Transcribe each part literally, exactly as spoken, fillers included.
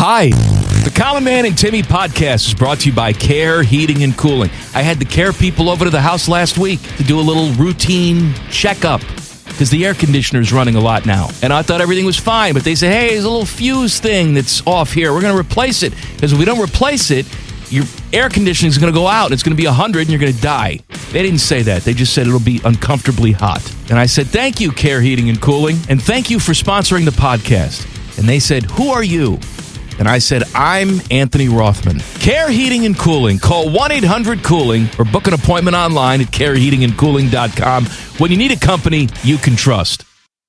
Hi. The Common Man and Timmy podcast is brought to you by Care Heating and Cooling. I had the Care people over to the house last week to do a little routine checkup because the air conditioner is running a lot now. And I thought everything was fine, but they said, hey, there's a little fuse thing that's off here. We're going to replace it because if we don't replace it, your air conditioning is going to go out. It's going to be one hundred and you're going to die. They didn't say that. They just said it'll be uncomfortably hot. And I said, thank you, Care Heating and Cooling, and thank you for sponsoring the podcast. And they said, who are you? And I said, I'm Anthony Rothman. Care Heating and Cooling. Call one eight hundred cooling or book an appointment online at care heating and cooling dot com when you need a company you can trust.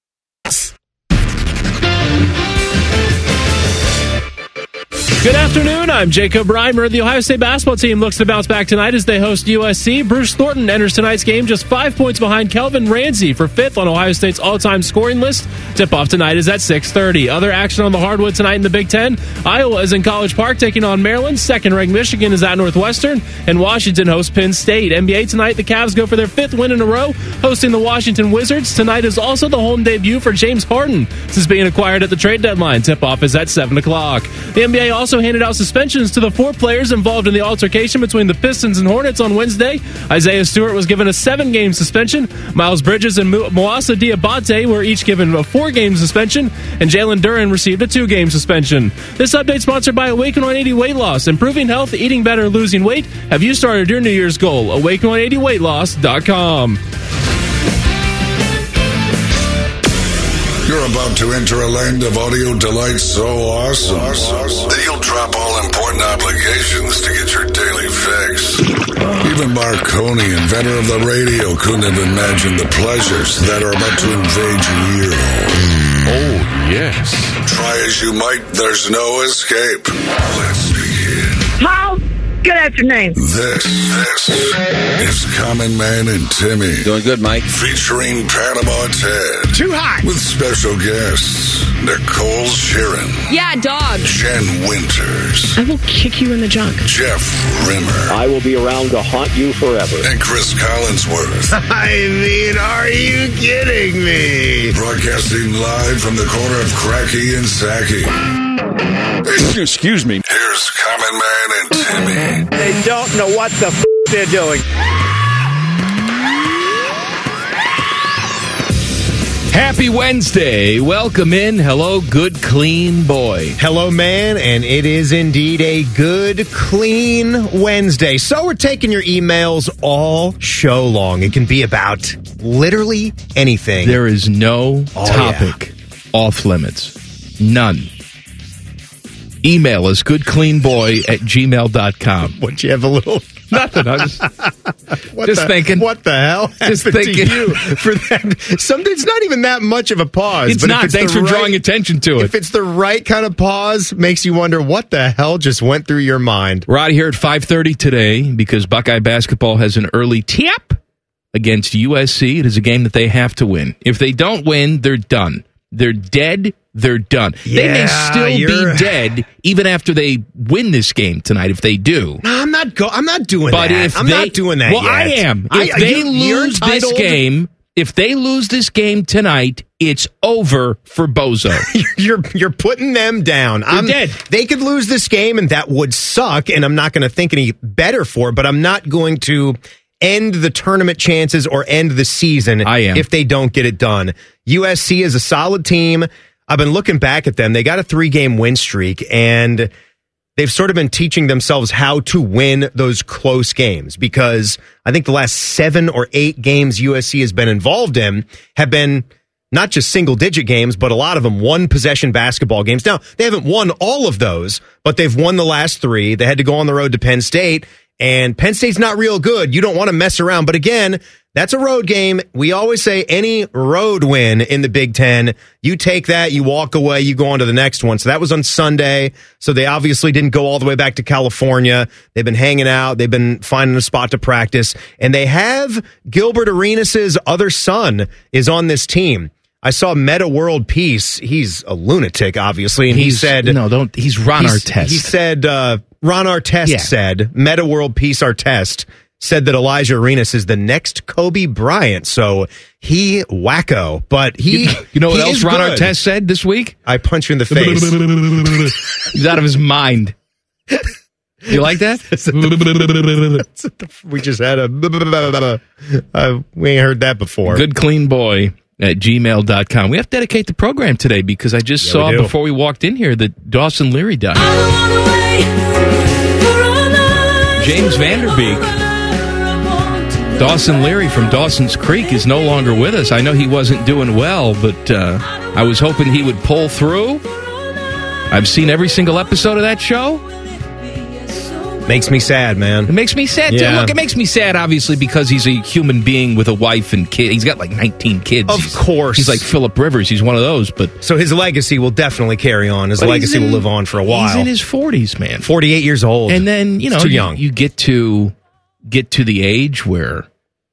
Good afternoon, I'm Jacob Reimer. The Ohio State basketball team looks to bounce back tonight as they host U S C. Bruce Thornton enters tonight's game just five points behind Kelvin Ramsey for fifth on Ohio State's all-time scoring list. Tip-off tonight is at six thirty. Other action on the hardwood tonight in the Big Ten. Iowa is in College Park taking on Maryland. Second-ranked Michigan is at Northwestern. And Washington hosts Penn State. N B A tonight, the Cavs go for their fifth win in a row, hosting the Washington Wizards. Tonight is also the home debut for James Harden since being acquired at the trade deadline. Tip-off is at seven o'clock. The N B A also handed out suspensions to the four players involved in the altercation between the Pistons and Hornets on Wednesday. Isaiah Stewart was given a seven-game suspension. Miles Bridges and Mu- Moasa Diabate were each given a four-game suspension, and Jalen Duren received a two-game suspension. This update sponsored by Awaken one eighty Weight Loss. Improving health, eating better, losing weight. Have you started your New Year's goal? Awaken one eighty weight loss dot com. You're about to enter a land of audio delight so awesome that you'll drop all important obligations to get your daily fix. Even Marconi, inventor of the radio, couldn't have imagined the pleasures that are about to invade your ear hole. Oh, yes. Try as you might, there's no escape. Let's begin. How? Good afternoon. This, this is Common Man and Timmy. Doing good, Mike. Featuring Panama Ted. Too hot. With special guests, Nicole Sheeran. Yeah, dog. Jen Winters. I will kick you in the junk. Jeff Rimmer. I will be around to haunt you forever. And Chris Collinsworth. I mean, are you kidding me? Broadcasting live from the corner of Cracky and Sacky. Excuse me. Here's Common Man and Timmy. They don't know what the f*** they're doing. Happy Wednesday. Welcome in. Hello, good, clean boy. Hello, man, and it is indeed a good, clean Wednesday. So we're taking your emails all show long. It can be about literally anything. There is no Oh, topic off limits. None. Email us goodcleanboy at gmail dot com. Would you have a little... Nothing. I just, What just the, thinking. What the hell Just happened thinking. to you for that? Some, it's not even that much of a pause. It's but not. if it's Thanks the for right, drawing attention to it. If it's the right kind of pause, makes you wonder what the hell just went through your mind. We're out here at five thirty today because Buckeye basketball has an early tip against U S C. It is a game that they have to win. If they don't win, they're done. They're dead. They're done. Yeah, they may still you're- be dead even after they win this game tonight if they do. No, I'm not. Go- I'm not doing But that. if I'm they, not doing that. Well, yet. I am. I- If they you- you're lose this entitled- game, if they lose this game tonight, it's over for Bozo. You're you're putting them down. They're I'm dead. They could lose this game, and that would suck. And I'm not going to think any better for it. But I'm not going to end the tournament chances or end the season. I am. If they don't get it done. U S C is a solid team. I've been looking back at them. They got a three-game win streak, and they've sort of been teaching themselves how to win those close games because I think the last seven or eight games U S C has been involved in have been not just single-digit games, but a lot of them one-possession basketball games. Now, they haven't won all of those, but they've won the last three. They had to go on the road to Penn State, and Penn State's not real good. You don't want to mess around. But again, that's a road game. We always say any road win in the Big Ten, you take that, you walk away, you go on to the next one. So that was on Sunday. So they obviously didn't go all the way back to California. They've been hanging out. They've been finding a spot to practice. And they have Gilbert Arenas' other son is on this team. I saw Meta World Peace. He's a lunatic, obviously. And He's- he said... No, don't. He's Ron he's- Artest. He said... Uh, Ron Artest Yeah. said, Meta World Peace Artest, said that Elijah Arenas is the next Kobe Bryant. So he wacko, but he. You know what he else is Ron good. Artest said this week? I punch you in the face. He's out of his mind. You like that? We just had a. Uh, we ain't heard that before. Good clean boy at gmail dot com. We have to dedicate the program today because I just Yeah, saw we do. before we walked in here that Dawson Leary died. James Vanderbeek, Dawson Leary from Dawson's Creek, is no longer with us. I know he wasn't doing well, but uh, I was hoping he would pull through. I've seen every single episode of that show. Makes me sad, man. It makes me sad, Yeah. too. Look, it makes me sad, obviously, because he's a human being with a wife and kid. He's got like nineteen kids. Of He's- course. He's like Phillip Rivers. He's one of those, but... So his legacy will definitely carry on. His but he's legacy in- will live on for a while. He's in his forties, man. forty-eight years old. And then, you know, It's too you, young. you get to get to the age where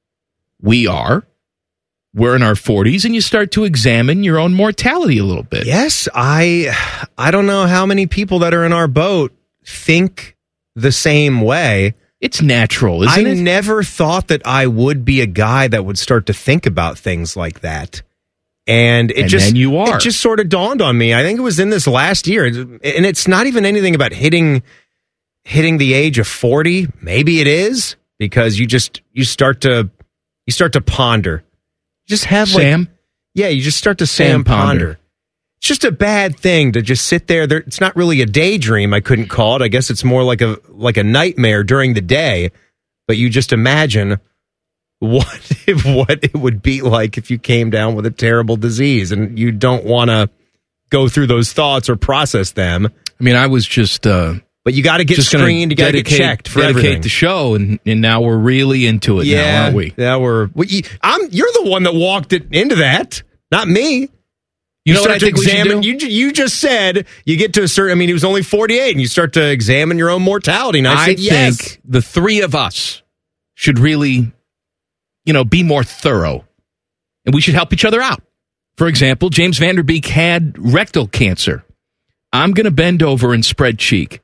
we are. We're in our forties, and you start to examine your own mortality a little bit. Yes, I I don't know how many people that are in our boat think the same way. It's natural, isn't I it? never thought that I would be a guy that would start to think about things like that. And it And just then you are. It just sort of dawned on me. I think it was in this last year. And it's not even anything about hitting hitting the age of forty. Maybe it is because you just you start to you start to ponder. Just have like Sam? Yeah, you just start to Sam, Sam ponder. ponder. It's just a bad thing to just sit there. there. It's not really a daydream. I couldn't call it. I guess it's more like a like a nightmare during the day. But you just imagine what if, what it would be like if you came down with a terrible disease, and you don't want to go through those thoughts or process them. I mean, I was just... Uh, But you got to get just gonna screened. You got to get dedicate- checked for dedicate everything. the show, and, and now we're really into it yeah, now, aren't we? Yeah, we're. well, you, I'm. You're the one that walked it into that, not me. You know what start I to think we should examine. do? You ju- you just said you get to a certain. I mean, he was only forty-eight, and you start to examine your own mortality. And I, I said, yes. think the three of us should really, you know, be more thorough, and we should help each other out. For example, James Vanderbeek had rectal cancer. I'm going to bend over and spread cheek,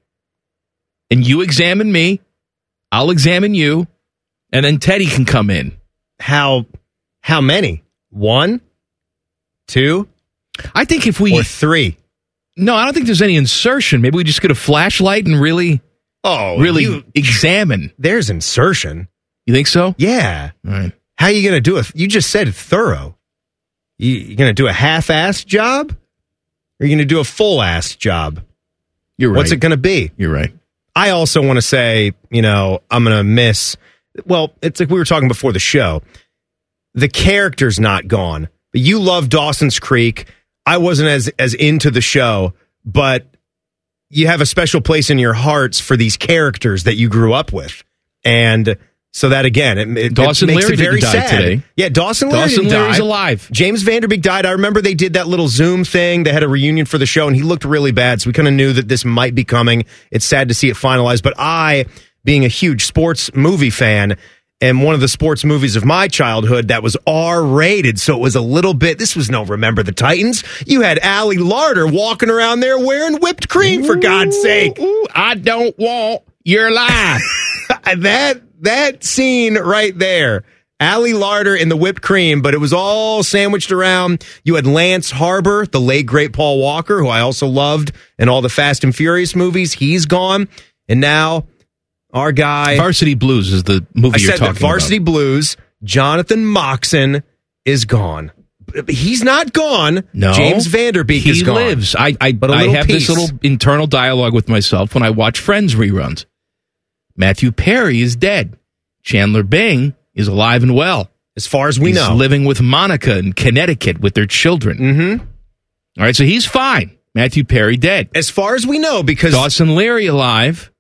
and you examine me. I'll examine you, and then Teddy can come in. How how many? One, two, I think if we or three? no, I don't think there's any insertion. Maybe we just get a flashlight and really, Oh, really you- examine. there's insertion. You think so? Yeah. All right. How are you going to do it? You just said thorough. You, you going to do a half-assed job, or are you going to do a full-assed job? You're right. What's it going to be? You're right. I also want to say, you know, I'm going to miss. Well, it's like we were talking before the show. The character's not gone. But you love Dawson's Creek. I wasn't as as into the show, but you have a special place in your hearts for these characters that you grew up with, and so that again, it, it, Dawson it makes Leary it very didn't die sad. today. Yeah, Dawson Leary Dawson didn't Leary's die. alive. James Vanderbeek died. I remember they did that little Zoom thing. They had a reunion for the show, and he looked really bad. So we kind of knew that this might be coming. It's sad to see it finalized. But I, being a huge sports movie fan, and one of the sports movies of my childhood that was R rated, so it was a little bit. This was no Remember the Titans. You had Allie Larder walking around there wearing whipped cream, for God's sake. Ooh, I don't want your life. that that scene right there. Allie Larder in the whipped cream, but it was all sandwiched around. You had Lance Harbor, the late great Paul Walker, who I also loved in all the Fast and Furious movies. He's gone. And now our guy Varsity Blues is the movie I you're said talking that Varsity about. Blues, Jonathan Moxon is gone. He's not gone. No, James Vanderbeek he is gone. lives. I I, But a I little have piece. this little internal dialogue with myself when I watch Friends reruns. Matthew Perry is dead. Chandler Bing is alive and well. As far as we he's know. living with Monica in Connecticut with their children. Mm-hmm. All right, so he's fine. Matthew Perry dead. As far as we know, because Dawson Leary alive.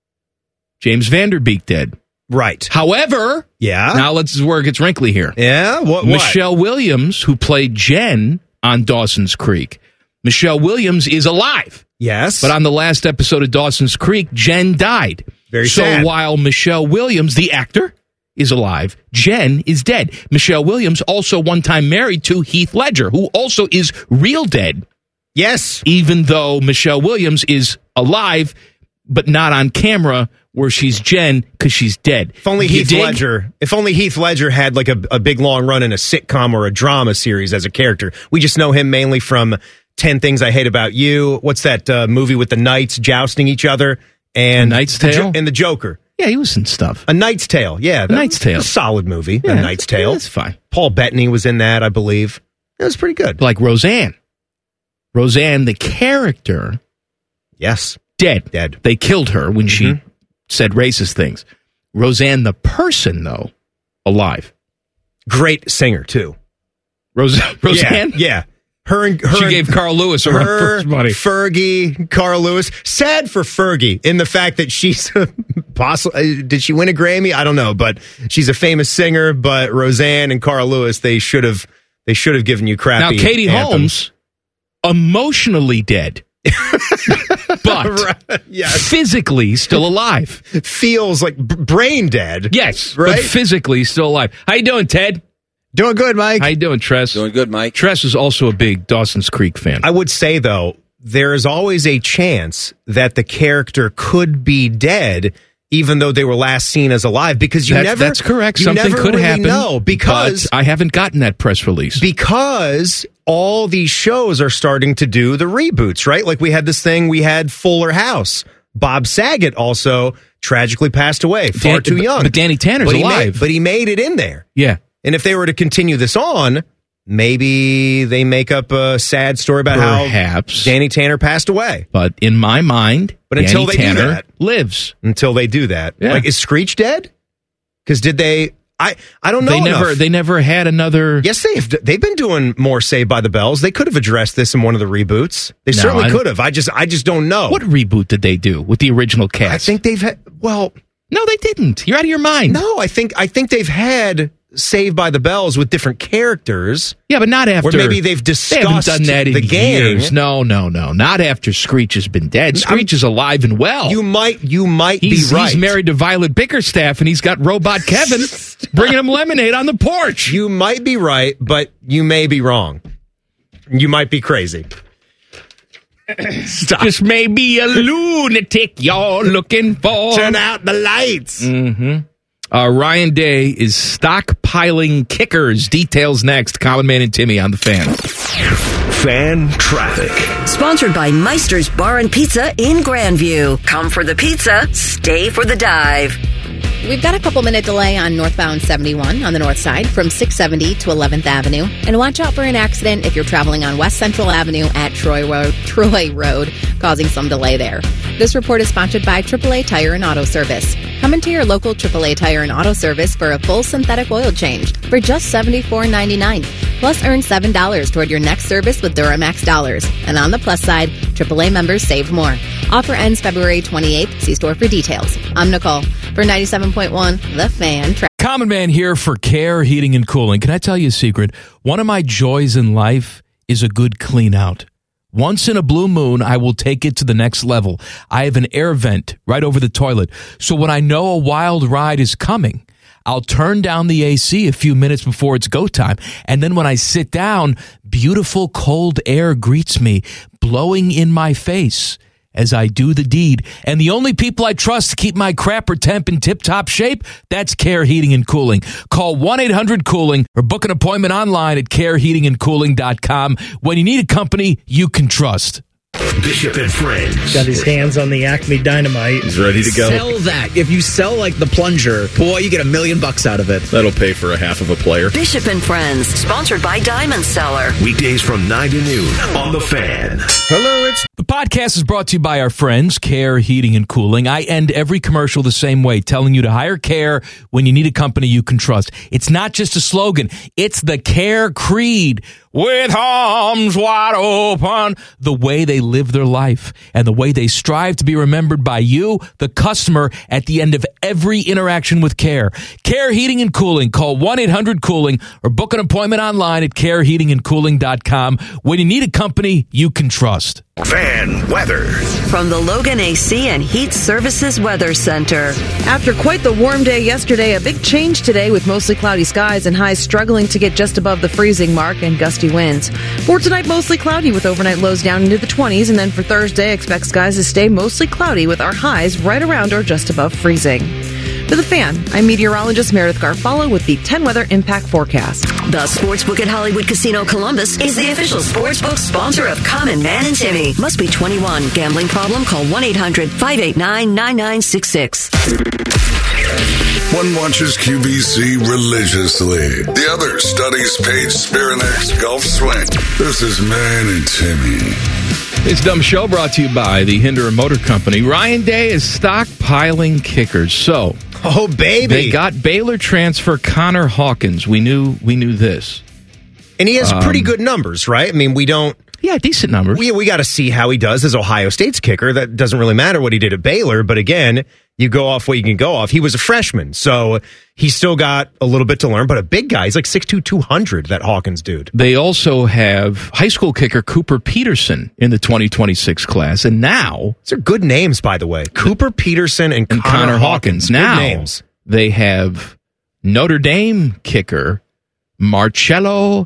James Vanderbeek dead. Right. However, Yeah. now let's this is where it gets wrinkly here. Yeah. What? what? Michelle Williams, who played Jen on Dawson's Creek, Michelle Williams is alive. Yes. But on the last episode of Dawson's Creek, Jen died. Very so sad. while Michelle Williams, the actor, is alive, Jen is dead. Michelle Williams also one time married to Heath Ledger, who also is real dead. Yes. Even though Michelle Williams is alive, but not on camera, where she's Jen because she's dead. If only You Heath dig? Ledger. If only Heath Ledger had like a, a big long run in a sitcom or a drama series as a character. We just know him mainly from ten Things I Hate About You. What's that uh, movie with the knights jousting each other? And A Knight's the Tale? and the Joker. Yeah, he was in stuff. A Knight's Tale. Yeah, A Knight's Tale. A solid movie. Yeah, A Knight's Tale. That's fine. Paul Bettany was in that, I believe. It was pretty good. Like Roseanne. Roseanne, the character, Yes, dead. dead. They killed her when she said racist things. Roseanne, the person, though, alive. Great singer too. Rose- Roseanne? Yeah, yeah. Her and her She and- gave Carl Lewis a run for her, his money. Fergie, Carl Lewis. Sad for Fergie in the fact that she's possibly. Did she win a Grammy? I don't know, but she's a famous singer. But Roseanne and Carl Lewis, they should have. They should have given you crappy. Now, Katie anthems. Holmes, emotionally dead, but Right, yes. physically still alive. Feels like b- brain dead. Yes, Right? but physically still alive. How you doing, Ted? Doing good, Mike. How you doing, Tress? Doing good, Mike. Tress is also a big Dawson's Creek fan. I would say though, there is always a chance that the character could be dead, even though they were last seen as alive, because you that's, never. that's correct. You Something never could really happen. know because but I haven't gotten that press release. because all these shows are starting to do the reboots, right? Like we had this thing, we had Fuller House. Bob Saget also tragically passed away, far Dan- too but- young. but Danny Tanner's But he alive. Made, but he made it in there. yeah. And if they were to continue this on, maybe they make up a sad story about Perhaps. how Danny Tanner passed away. But in my mind, But Danny until they do Tanner that- lives. Until they do that, Yeah. like is Screech dead? Because did they? I I don't know. They never enough. they never had another. Yes, they've they've been doing more Saved by the Bells. They could have addressed this in one of the reboots. They No, certainly I- could have. I just I just don't know. What reboot did they do with the original cast? I think they've had. Well, no, they didn't. You're out of your mind. no, I think I think they've had Saved by the Bells with different characters. Yeah, but not after. Or maybe they've They haven't discussed done that in the gang. years. No, no, no. Not after Screech has been dead. Screech is alive and well. You might you might he's, be right. he's married to Violet Bickerstaff, and he's got Robot Kevin bringing him lemonade on the porch. You might be right, but you may be wrong. You might be crazy. Stop. Just maybe a lunatic you're looking for. Turn out the lights. Mm-hmm. Uh, Ryan Day is stockpiling kickers. Details next. Common Man and Timmy on the Fan. Fan traffic. Sponsored by Meister's Bar and Pizza in Grandview. Come for the pizza, stay for the dive. We've got a couple minute delay on northbound seventy-one on the north side from six seventy to eleventh Avenue. And watch out for an accident if you're traveling on West Central Avenue at Troy Road, Troy Road, causing some delay there. This report is sponsored by triple A Tire and Auto Service. Come into your local triple A Tire and Auto Service for a full synthetic oil change for just seventy-four ninety-nine. Plus earn seven dollars toward your next service with Duramax dollars. And on the plus side, triple A members save more. Offer ends February twenty-eighth. See store for details. I'm Nicole for ninety-seven point one The Fan. Tra- Common Man here for Care Heating and Cooling. Can I tell you a secret? One of my joys in life is a good clean out. Once in a blue moon, I will take it to the next level. I have an air vent right over the toilet. So when I know a wild ride is coming, I'll turn down the A C a few minutes before it's go time. And then when I sit down, beautiful cold air greets me, blowing in my face as I do the deed. And the only people I trust to keep my crapper temp in tip-top shape, that's Care Heating and Cooling. Call one eight hundred cooling or book an appointment online at care heating and cooling dot com when you need a company you can trust. Bishop and Friends. Got his hands on the Acme Dynamite. He's ready to go. Sell that. If you sell like the plunger, boy, you get a million bucks out of it. That'll pay for a half of a player. Bishop and Friends, sponsored by Diamond Seller. Weekdays from nine to noon on The Fan. Hello, it's The podcast is brought to you by our friends, Care Heating and Cooling. I end every commercial the same way, telling you to hire Care when you need a company you can trust. It's not just a slogan. It's the Care creed. With arms wide open, the way they live their life and the way they strive to be remembered by you, the customer, at the end of every interaction with Care. Care Heating and Cooling. Call one eight hundred cooling or book an appointment online at care heating and cooling dot com when you need a company you can trust. Fan weather. from the Logan A C and Heat Services Weather Center. After quite the warm day yesterday, a big change today with mostly cloudy skies and highs struggling to get just above the freezing mark and gusty winds. For tonight, mostly cloudy with overnight lows down into the twenties, and then for Thursday, expect skies to stay mostly cloudy with our highs right around or just above freezing. For The Fan, I'm meteorologist Meredith Garfalo with the ten Weather Impact Forecast. The Sportsbook at Hollywood Casino Columbus is the official sportsbook sponsor of Common Man and Timmy. Must be twenty-one. Gambling problem? Call one eight hundred five eight nine nine nine six six. One watches Q B C religiously. The other studies Paige Spirinak's golf swing. This is Man and Timmy. This dumb show brought to you by the Hinderer Motor Company. Ryan Day is stockpiling kickers. So, oh baby, they got Baylor transfer Connor Hawkins. We knew we knew this, and he has um, pretty good numbers, right? I mean, we don't. Yeah, decent numbers. We we got to see how he does as Ohio State's kicker. That doesn't really matter what he did at Baylor, but again, you go off what you can go off. He was a freshman, so he's still got a little bit to learn, but a big guy. He's like six two, two hundred, that Hawkins dude. They also have high school kicker Cooper Peterson in the twenty twenty-six class, and now... These are good names, by the way. Cooper Peterson and, and Connor, Connor Hawkins. Hawkins. Now, names. They have Notre Dame kicker Marcello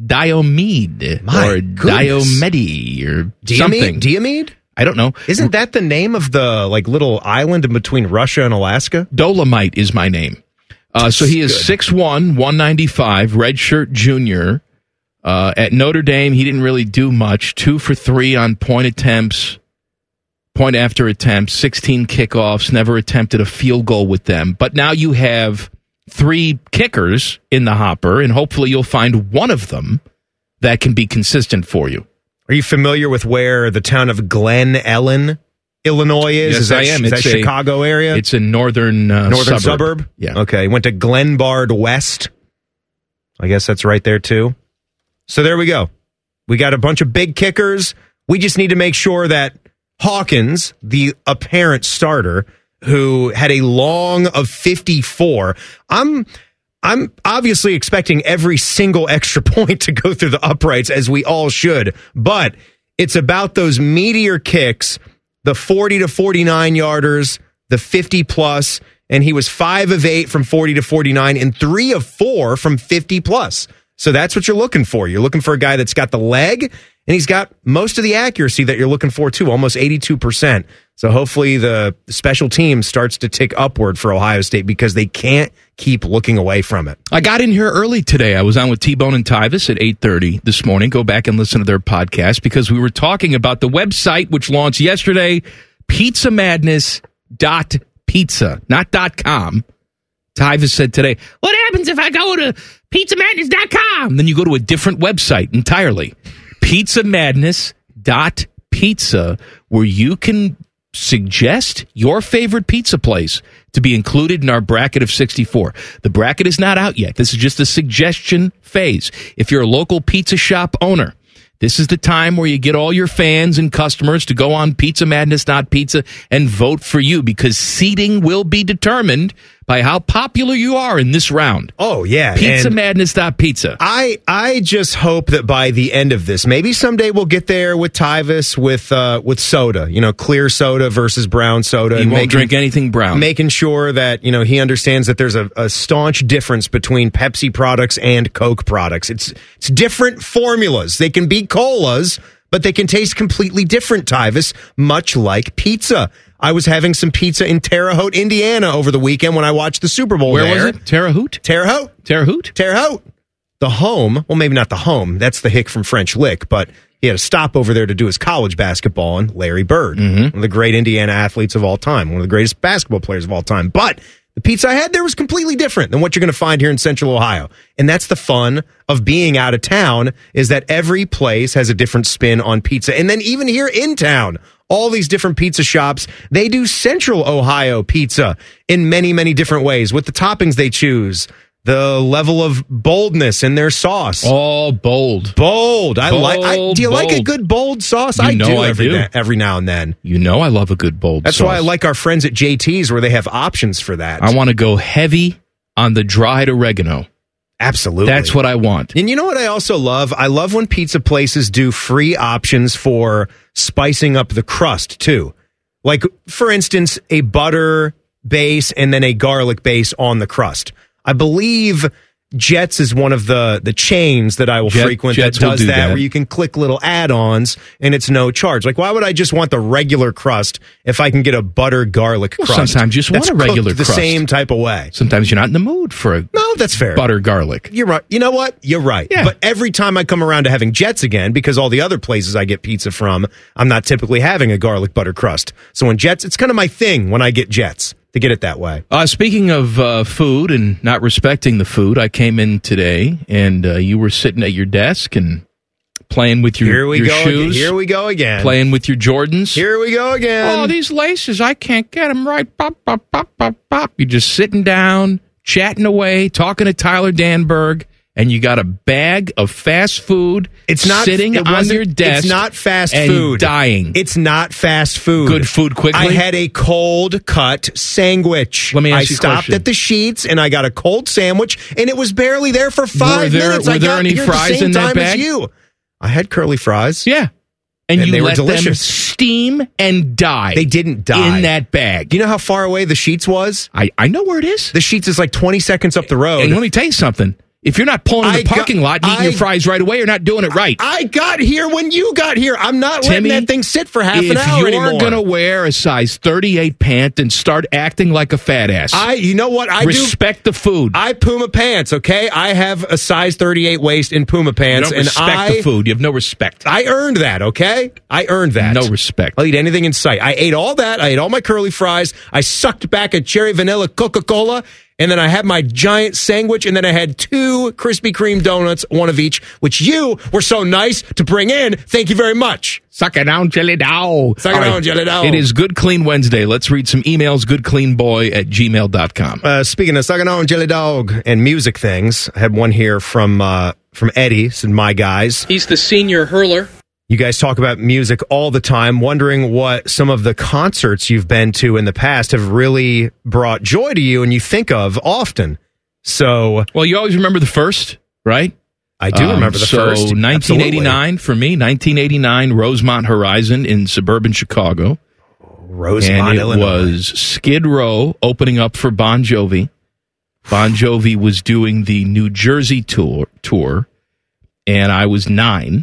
Diomede My or goodness. Diomede or Diomede? something. Diomede? I don't know. Isn't that the name of the like little island in between Russia and Alaska? Dolomite is my name. Uh, so he is six one, one ninety-five, redshirt junior. Uh, at Notre Dame, he didn't really do much. Two for three on point attempts, point after attempts, sixteen kickoffs, never attempted a field goal with them. But now you have three kickers in the hopper, and hopefully you'll find one of them that can be consistent for you. Are you familiar with where the town of Glen Ellen, Illinois is? Yes, is that, I am. Is It's that a, Chicago area? It's a northern uh, northern suburb. suburb. Yeah. Okay. Went to Glenbard West. I guess that's right there too. So there we go. We got a bunch of big kickers. We just need to make sure that Hawkins, the apparent starter, who had a long of fifty-four, I'm I'm obviously expecting every single extra point to go through the uprights, as we all should, but it's about those meteor kicks, the forty to forty-nine yarders, the fifty plus, and he was five of eight from forty to forty-nine and three of four from fifty plus. So that's what you're looking for. You're looking for a guy that's got the leg, and he's got most of the accuracy that you're looking for, too, almost eighty-two percent. So hopefully the special team starts to tick upward for Ohio State because they can't keep looking away from it. I got in here early today. I was on with T-Bone and Tyvis at eight thirty this morning. Go back and listen to their podcast because we were talking about the website which launched yesterday, pizza madness dot pizza, not .com. Tyvis said today, what happens if I go to pizza madness dot com? Then you go to a different website entirely. pizza madness dot pizza, where you can suggest your favorite pizza place to be included in our bracket of sixty-four. The bracket is not out yet. This is just the suggestion phase. If you're a local pizza shop owner, this is the time where you get all your fans and customers to go on pizza madness dot pizza and vote for you, because seating will be determined by how popular you are in this round. Oh, yeah. pizza madness dot pizza. I, I just hope that by the end of this, maybe someday we'll get there with Tyvis with uh, with soda, you know, clear soda versus brown soda. He and won't making, drink anything brown. Making sure that, you know, he understands that there's a, a staunch difference between Pepsi products and Coke products. It's it's different formulas. They can be colas, but they can taste completely different, Tyvis, much like pizza. I was having some pizza in Terre Haute, Indiana over the weekend when I watched the Super Bowl. Where there. was it? Terre Haute? Terre Haute. Terre Haute? Terre Haute. The home, well, maybe not the home. That's the hick from French Lick, but he had a stop over there to do his college basketball, and Larry Bird, mm-hmm. one of the great Indiana athletes of all time, one of the greatest basketball players of all time. But the pizza I had there was completely different than what you're going to find here in Central Ohio. And that's the fun of being out of town, is that every place has a different spin on pizza. And then even here in town, all these different pizza shops, they do Central Ohio pizza in many, many different ways with the toppings they choose, the level of boldness in their sauce. All bold. Bold. I bold, like. I, do you bold. like a good bold sauce? You I know do, I every, do. Na- every now and then. You know I love a good bold That's sauce. why I like our friends at J T's, where they have options for that. I want to go heavy on the dried oregano. Absolutely. That's what I want. And you know what I also love? I love when pizza places do free options for spicing up the crust, too. Like, for instance, a butter base and then a garlic base on the crust. I believe Jets is one of the, the chains that I will Jet, frequent Jets that does do that, that, where you can click little add-ons and it's no charge. Like, why would I just want the regular crust if I can get a butter garlic Well, crust? sometimes you just that's want a regular cooked the crust. same type of way. Sometimes you're not in the mood for a No, that's fair. butter garlic. You're right. You know what? You're right. Yeah. But every time I come around to having Jets again, because all the other places I get pizza from, I'm not typically having a garlic butter crust. So when Jets, it's kind of my thing when I get Jets to get it that way. Uh, speaking of uh, food and not respecting the food, I came in today and uh, you were sitting at your desk and playing with your, Here we your go. shoes. Here we go again. Playing with your Jordans. Here we go again. Oh, these laces, I can't get them right. Pop, pop, pop, pop, pop. You're just sitting down, chatting away, talking to Tyler Danberg, and you got a bag of fast food It's not sitting it on wasn't- your desk. It's not fast and food. dying. It's not fast food. Good food quickly? I had a cold cut sandwich. Let me ask I you a stopped question. at the Sheets and I got a cold sandwich, and it was barely there for five Were there- minutes. were I there got any here at the fries same in that time as bag? you. I had curly fries. Yeah. And, And you they were let them delicious. steam and die. They didn't die in that bag. Do you know how far away the Sheets was? I, I know where it is. The Sheets is like twenty seconds up the road. And let me tell you something. If you're not pulling in the I got- parking lot and eating I- your fries right away, you're not doing it right. I got here when you got here. I'm not Timmy, letting that thing sit for half an hour if anymore. you're going to wear a size thirty-eight pant and start acting like a fat ass, I, you know what I do? respect the food. I Puma pants, okay? I have a size thirty-eight waist in Puma You pants, don't and respect I the food. You have no respect. I earned that, okay? I earned that. No respect. I'll eat anything in sight. I ate all that. I ate all my curly fries. I sucked back a cherry vanilla Coca-Cola, and then I had my giant sandwich, and then I had two Krispy Kreme donuts, one of each, which you were so nice to bring in. Thank you very much. Suck it down, jelly dog. Suck it down, jelly dog. It is Good Clean Wednesday. Let's read some emails. goodcleanboy at gmail dot com. Uh, speaking of sucking on jelly dog and music things, I had one here from uh, from Eddie, said, my guys. He's the senior hurler. You guys talk about music all the time, wondering what some of the concerts you've been to in the past have really brought joy to you and you think of often. So, Well, you always remember the first, right? I do Um, remember the so first. nineteen eighty-nine Absolutely. for me, nineteen eighty-nine Rosemont Horizon in suburban Chicago. Rosemont, and it Illinois. was Skid Row opening up for Bon Jovi. Bon Jovi was doing the New Jersey tour, tour, and I was nine.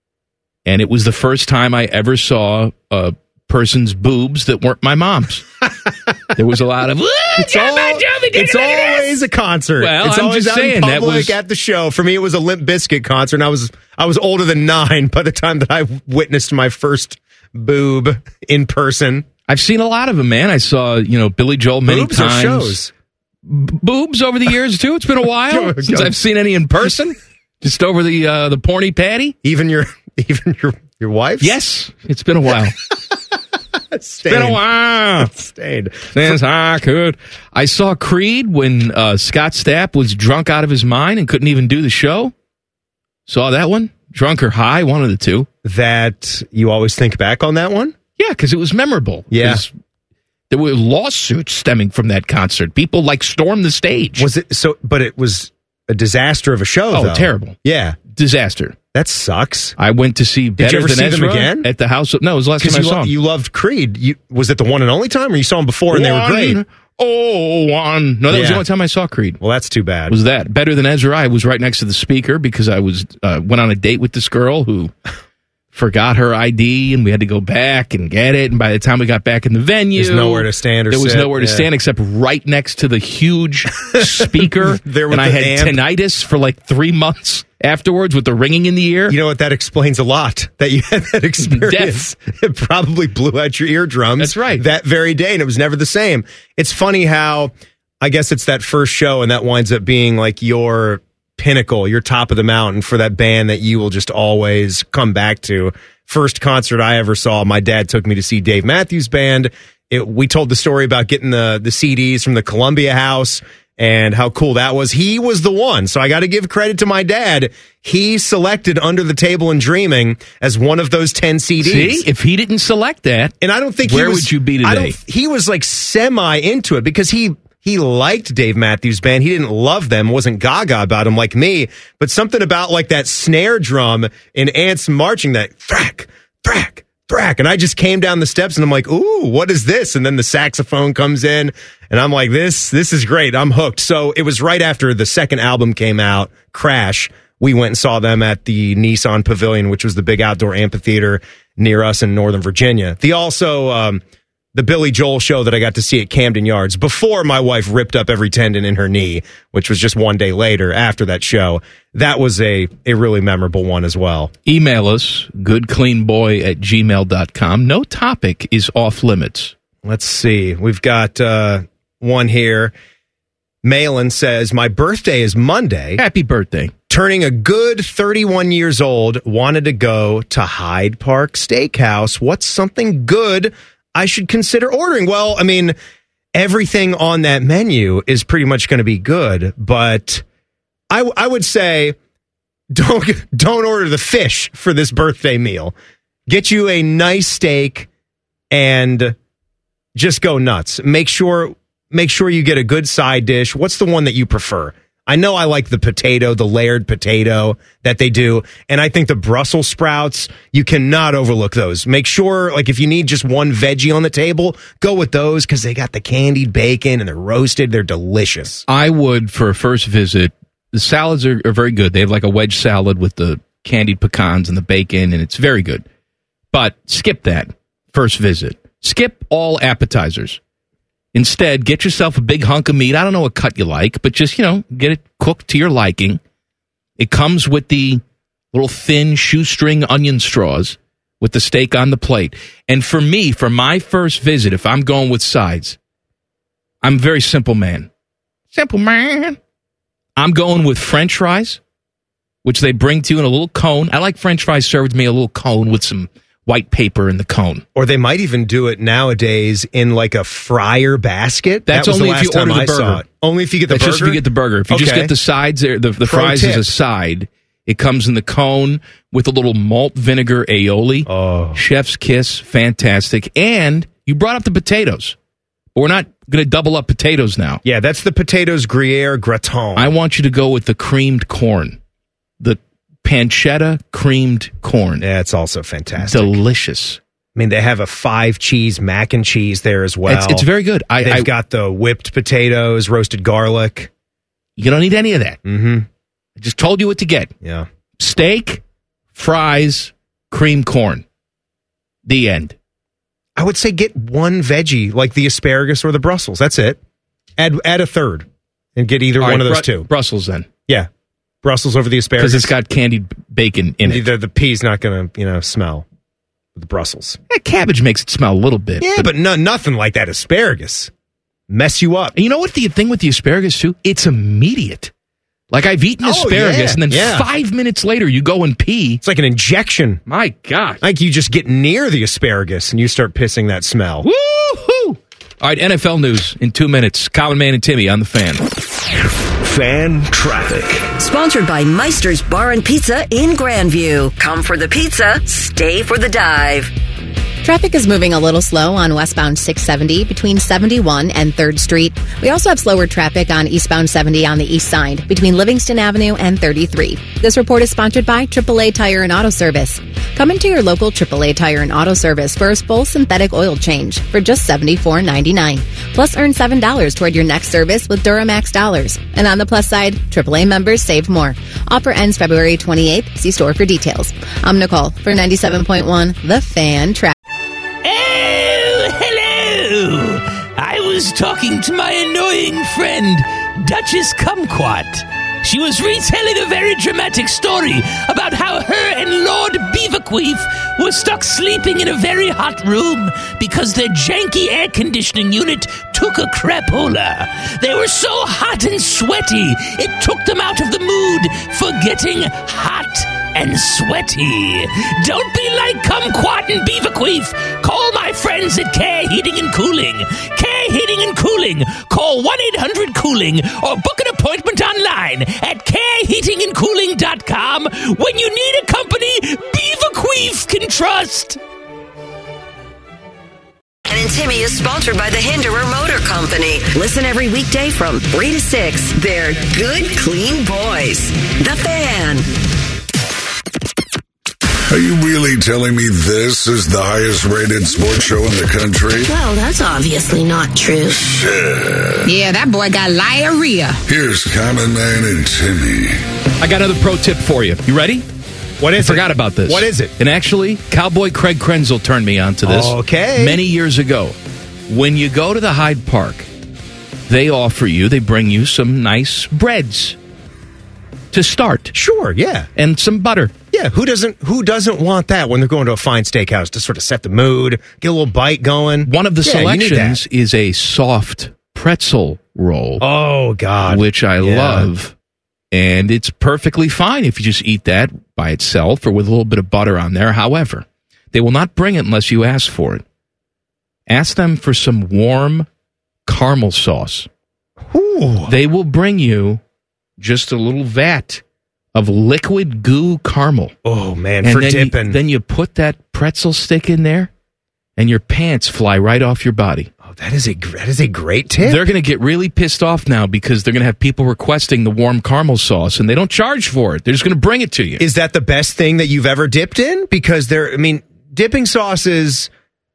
And it was the first time I ever saw a person's boobs that weren't my mom's. There was a lot of, It's, all, it's always a concert. Well, it's I'm always just out in saying, that public was- at the show. For me, it was a Limp Bizkit concert, and I was I was older than nine by the time that I witnessed my first boob in person. I've seen a lot of them, man. I saw, you know, Billy Joel many Boobs or times. shows? B- boobs over the years, too. It's been a while since I've seen any in person. Just over the uh, the porny patty. Even your even your your wife? Yes, it's been a while. It's been a while. Stayed. Since I could. I saw Creed when uh, Scott Stapp was drunk out of his mind and couldn't even do the show. Saw that one? Drunk or high, one of the two. That you always think back on that one? Yeah, because it was memorable. Yeah. 'Cause there were lawsuits stemming from that concert. People like stormed the stage. Was it so? But it was a disaster of a show. Oh, though. terrible. Yeah, disaster. That sucks. I went to see Better Did you ever Than see Ezra them again at the house. Of, no, it was the last time I you, saw lo- them. you loved Creed. You, was it the one and only time, or you saw them before and they were great? One, Oh, one. No, that was Yeah. the only time I saw Creed. Well, that's too bad. Was that Better Than Ezra? I was right next to the speaker because I was uh, went on a date with this girl who forgot her I D, and we had to go back and get it. And by the time we got back in the venue, There's nowhere to stand or there was sit, nowhere to yeah. stand except right next to the huge speaker. There with and I the had amp. tinnitus for like three months afterwards with the ringing in the ear. You know what? That explains a lot. That you had that experience. It probably blew out your eardrums. That's right. That very day, and it was never the same. It's funny how I guess it's that first show, and that winds up being like your pinnacle, your top of the mountain for that band that you will just always come back to. First concert I ever saw, my dad took me to see Dave Matthews Band. It, we told the story about getting the the C Ds from the Columbia House and how cool that was. He was the one. So I got to give credit to my dad. He selected Under the Table and Dreaming as one of those ten C Ds. See, if he didn't select that, and I don't think where he was, would you be I today? don't, he was like semi into it because he he liked Dave Matthews Band. He didn't love them, wasn't gaga about them like me, but something about like that snare drum and Ants marching, that thrack, thrack, Brack. And I just came down the steps and I'm like, ooh, what is this? And then the saxophone comes in and I'm like, this, this is great. I'm hooked. So it was right after the second album came out, Crash. We went and saw them at the Nissan Pavilion, which was the big outdoor amphitheater near us in Northern Virginia. The also, um, the Billy Joel show that I got to see at Camden Yards before my wife ripped up every tendon in her knee, which was just one day later after that show. That was a, a really memorable one as well. Email us, goodcleanboy at gmail dot com. No topic is off limits. Let's see. We've got uh, one here. Malin says, my birthday is Monday. Happy birthday. Turning a good thirty-one years old, wanted to go to Hyde Park Steakhouse. What's something good I should consider ordering? Well, I mean, everything on that menu is pretty much going to be good, but I, I would say don't don't order the fish for this birthday meal. Get you a nice steak and just go nuts. Make sure make sure you get a good side dish. What's the one that you prefer? I know I like the potato, the layered potato that they do. And I think the Brussels sprouts, you cannot overlook those. Make sure, like, if you need just one veggie on the table, go with those because they got the candied bacon and they're roasted. They're delicious. I would, for a first visit, the salads are, are very good. They have like a wedge salad with the candied pecans and the bacon, and it's very good. But skip that first visit. Skip all appetizers. Instead, get yourself a big hunk of meat. I don't know what cut you like, but just, you know, get it cooked to your liking. It comes with the little thin shoestring onion straws with the steak on the plate. And for me, for my first visit, if I'm going with sides, I'm a very simple man. Simple man. I'm going with French fries, which they bring to you in a little cone. I like French fries served to me in a little cone with some white paper in the cone. Or they might even do it nowadays in like a fryer basket. That's that was only the if you last time order the I burger. saw it. Only if you get the That's burger? just if you get the burger. If you Okay. just get the sides, the, the, the Pro fries tip. as a side, it comes in the cone with a little malt vinegar aioli. Oh. Chef's kiss. Fantastic. And you brought up the potatoes. But we're not going to double up potatoes now. Yeah, that's the potatoes Gruyere gratin. I want you to go with the creamed corn. The pancetta creamed corn. Yeah, it's also fantastic. Delicious. I mean, they have a five cheese mac and cheese there as well. It's, it's very good. I, They've I, got the whipped potatoes, roasted garlic. You don't need any of that. Mm-hmm. I just told you what to get. Yeah. Steak, fries, cream corn. The end. I would say get one veggie, like the asparagus or the Brussels. That's it. Add add a third and get either All one right, of those Bru- two. Brussels then. Yeah. Brussels over the asparagus. Because it's got candied bacon in it. The, the pea's not going to, you know, smell with the Brussels. That cabbage makes it smell a little bit. Yeah, but no, nothing like that asparagus. Mess you up. And you know what the thing with the asparagus, too? It's immediate. Like, I've eaten Oh, asparagus, yeah, and then yeah. five minutes later, you go and pee. It's like an injection. My God. Like you just get near the asparagus and you start pissing that smell. Woo-hoo! All right, N F L news in two minutes. Colin, Man, and Timmy on the Fan. Fan traffic. Sponsored by Meister's Bar and Pizza in Grandview. Come for the pizza, stay for the dive. Traffic is moving a little slow on westbound six seventy between seventy-one and third Street. We also have slower traffic on eastbound seventy on the east side between Livingston Avenue and thirty-three. This report is sponsored by triple A Tire and Auto Service. Come into your local triple A Tire and Auto Service for a full synthetic oil change for just seventy-four ninety-nine. Plus, earn seven dollars toward your next service with Duramax dollars. And on the plus side, triple A members save more. Offer ends February twenty-eighth. See store for details. I'm Nicole for ninety-seven point one The Fan Traffic. Oh, hello! I was talking to my annoying friend, Duchess Kumquat. She was retelling a very dramatic story about how her and Lord Beaverqueef were stuck sleeping in a very hot room because their janky air conditioning unit took a crapola. They were so hot and sweaty, it took them out of the mood for getting hot and sweaty. Don't be like Kumquat and Beaverqueef. Call my friends at Care Heating and Cooling. Care Heating and Cooling. Call one eight hundred cooling or book an appointment online at care heating and cooling dot com when you need a company Beaverqueef can trust. And Timmy is sponsored by the Hinderer Motor Company. Listen every weekday from three to six. They're good, clean boys. The Fan. Are you really telling me this is the highest rated sports show in the country? Well, that's obviously not true. Shit. Yeah, that boy got diarrhea. Here's Common Man and Timmy. I got another pro tip for you. You ready? What is I forgot it? about this. What is it? And actually, Cowboy Craig Krenzel turned me on to this. Okay. Many years ago. When you go to the Hyde Park, they offer you, they bring you some nice breads to start. Sure, yeah. And some butter. Yeah, who doesn't who doesn't want that when they're going to a fine steakhouse to sort of set the mood, get a little bite going? One of the Yeah, you need selections that. is a soft pretzel roll. Oh, God. Which I Yeah. love. And it's perfectly fine if you just eat that by itself or with a little bit of butter on there. However, they will not bring it unless you ask for it. Ask them for some warm caramel sauce. Ooh. They will bring you just a little vat of liquid goo caramel. Oh, man, And for then dipping. You, then you put that pretzel stick in there, and your pants fly right off your body. Oh, that is a that is a great tip. They're going to get really pissed off now because they're going to have people requesting the warm caramel sauce, and they don't charge for it. They're just going to bring it to you. Is that the best thing that you've ever dipped in? Because they're, I mean, dipping sauces,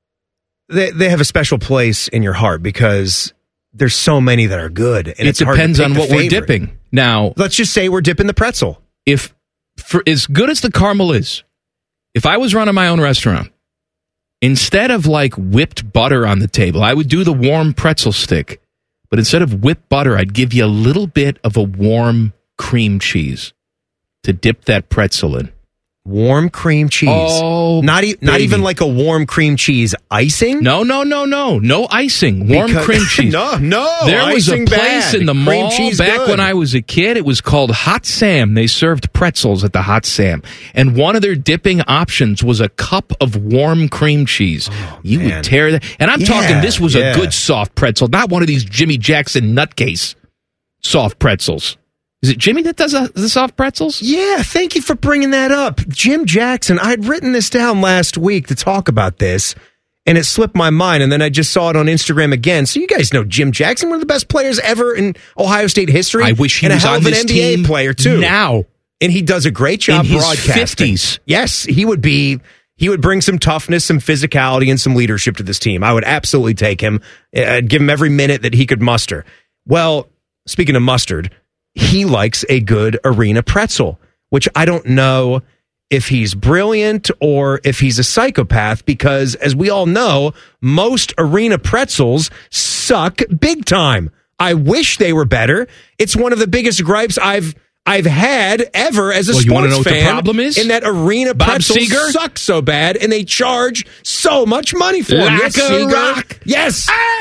they they have a special place in your heart because there's so many that are good. And it it's hard to depends pick on the what we're favorite. dipping. Now, Let's just say we're dipping the pretzel. if for as good as the caramel is, if I was running my own restaurant, instead of like whipped butter on the table, I would do the warm pretzel stick. But instead of whipped butter, I'd give you a little bit of a warm cream cheese to dip that pretzel in. Warm cream cheese. Oh, not e- not baby. even like a warm cream cheese icing. No, no, no, no. No icing. Warm Because- cream cheese. no, no. There was a icing place bad. in the Cream mall cheese back good. when I was a kid. It was called Hot Sam. They served pretzels at the Hot Sam. And one of their dipping options was a cup of warm cream cheese. you man. would tear that. And I'm Yeah, talking, this was yeah. a good soft pretzel, not one of these Jimmy Jackson nutcase soft pretzels. Is it Jimmy that does a, the soft pretzels? Yeah, thank you for bringing that up. Jim Jackson, I'd written this down last week to talk about this, and it slipped my mind, and then I just saw it on Instagram again. So you guys know Jim Jackson, one of the best players ever in Ohio State history. I wish he and was a hell on of an this N B A team player, too. now. And he does a great job In his broadcasting. fifties. Yes, he would be... He would bring some toughness, some physicality, and some leadership to this team. I would absolutely take him. I'd give him every minute that he could muster. Well, speaking of mustard, he likes a good arena pretzel, which I don't know if he's brilliant or if he's a psychopath, because as we all know, most arena pretzels suck big time. I wish they were better. It's one of the biggest gripes I've I've had ever as a Well, you wanna sports know what the fan. problem is? In that arena Bob pretzels Seger? suck so bad, and they charge so much money for them. Like Yes, a Seger. rock. Yes.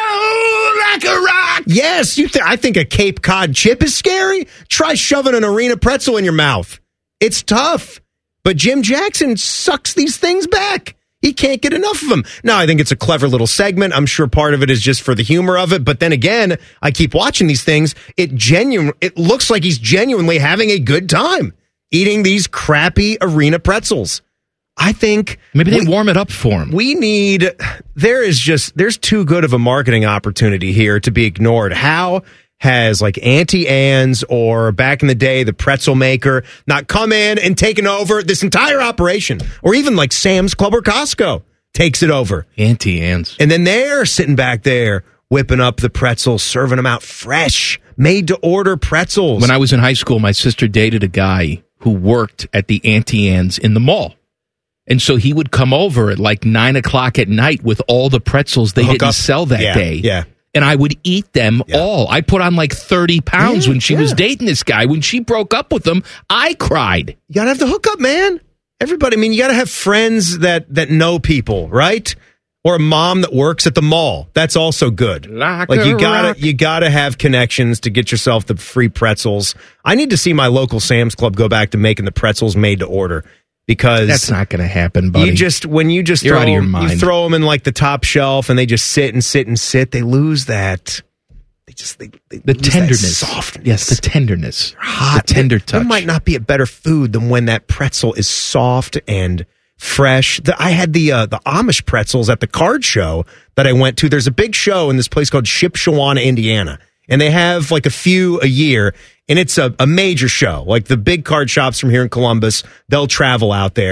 Oh, like a rock. Yes, you. Th- I think a Cape Cod chip is scary. Try shoving an arena pretzel in your mouth. It's tough. But Jim Jackson sucks these things back. He can't get enough of them. Now, I think it's a clever little segment. I'm sure part of it is just for the humor of it. But then again, I keep watching these things. It genuine. It looks like he's genuinely having a good time eating these crappy arena pretzels. I think Maybe they we- warm it up for him. we need, there is just, there's too good of a marketing opportunity here to be ignored. How has like Auntie Anne's or back in the day, the pretzel maker not come in and taken over this entire operation? Or even like Sam's Club or Costco takes it over. Auntie Anne's. And then they're sitting back there whipping up the pretzels, serving them out fresh, made to order pretzels. When I was in high school, my sister dated a guy who worked at the Auntie Anne's in the mall. And so he would come over at like nine o'clock at night with all the pretzels they Hook didn't up. sell that Yeah, day. yeah. And I would eat them Yeah. all. I put on like thirty pounds Yeah, when she was yeah. dating this guy. When she broke up with him, I cried. You gotta have the hookup, man. Everybody, I mean, you gotta have friends that that know people, right? Or a mom that works at the mall. That's also good. Like you a gotta rock. you gotta have connections to get yourself the free pretzels. I need to see my local Sam's Club go back to making the pretzels made to order, because That's not going to happen, buddy. you just when you just You're throw out of your them, you mind. throw them in like the top shelf and they just sit and sit and sit. They lose that. They just they, they the lose that tenderness. softness. Yes, the tenderness. Hot. The tender There- touch. There might not be a better food than when that pretzel is soft and fresh. The, I had the uh, the Amish pretzels at the card show that I went to. There's a big show in this place called Shipshewana, Indiana, and they have like a few a year, and it's a, a major show. Like the big card shops from here in Columbus, they'll travel out there.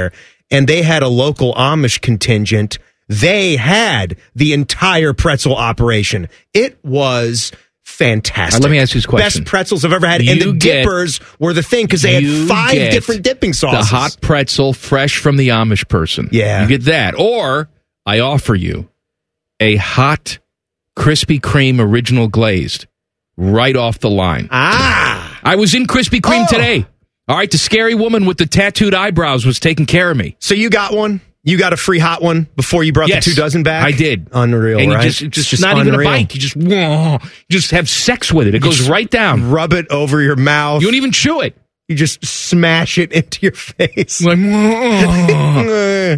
and they had a local Amish contingent. They had the entire pretzel operation. It was fantastic. Right, let me ask you this question. Best pretzels I've ever had. You and the get- dippers were the thing because they You had five get different dipping sauces. The hot pretzel fresh from the Amish person. Yeah. You get that. Or I offer you a hot Krispy Kreme original glazed right off the line. Ah. I was in Krispy Kreme Oh. today. All right, the scary woman with the tattooed eyebrows was taking care of me. So you got one? You got a free hot one before you brought Yes, the two dozen back? I did. Unreal, and right? you just, just, It's just not unreal. even a bite. You just, whoa, just have sex with it. It You goes just right down. Rub it over your mouth. You don't even chew it. You just smash it into your face. Like, whoa.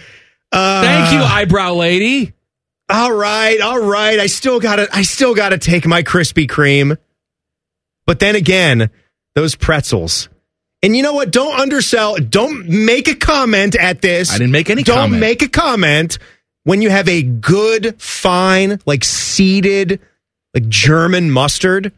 Uh, Thank you, eyebrow lady. All right, all right. I still gotta I still gotta take my Krispy Kreme. But then again, those pretzels. And you know what? Don't undersell. Don't make a comment at this. I didn't make any Don't comment. make a comment when you have a good, fine, like seeded, like German mustard.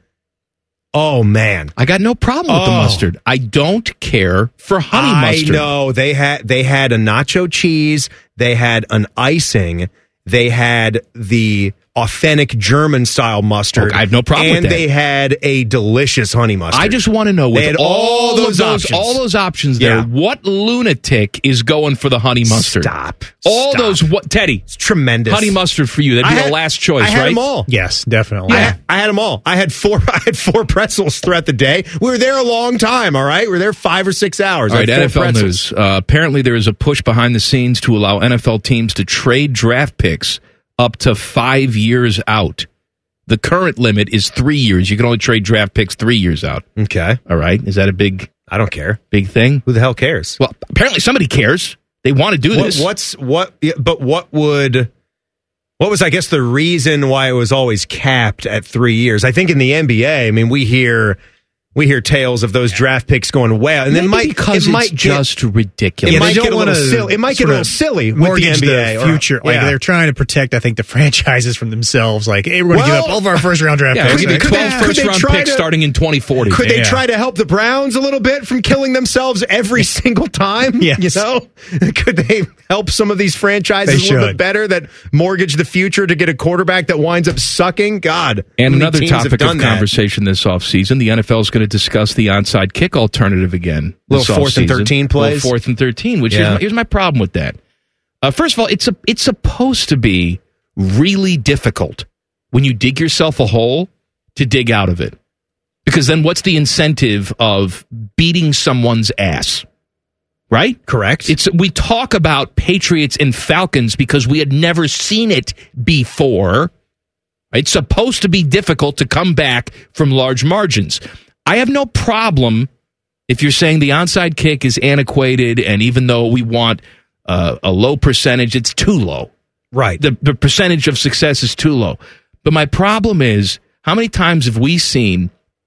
Oh, man. I got no problem with the Oh. mustard. I don't care for honey I mustard. know. They had they had a nacho cheese. They had an icing. They had the authentic German style mustard. Okay, I have no problem with and that. they had a delicious honey mustard. I just want to know They with had all, all those those options, options. all those options there, Yeah. what lunatic is going for the honey mustard? Stop. All Stop. those what Teddy? It's tremendous. Honey mustard for you. That'd be I the had- last choice, I had right? them all. Yes, definitely. I, had, I had them all. I had four. I had four pretzels throughout the day. We were there a long time. All right, we were there five or six hours. All I right, had N four F L pretzels. news. Uh, apparently, there is a push behind the scenes to allow N F L teams to trade draft picks up to five years out. The current limit is three years. You can only trade draft picks three years out. Okay. All right. Is that a big, I don't care. big thing? Who the hell cares? Well, apparently somebody cares. They want to do What, this. what's what? yeah, But what would? What was I guess the reason why it was always capped at three years? I think in the N B A, I mean, we hear we hear tales of those draft picks going well, and then Maybe might because it it's might get, just ridiculous. it Yeah, might they don't get a little wanna silly. It might get a sort little of silly with the mortgage N B A. the future. Like yeah. they're trying to protect, I think, the franchises from themselves. Like, hey, we're going to Well, give up all of our first round draft Yeah, picks. we're going to Could be they- twelve could first they round try picks to- starting in twenty forty. Could they Yeah. try to help the Browns a little bit from killing themselves every single time? Yes. You know? Could they help some of these franchises They a little should. bit better that mortgage the future to get a quarterback that winds up sucking? God. how And many another teams have topic of done that? conversation this offseason, the N F L is going to discuss the onside kick alternative again. This Little fourth and offseason. thirteen plays? Little fourth and thirteen, which Yeah. is, here's my problem with that. Uh, first of all, it's a, it's supposed to be really difficult when you dig yourself a hole to dig out of it. Because then what's the incentive of beating someone's ass? Right? Correct. It's we talk about Patriots and Falcons because we had never seen it before. It's supposed to be difficult to come back from large margins. I have no problem if you're saying the onside kick is antiquated, and even though we want uh, a low percentage, it's too low. Right. The, the percentage of success is too low. But my problem is, how many times have we seen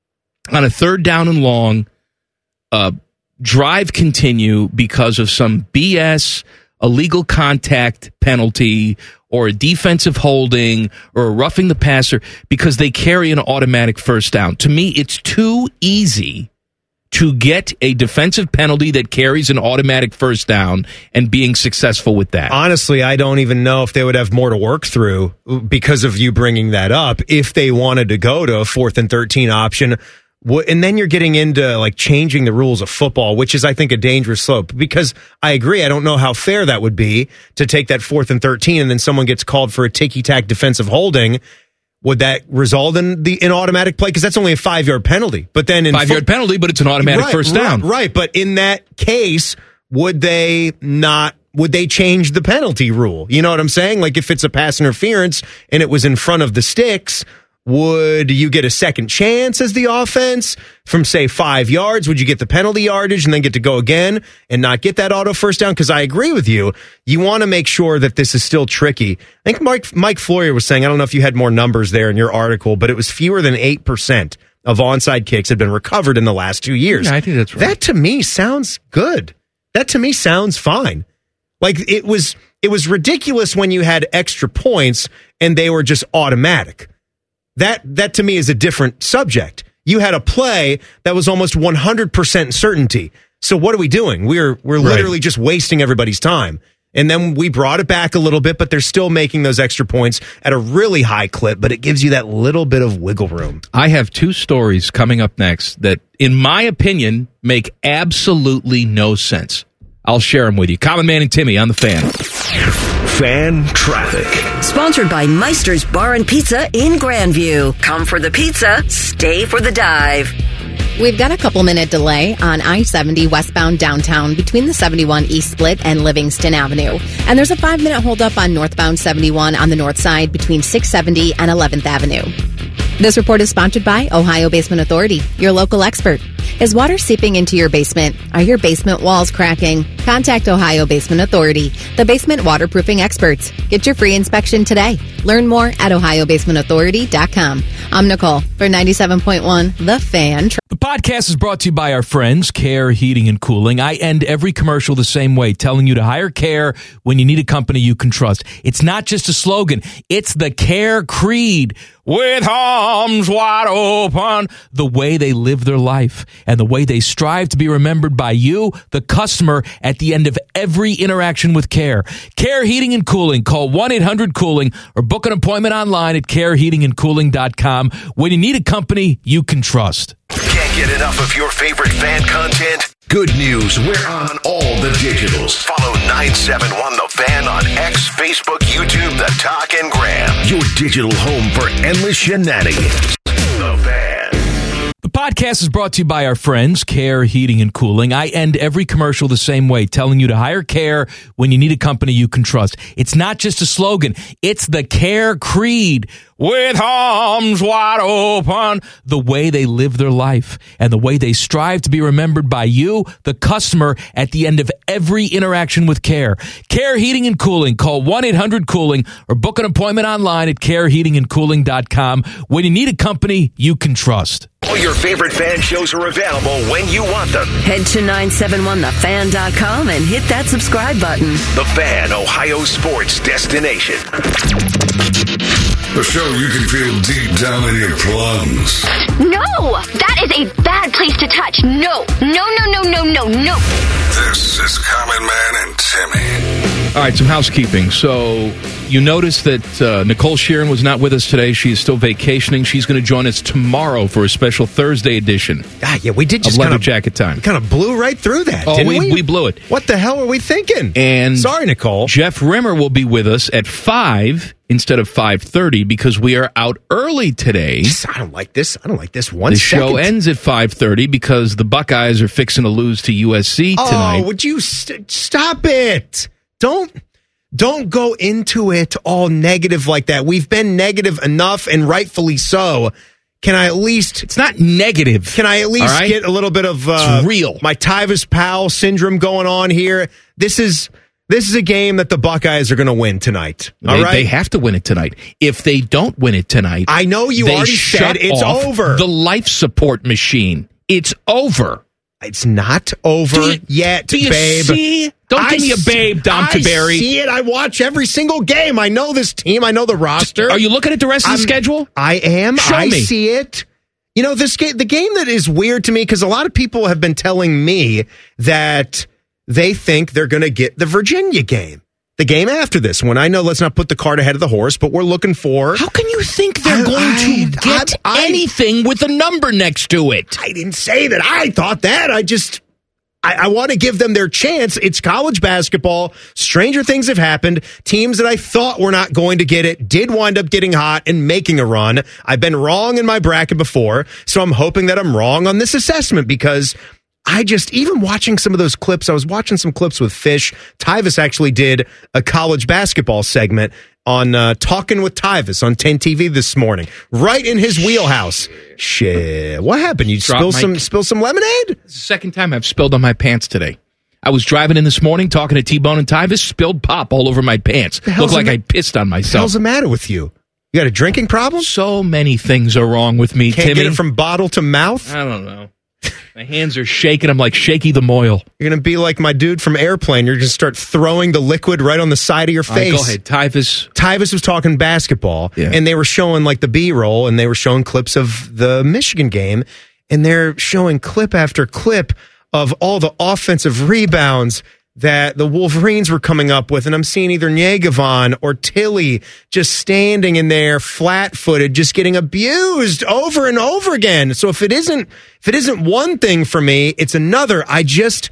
on a third down and long, uh, drive continue because of some B S, illegal contact penalty, or a defensive holding, or a roughing the passer because they carry an automatic first down? To me, it's too easy to get a defensive penalty that carries an automatic first down and being successful with that. Honestly, I don't even know if they would have more to work through because of you bringing that up if they wanted to go to a fourth and thirteen option. And then you're getting into like changing the rules of football, which is, I think, a dangerous slope because I agree. I don't know how fair that would be to take that fourth and thirteen and then someone gets called for a ticky-tack defensive holding. Would that result in the in automatic play? Because that's only a five-yard penalty. But then in Five yard fo- penalty, but it's an automatic right, first right, down. Right. But in that case, would they not? Would they change the penalty rule? You know what I'm saying? Like if it's a pass interference and it was in front of the sticks, would you get a second chance as the offense from, say, five yards? Would you get the penalty yardage and then get to go again and not get that auto first down? Because I agree with you. You want to make sure that this is still tricky. I think Mike, Mike Floyer was saying, I don't know if you had more numbers there in your article, but it was fewer than eight percent of onside kicks have been recovered in the last two years. Yeah, I think that's right. That to me sounds good. That to me sounds fine. Like it was, it was ridiculous when you had extra points and they were just automatic. That that to me is a different subject. You had a play that was almost one hundred percent certainty. So what are we doing? We're we're Right. literally just wasting everybody's time. And then we brought it back a little bit, but they're still making those extra points at a really high clip, but it gives you that little bit of wiggle room. I have two stories coming up next that, in my opinion, make absolutely no sense. I'll share them with you. Common Man and Timmy on the Fan. Fan traffic. Sponsored by Meister's Bar and Pizza in Grandview. Come for the pizza, stay for the dive. We've got a couple minute delay on I seventy westbound downtown between the seventy-one East Split and Livingston Avenue. And there's a five minute holdup on northbound seventy-one on the north side between six seventy and eleventh Avenue. This report is sponsored by Ohio Basement Authority, your local expert. Is water seeping into your basement? Are your basement walls cracking? Contact Ohio Basement Authority, the basement waterproofing experts. Get your free inspection today. Learn more at ohio basement authority dot com. I'm Nicole for ninety-seven point one The Fan. The podcast is brought to you by our friends, Care Heating and Cooling. I end every commercial the same way, telling you to hire Care when you need a company you can trust. It's not just a slogan. It's the Care creed. With arms wide open, the way they live their life and the way they strive to be remembered by you, the customer, at the end of every interaction with Care. Care Heating and Cooling. Call one eight hundred cooling or book an appointment online at care heating and cooling dot com when you need a company you can trust. Can't get enough of your favorite fan content? Good news, we're on all the digitals. Follow nine seven one The Fan on X, Facebook, YouTube, The Talk, and Gram. Your digital home for endless shenanigans. The Fan. The podcast is brought to you by our friends, Care Heating and Cooling. I end every commercial the same way, telling you to hire Care when you need a company you can trust. It's not just a slogan. It's the Care creed. With arms wide open, the way they live their life and the way they strive to be remembered by you, the customer, at the end of every interaction with Care. Care Heating and Cooling. Call one eight hundred cooling or book an appointment online at care heating and cooling dot com when you need a company you can trust. All your favorite fan shows are available when you want them. Head to nine seven one the fan dot com and hit that subscribe button. The Fan, Ohio sports destination. The show you can feel deep down in your plums. No! That is a bad place to touch. No. No, no, no, no, no, no. This is Common Man and Timmy. All right, some housekeeping. So you noticed that uh, Nicole Sheeran was not with us today. She is still vacationing. She's going to join us tomorrow for a special Thursday edition. Ah, yeah, we did just of Leather kind of, Jacket Time. Kind of blew right through that, Oh, didn't we, we? we blew it. What the hell are we thinking? And sorry, Nicole. Jeff Rimmer will be with us at five instead of five thirty because we are out early today. I don't like this. I don't like this one The second. show ends at five thirty because the Buckeyes are fixing to lose to U S C tonight. Oh, would you st- stop it? Don't don't go into it all negative like that. We've been negative enough, and rightfully so. Can I at least? It's not negative. Can I at least right? get a little bit of uh, it's real? My Tyvis Powell syndrome going on here. This is this is a game that the Buckeyes are going to win tonight. All they, right, they have to win it tonight. If they don't win it tonight, I know you they already shut said it's off over. The life support machine. It's over. It's not over do you, yet, do you babe. See? Don't I give me a babe, Dom I Taberry. see it. I watch every single game. I know this team. I know the roster. Are you looking at the rest of I'm, the schedule? I am. Show I me. see it. You know, this game, the game that is weird to me, because a lot of people have been telling me that they think they're going to get the Virginia game. The game after this one. I know, let's not put the cart ahead of the horse, but we're looking for... How can you think they're I, going I, to get I, I, anything with a number next to it? I didn't say that. I thought that. I just... I, I want to give them their chance. It's college basketball. Stranger things have happened. Teams that I thought were not going to get it did wind up getting hot and making a run. I've been wrong in my bracket before, so I'm hoping that I'm wrong on this assessment because I just, even watching some of those clips, I was watching some clips with Fish. Tyvis actually did a college basketball segment on uh, Talking with Tyvis on ten T V this morning, right in his wheelhouse. Shit. What happened? You Drop spill my- some spill some lemonade? It's the second time I've spilled on my pants today. I was driving in this morning talking to T-Bone and Tyvis, spilled pop all over my pants. Looked like the- I pissed on What the myself. hell's the matter with you? You got a drinking problem? So many things are wrong with me, Can't Timmy. get it from bottle to mouth? I don't know. My hands are shaking. I'm like Shaky the Moyle. You're going to be like my dude from Airplane. You're going to start throwing the liquid right on the side of your All right, face. go ahead, Tyvis. Tyvis was talking basketball, Yeah. and they were showing like the B-roll, and they were showing clips of the Michigan game, and they're showing clip after clip of all the offensive rebounds that the Wolverines were coming up with, and I'm seeing either Nyegevon or Tilly just standing in there flat-footed, just getting abused over and over again. So if it isn't if it isn't one thing for me, it's another. I just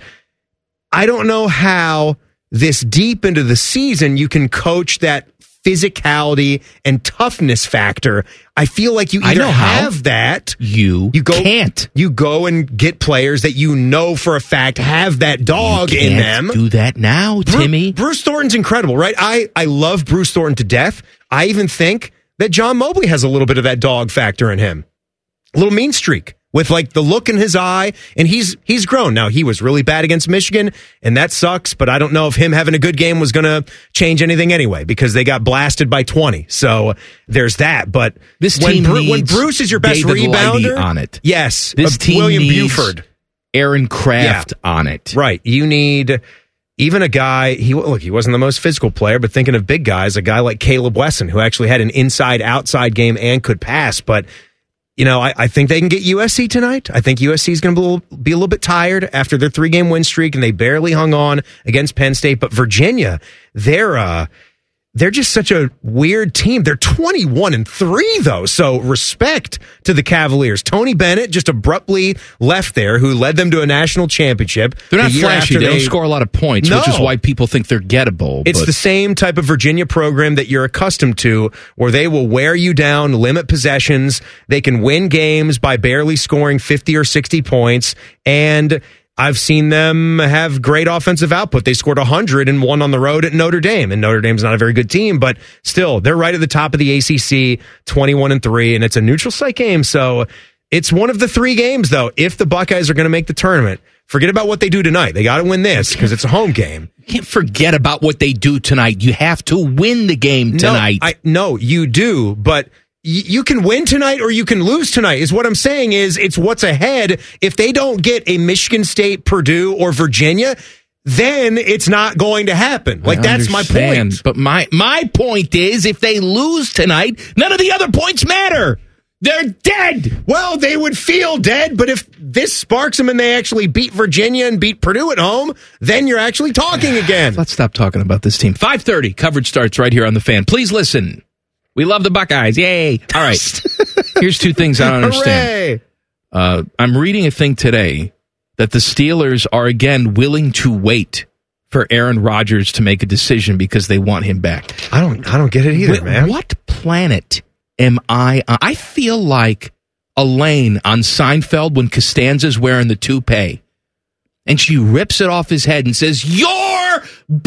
I don't know how this deep into the season you can coach that physicality and toughness factor. I feel like you either I know have how. that, you, you go, can't. You go and get players that you know for a fact have that dog you in can't them. Do that now, Bru- Timmy. Bruce Thornton's incredible, right? I, I love Bruce Thornton to death. I even think that John Mobley has a little bit of that dog factor in him. A little mean streak with like the look in his eye, and he's he's grown. Now, he was really bad against Michigan, and that sucks, but I don't know if him having a good game was going to change anything anyway, because they got blasted by twenty. So there's that. But this when, team Bru- needs when Bruce is your best David rebounder, Lighty on it. Yes, This uh, team William needs Buford. Aaron Kraft yeah. on it. Right. You need even a guy, he look, he wasn't the most physical player, but thinking of big guys, a guy like Caleb Wesson, who actually had an inside-outside game and could pass, but you know, I, I think they can get U S C tonight. I think U S C is going to be a little bit tired after their three-game win streak, and they barely hung on against Penn State. But Virginia, they're uh, they're just such a weird team. They're twenty-one and three, though, so respect to the Cavaliers. Tony Bennett just abruptly left there, who led them to a national championship. They're not the year flashy. after They don't score a lot of points, No. which is why people think they're gettable. It's but- the same type of Virginia program that you're accustomed to, where they will wear you down, limit possessions. They can win games by barely scoring fifty or sixty points. And I've seen them have great offensive output. They scored one hundred and won on the road at Notre Dame. And Notre Dame's not a very good team, but still, they're right at the top of the A C C, twenty-one and three, and it's a neutral site game. So it's one of the three games, though, if the Buckeyes are going to make the tournament. Forget about what they do tonight. They got to win this because it's a home game. You can't forget about what they do tonight. You have to win the game tonight. No, I, no you do, but y- you can win tonight or you can lose tonight, is what I'm saying. Is it's what's ahead. If they don't get a Michigan State, Purdue, or Virginia, then it's not going to happen. Like, I that's my understand, point. But my, my point is, if they lose tonight, none of the other points matter. They're dead. Well, they would feel dead, but if this sparks them and they actually beat Virginia and beat Purdue at home, then you're actually talking again. Let's stop talking about this team. five thirty, coverage starts right here on The Fan. Please listen. We love the Buckeyes. Yay. All right. Here's two things I don't understand. Uh, I'm reading a thing today that the Steelers are again willing to wait for Aaron Rodgers to make a decision because they want him back. I don't I don't get it either, Wait, man. What planet am I on? I feel like Elaine on Seinfeld when Costanza's wearing the toupee and she rips it off his head and says, "You're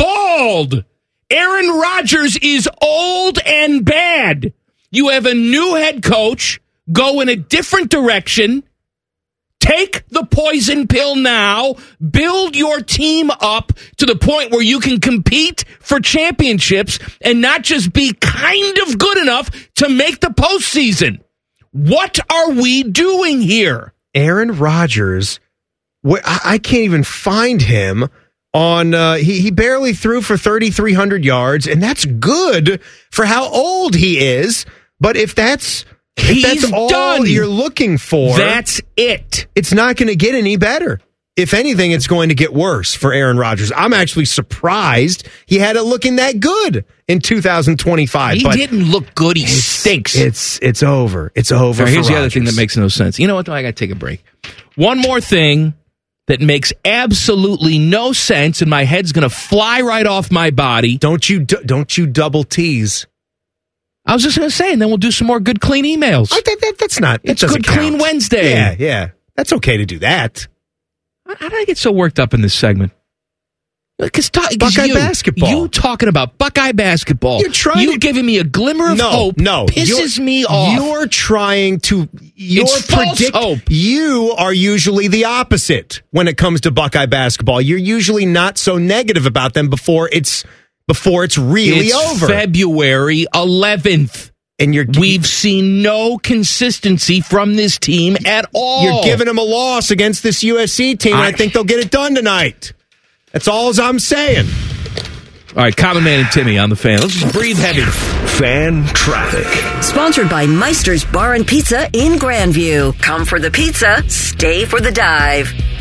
bald! Aaron Rodgers is old and bad. You have a new head coach. Go in a different direction. Take the poison pill now. Build your team up to the point where you can compete for championships and not just be kind of good enough to make the postseason. What are we doing here?" Aaron Rodgers, wh- I I can't even find him on, uh, he, he barely threw for thirty-three hundred yards, and that's good for how old he is. But if that's, if He's that's all done. you're looking for, That's it. it's not going to get any better. If anything, it's going to get worse for Aaron Rodgers. I'm actually surprised he had it looking that good in two thousand twenty-five. He but didn't look good. He stinks. It's it's over. It's over. Now, here's for the other thing Rodgers. that makes no sense. You know what, though? I got to take a break. One more thing that makes absolutely no sense, and my head's going to fly right off my body. Don't you du- don't you double tease? I was just going to say, and then we'll do some more good, clean emails. I, that, that, that's not. That It's doesn't Good Clean count. Wednesday. Yeah, yeah. That's okay to do that. How did I get so worked up in this segment? Because Buckeye you, basketball. You talking about Buckeye basketball. You're trying you to- giving me a glimmer of no, hope. No, pisses you're, me off. You're trying to. You're It's false predict- hope. You are usually the opposite when it comes to Buckeye basketball. You're usually not so negative about them before it's before it's really it's over. February eleventh. And you're We've seen no consistency from this team at all. You're giving them a loss against this U S C team, and I, I- think they'll get it done tonight. That's all I'm saying. All right, Common Man and Timmy on The Fan. Let's just breathe heavy. Fan traffic. Sponsored by Meister's Bar and Pizza in Grandview. Come for the pizza, stay for the dive.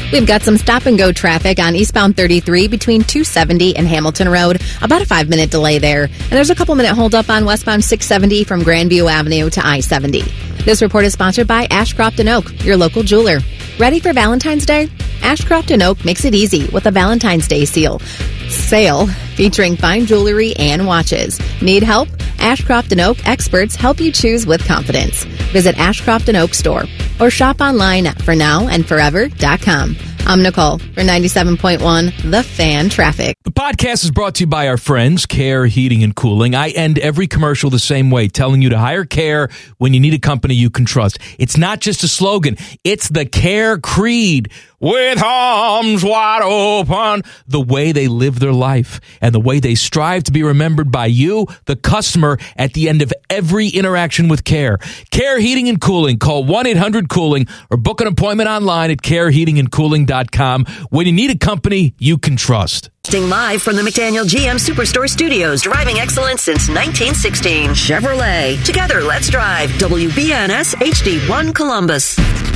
We've got some stop-and-go traffic on eastbound thirty-three between two seventy and Hamilton Road. About a five-minute delay there. And there's a couple-minute hold-up on westbound six seventy from Grandview Avenue to I seventy. This report is sponsored by Ashcroft and Oak, your local jeweler. Ready for Valentine's Day? Ashcroft and Oak makes it easy with a Valentine's Day seal. Sale featuring fine jewelry and watches. Need help? Ashcroft and Oak experts help you choose with confidence. Visit Ashcroft and Oak store or shop online at for now and forever dot com. I'm Nicole for ninety-seven point one The Fan Traffic. The podcast is brought to you by our friends, Care Heating and Cooling. I end every commercial the same way, telling you to hire Care when you need a company you can trust. It's not just a slogan. It's the Care creed. With arms wide open, the way they live their life and the way they strive to be remembered by you, the customer, at the end of every interaction with Care. Care Heating and Cooling. Call one eight hundred cooling or book an appointment online at care heating and cooling dot com when you need a company you can trust. Live from the McDaniel G M Superstore Studios, driving excellence since nineteen sixteen. Chevrolet. Together, let's drive. W B N S H D one Columbus.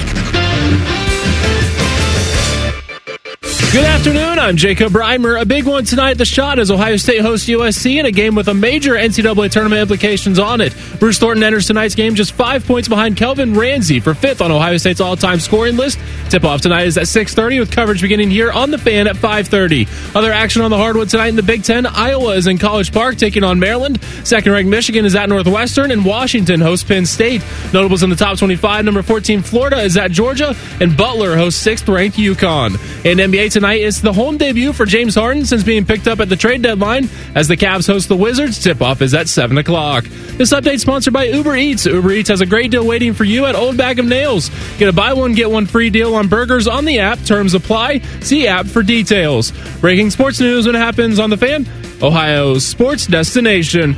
Good afternoon, I'm Jacob Reimer. A big one tonight at the Shot as Ohio State hosts U S C in a game with a major N C double A tournament implications on it. Bruce Thornton enters tonight's game just five points behind Kelvin Ramsey for fifth on Ohio State's all-time scoring list. Tip-off tonight is at six thirty with coverage beginning here on The Fan at five thirty. Other action on the hardwood tonight in the Big Ten. Iowa is in College Park taking on Maryland. Second-ranked Michigan is at Northwestern, and Washington hosts Penn State. Notables in the top twenty-five, number fourteen Florida is at Georgia, and Butler hosts sixth-ranked UConn. In N B A tonight, it's the home debut for James Harden since being picked up at the trade deadline as the Cavs host the Wizards. Tip-off is at seven o'clock. This update sponsored by Uber Eats. Uber Eats has a great deal waiting for you at Old Bag of Nails. Get a buy one, get one free deal on burgers on the app. Terms apply. See app for details. Breaking sports news when it happens on The Fan, Ohio's sports destination.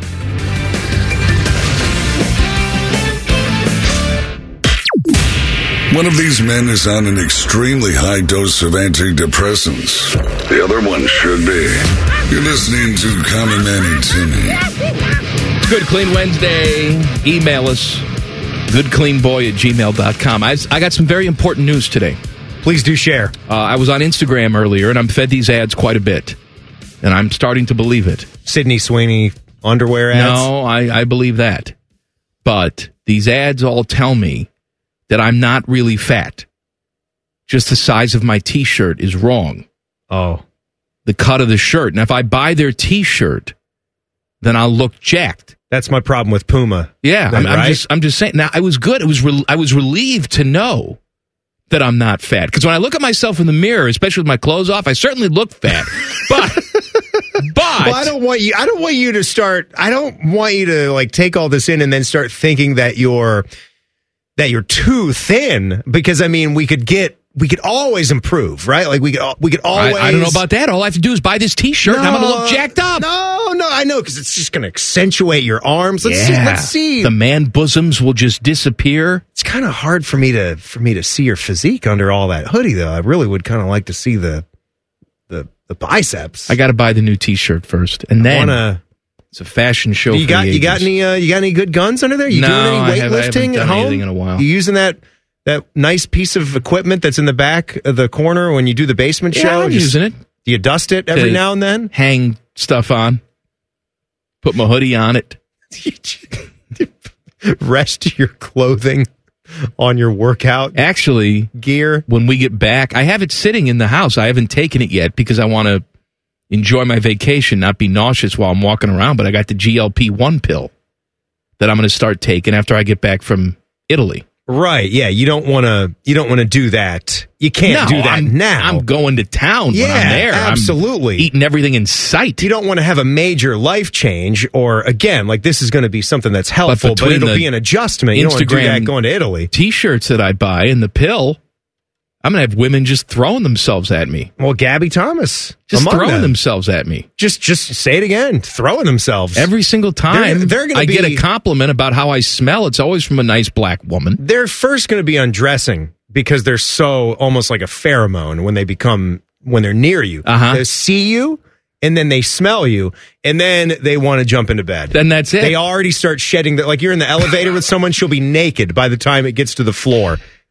One of these men is on an extremely high dose of antidepressants. The other one should be. You're listening to Common Man and Timmy. It's Good Clean Wednesday. Email us, goodcleanboy at gmail dot com. I, I got some very important news today. Please do share. Uh, I was on Instagram earlier, and I'm fed these ads quite a bit. And I'm starting to believe it. Sydney Sweeney underwear ads? No, I, I believe that. But these ads all tell me that I'm not really fat. Just the size of my T-shirt is wrong. Oh. The cut of the shirt. And if I buy their T-shirt, then I'll look jacked. That's my problem with Puma. Yeah, then, I'm, I'm right? just I'm just saying. Now, I was good. It was re- I was relieved to know that I'm not fat. Because when I look at myself in the mirror, especially with my clothes off, I certainly look fat. But... But well, I don't want you I don't want you to start I don't want you to like take all this in and then start thinking that you're that you're too thin, because I mean we could get we could always improve, right? Like we could we could always I, I don't know about that. All I have to do is buy this T-shirt no, and I'm going to look jacked up. No, no, I know, because it's just going to accentuate your arms. Let's yeah. see. Let's see. The man bosoms will just disappear. It's kind of hard for me to for me to see your physique under all that hoodie, though. I really would kind of like to see the the the biceps. I got to buy the new T-shirt first, and then wanna, it's a fashion show. You for got the you got any uh, you got any good guns under there? You no, doing any I have, weightlifting I haven't at done home? anything in a while. You using that that nice piece of equipment that's in the back of the corner when you do the basement yeah, show? I'm Just, using it. Do you dust it every to now and then? Hang stuff on. Put my hoodie on it. Rest your clothing on your workout actually gear. When we get back, I have it sitting in the house. I haven't taken it yet because I want to enjoy my vacation, not be nauseous while I'm walking around. But I got the G L P one pill that I'm going to start taking after I get back from Italy. Right, yeah, you don't want to you don't want to do that. You can't no, do that I'm, now. I'm going to town yeah, when I'm there. Absolutely. I'm eating everything in sight. You don't want to have a major life change, or again, like this is going to be something that's helpful, but, but it'll be an adjustment. You don't want to do that going to Italy. T-shirts that I buy and the pill, I'm going to have women just throwing themselves at me. Well, Gabby Thomas. Just throwing them. themselves at me. Just just say it again. Throwing themselves. Every single time they're, they're gonna I be, get a compliment about how I smell, it's always from a nice black woman. They're first going to be undressing because they're so almost like a pheromone when they become, when they're near you. Uh-huh. They see you, and then they smell you, and then they want to jump into bed. Then that's it. They already start shedding, the, like you're in the elevator with someone, she'll be naked by the time it gets to the floor.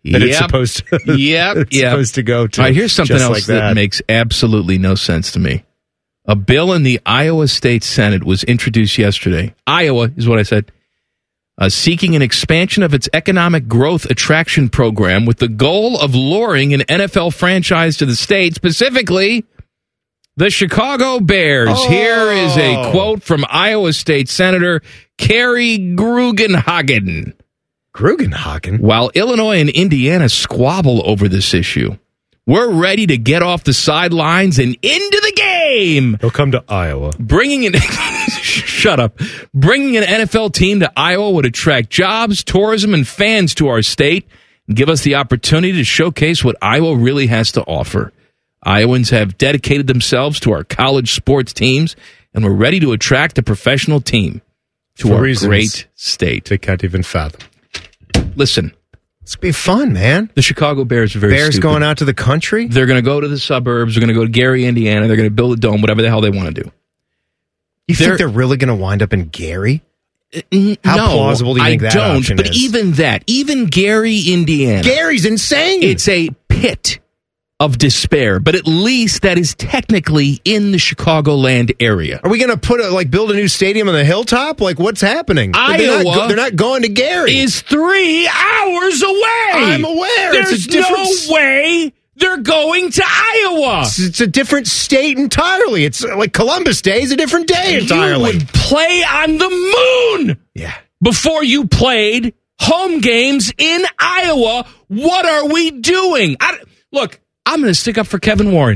that yep. it's supposed to, yep, it's yep. supposed to go to. All right, here's something just else like that. that makes absolutely no sense to me. A bill in the Iowa State Senate was introduced yesterday. Iowa is what I said. Uh, seeking an expansion of its economic growth attraction program with the goal of luring an N F L franchise to the state, specifically the Chicago Bears. Oh. Here is a quote from Iowa State Senator Carrie Grugenhagen. Grugenhagen? While Illinois and Indiana squabble over this issue, we're ready to get off the sidelines and into the game. They'll come to Iowa. Bringing an shut up. Bringing an N F L team to Iowa would attract jobs, tourism, and fans to our state and give us the opportunity to showcase what Iowa really has to offer. Iowans have dedicated themselves to our college sports teams, and we're ready to attract a professional team to For our reasons great state. They can't even fathom. Listen. It's going to be fun, man. The Chicago Bears are very Bears stupid. going out to the country? They're going to go to the suburbs. They're going to go to Gary, Indiana. They're going to build a dome, whatever the hell they want to do. You they're, think they're really going to wind up in Gary? N- How no, plausible do you think I that don't, option but is? even that, even Gary, Indiana. Gary's insane. It's a pit of despair, but at least that is technically in the Chicagoland area. Are we going to put a, like build a new stadium on the hilltop? Like what's happening? Iowa they're not, go, they're not going to Gary. Is three hours away. I'm aware. There's it's a different, no way they're going to Iowa. It's, it's a different state entirely. It's like Columbus Day is a different day entirely. You would play on the moon. Yeah. Before you played home games in Iowa. What are we doing? I, look, I'm going to stick up for Kevin Warren.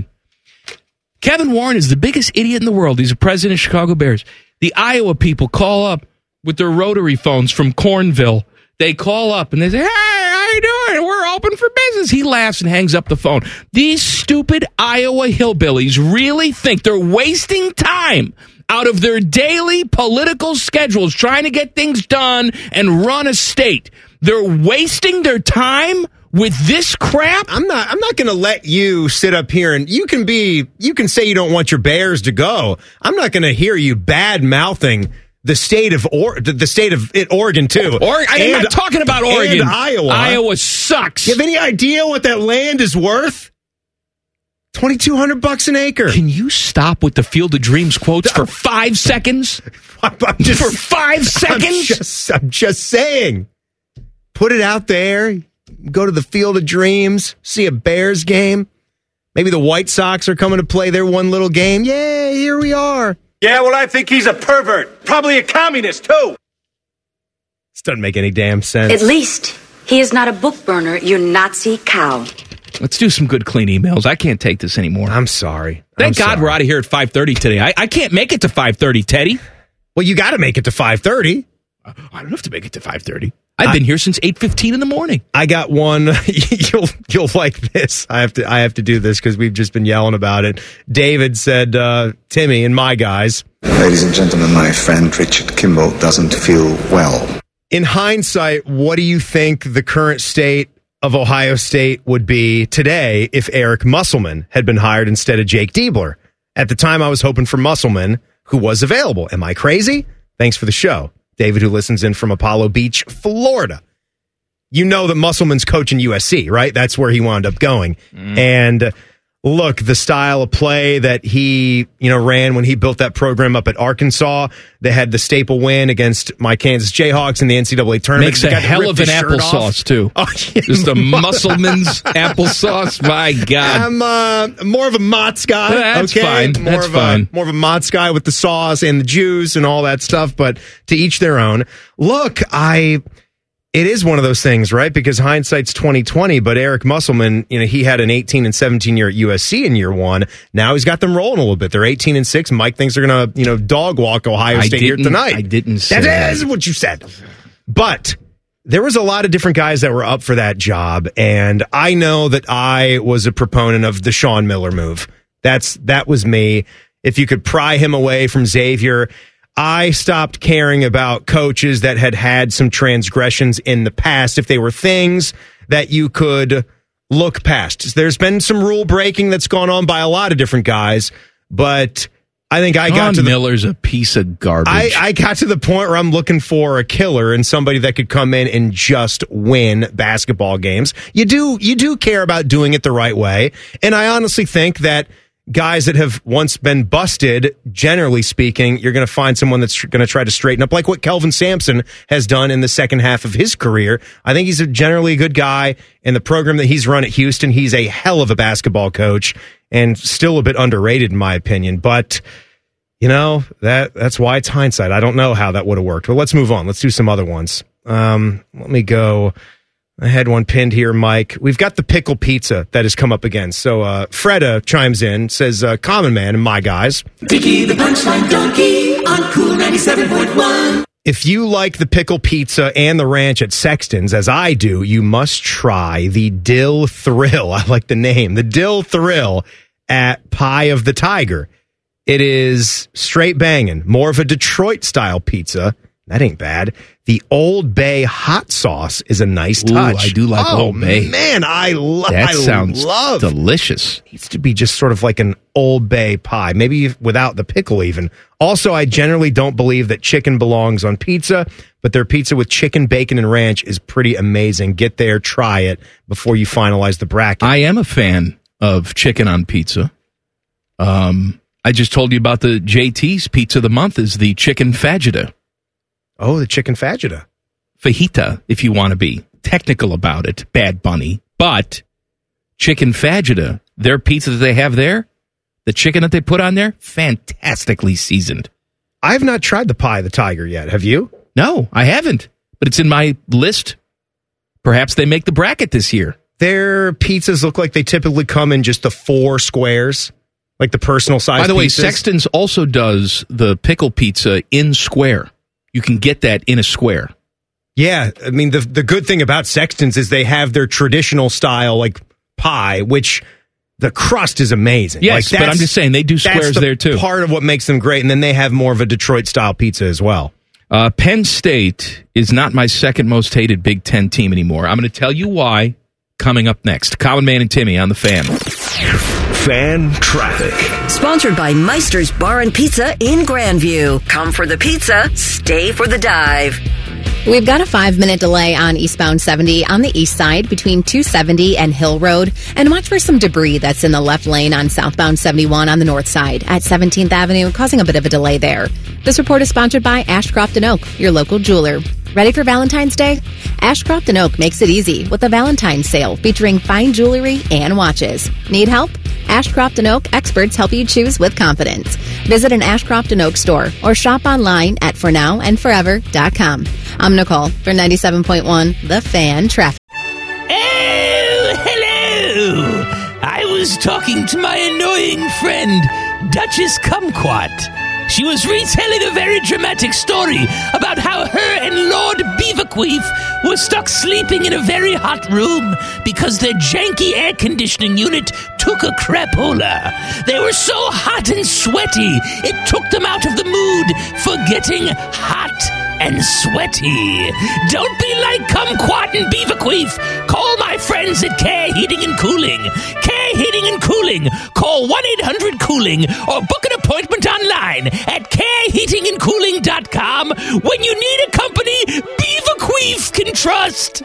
Kevin Warren is the biggest idiot in the world. He's the president of Chicago Bears. The Iowa people call up with their rotary phones from Cornville. They call up and they say, hey, how you doing? We're open for business. He laughs and hangs up the phone. These stupid Iowa hillbillies really think they're wasting time out of their daily political schedules trying to get things done and run a state. They're wasting their time with this crap. I'm not I'm not going to let you sit up here and you can be you can say you don't want your Bears to go. I'm not going to hear you bad mouthing the state of or the state of it, Oregon too. Or, I'm and, not talking about Oregon. And Iowa. Iowa sucks. You have any idea what that land is worth? twenty-two hundred bucks an acre. Can you stop with the Field of Dreams quotes for five seconds? I'm just, for five seconds? I'm just, I'm just saying. Put it out there. Go to the Field of Dreams. See a Bears game. Maybe the White Sox are coming to play their one little game. Yay, here we are. Yeah, well, I think he's a pervert. Probably a communist, too. This doesn't make any damn sense. At least he is not a book burner, you Nazi cow. Let's do some good, clean emails. I can't take this anymore. I'm sorry. Thank I'm God sorry. we're out of here at five thirty today. I, I can't make it to five thirty, Teddy. Well, you got to make it to five thirty. I don't have to make it to five thirty. I've I, been here since eight fifteen in the morning. I got one. you'll you'll like this. I have to I have to do this because we've just been yelling about it. David said, uh, Timmy and my guys. Ladies and gentlemen, my friend Richard Kimball doesn't feel well. In hindsight, what do you think the current state of Ohio State would be today if Eric Musselman had been hired instead of Jake Diebler? At the time, I was hoping for Musselman, who was available. Am I crazy? Thanks for the show. David, who listens in from Apollo Beach, Florida. You know that Musselman's coaching U S C, right? That's where he wound up going. Mm. And look, the style of play that he, you know, ran when he built that program up at Arkansas, they had the staple win against my Kansas Jayhawks in the N C double A tournament. Makes a hell of an applesauce, too. Oh, yeah. Just a Musselman's applesauce. My God. I'm uh, more of a Mott's guy. That's okay? fine. More That's of fine. A, more of a Mott's guy with the sauce and the juice and all that stuff, but to each their own. Look, I... It is one of those things, right? Because hindsight's twenty twenty, but Eric Musselman, you know, he had an eighteen and seventeen year at U S C in year one. Now he's got them rolling a little bit. They're eighteen and six. Mike thinks they're going to, you know, dog walk Ohio State here tonight. I didn't say that. That is what you said. But there was a lot of different guys that were up for that job, and I know that I was a proponent of the Sean Miller move. That's that was me. If you could pry him away from Xavier, I stopped caring about coaches that had had some transgressions in the past if they were things that you could look past. There's been some rule breaking that's gone on by a lot of different guys, but I think I Von got to the, Miller's a piece of garbage. I, I got to the point where I'm looking for a killer and somebody that could come in and just win basketball games. You do you do care about doing it the right way, and I honestly think that guys that have once been busted, generally speaking, you're going to find someone that's going to try to straighten up, like what Kelvin Sampson has done in the second half of his career. I think he's a generally a good guy. In the program that he's run at Houston, he's a hell of a basketball coach and still a bit underrated, in my opinion. But, you know, that that's why it's hindsight. I don't know how that would have worked. But let's move on. Let's do some other ones. Um, let me go. I had one pinned here, Mike. We've got the pickle pizza that has come up again. So uh, Freda chimes in, says, uh, Common Man and my guys. Dickie the Punchline Donkey on Cool ninety-seven point one. If you like the pickle pizza and the ranch at Sexton's, as I do, you must try the Dill Thrill. I like the name. The Dill Thrill at Pie of the Tiger. It is straight banging. More of a Detroit-style pizza. That ain't bad. The Old Bay hot sauce is a nice touch. Ooh, I do like oh, Old Bay. Man, I, lo- that I sounds love. delicious. It needs to be just sort of like an Old Bay pie, maybe without the pickle even. Also, I generally don't believe that chicken belongs on pizza, but their pizza with chicken, bacon, and ranch is pretty amazing. Get there, try it before you finalize the bracket. I am a fan of chicken on pizza. Um, I just told you about the J T's Pizza of the Month is the chicken fajita. Oh, the chicken fajita. Fajita, if you want to be technical about it, Bad Bunny. But chicken fajita, their pizza that they have there, the chicken that they put on there, fantastically seasoned. I have not tried the Pie of the Tiger yet. Have you? No, I haven't. But it's in my list. Perhaps they make the bracket this year. Their pizzas look like they typically come in just the four squares, like the personal size. By the way, pizzas. Sexton's also does the pickle pizza in square. You can get that in a square. Yeah, I mean, the the good thing about Sexton's is they have their traditional style, like, pie, which the crust is amazing. Yes, like, but I'm just saying, they do squares the there, too. Part of what makes them great, and then they have more of a Detroit-style pizza as well. Uh, Penn State is not my second most hated Big Ten team anymore. I'm going to tell you why coming up next. Common Man and Timmy on the Fan. Fan Traffic. Sponsored by Meister's Bar and Pizza in Grandview. Come for the pizza, stay for the dive. We've got a five-minute delay on eastbound seventy on the east side between two seventy and Hill Road. And watch for some debris that's in the left lane on southbound seventy-one on the north side at seventeenth Avenue, causing a bit of a delay there. This report is sponsored by Ashcroft and Oak, your local jeweler. Ready for Valentine's Day? Ashcroft and Oak makes it easy with a Valentine's sale featuring fine jewelry and watches. Need help? Ashcroft and Oak experts help you choose with confidence. Visit an Ashcroft and Oak store or shop online at for now and forever dot com. I'm Nicole for ninety-seven point one The Fan Traffic. Oh, hello! I was talking to my annoying friend, Duchess Kumquat. She was retelling a very dramatic story about how her and Lord Beaverqueef were stuck sleeping in a very hot room because their janky air conditioning unit took a crapola. They were so hot and sweaty, it took them out of the mood for getting hot and sweaty. Don't be like Kumquat and Beaverqueef. Call my friends at Care Heating and Cooling. Care Heating and Cooling. Call one eight hundred cooling or book an appointment online at care heating and cooling dot com when you need a company Beaverqueef can trust.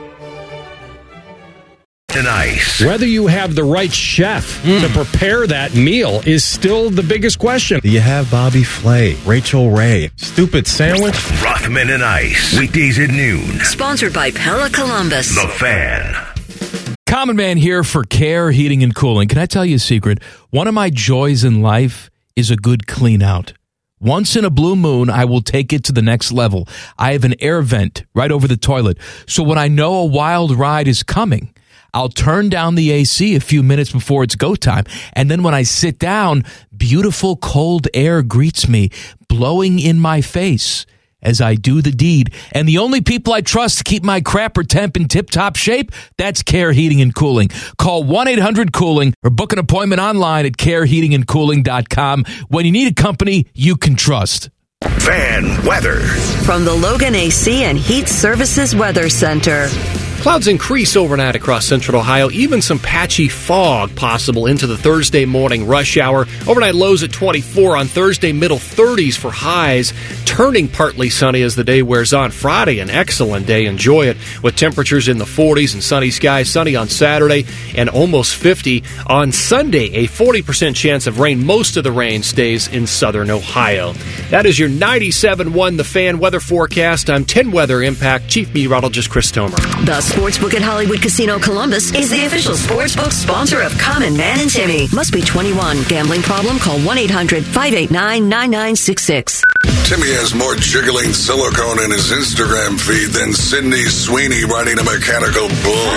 Nice. Whether you have the right chef mm. to prepare that meal is still the biggest question. Do you have Bobby Flay, Rachel Ray, Stupid Sandwich? Rothman and Ice, weekdays at noon. Sponsored by Pella Columbus. The Fan. Common Man here for Care Heating and Cooling. Can I tell you a secret? One of my joys in life is a good clean out. Once in a blue moon, I will take it to the next level. I have an air vent right over the toilet. So when I know a wild ride is coming, I'll turn down the A C a few minutes before it's go time. And then when I sit down, beautiful cold air greets me, blowing in my face as I do the deed. And the only people I trust to keep my crapper temp in tip-top shape, that's Care Heating and Cooling. Call one eight hundred cooling or book an appointment online at care heating and cooling dot com when you need a company you can trust. Fan weather. From the Logan A C and Heat Services Weather Center. Clouds increase overnight across central Ohio, even some patchy fog possible into the Thursday morning rush hour. Overnight lows at twenty-four on Thursday, middle thirties for highs, turning partly sunny as the day wears on. Friday, an excellent day. Enjoy it with temperatures in the forties and sunny skies. Sunny on Saturday and almost fifty. On Sunday, a forty percent chance of rain. Most of the rain stays in southern Ohio. That is your ninety-seven point one The Fan weather forecast. I'm ten Weather Impact Chief Meteorologist Chris Tomer. The Sportsbook at Hollywood Casino Columbus is the official sportsbook sponsor of Common Man and Timmy. Must be twenty-one. Gambling problem? Call one eight hundred five eight nine nine nine six six. Timmy has more jiggling silicone in his Instagram feed than Sydney Sweeney riding a mechanical bull.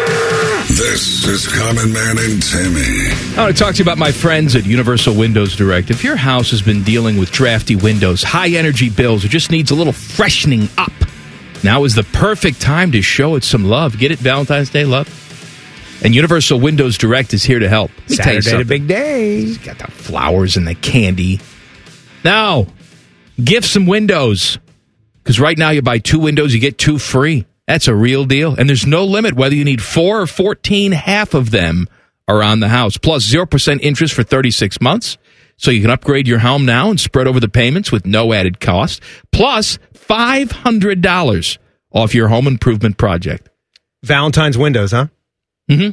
This is Common Man and Timmy. I want to talk to you about my friends at Universal Windows Direct. If your house has been dealing with drafty windows, high energy bills, or just needs a little freshening up, now is the perfect time to show it some love. Get it Valentine's Day love. And Universal Windows Direct is here to help. Let me tell you Saturday, the something. big day. Got the flowers and the candy. Now, gift some windows. Because right now you buy two windows, you get two free. That's a real deal. And there's no limit whether you need four or fourteen. Half of them are on the house. Plus zero percent interest for thirty-six months. So you can upgrade your home now and spread over the payments with no added cost. Plus five hundred dollars off your home improvement project. Valentine's windows, huh? Mm-hmm.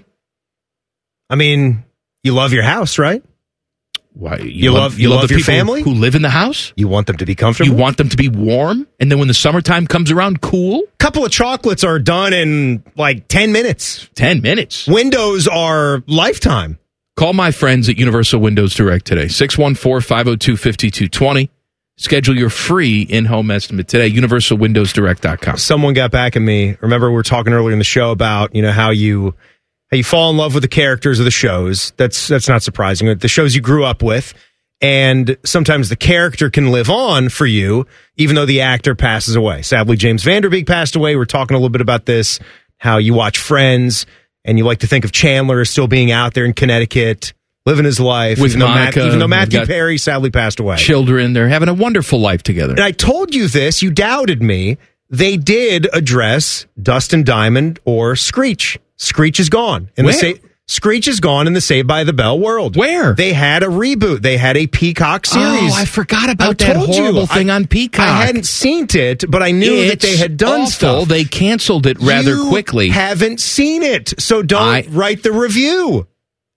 I mean, you love your house, right? Why you, You love, love- you you love, love the your people family? who live in the house? You want them to be comfortable? You want them to be warm? And then when the summertime comes around, cool? Couple of chocolates are done in like ten minutes. ten minutes. Windows are lifetime. Call my friends at Universal Windows Direct today. six one four, five oh two, five two two zero. Schedule your free in-home estimate today. universal windows direct dot com. Someone got back at me. Remember, we were talking earlier in the show about, you know, how you how you fall in love with the characters of the shows. That's that's not surprising. The shows you grew up with. And sometimes the character can live on for you, even though the actor passes away. Sadly, James Van Der Beek passed away. We're talking a little bit about this, how you watch Friends, and you like to think of Chandler as still being out there in Connecticut, living his life. With even though Monica. Matt, even though Matthew Got Perry sadly passed away. Children, they're having a wonderful life together. And I told you this, you doubted me. They did address Dustin Diamond or Screech. Screech is gone. In Where? the sa- Screech is gone in the Saved by the Bell world. Where? They had a reboot. They had a Peacock series. Oh, I forgot about I that told horrible you. thing I, on Peacock. I hadn't seen it, but I knew It's that they had done awful. stuff. They canceled it rather You quickly. Haven't seen it, so don't I- write the review.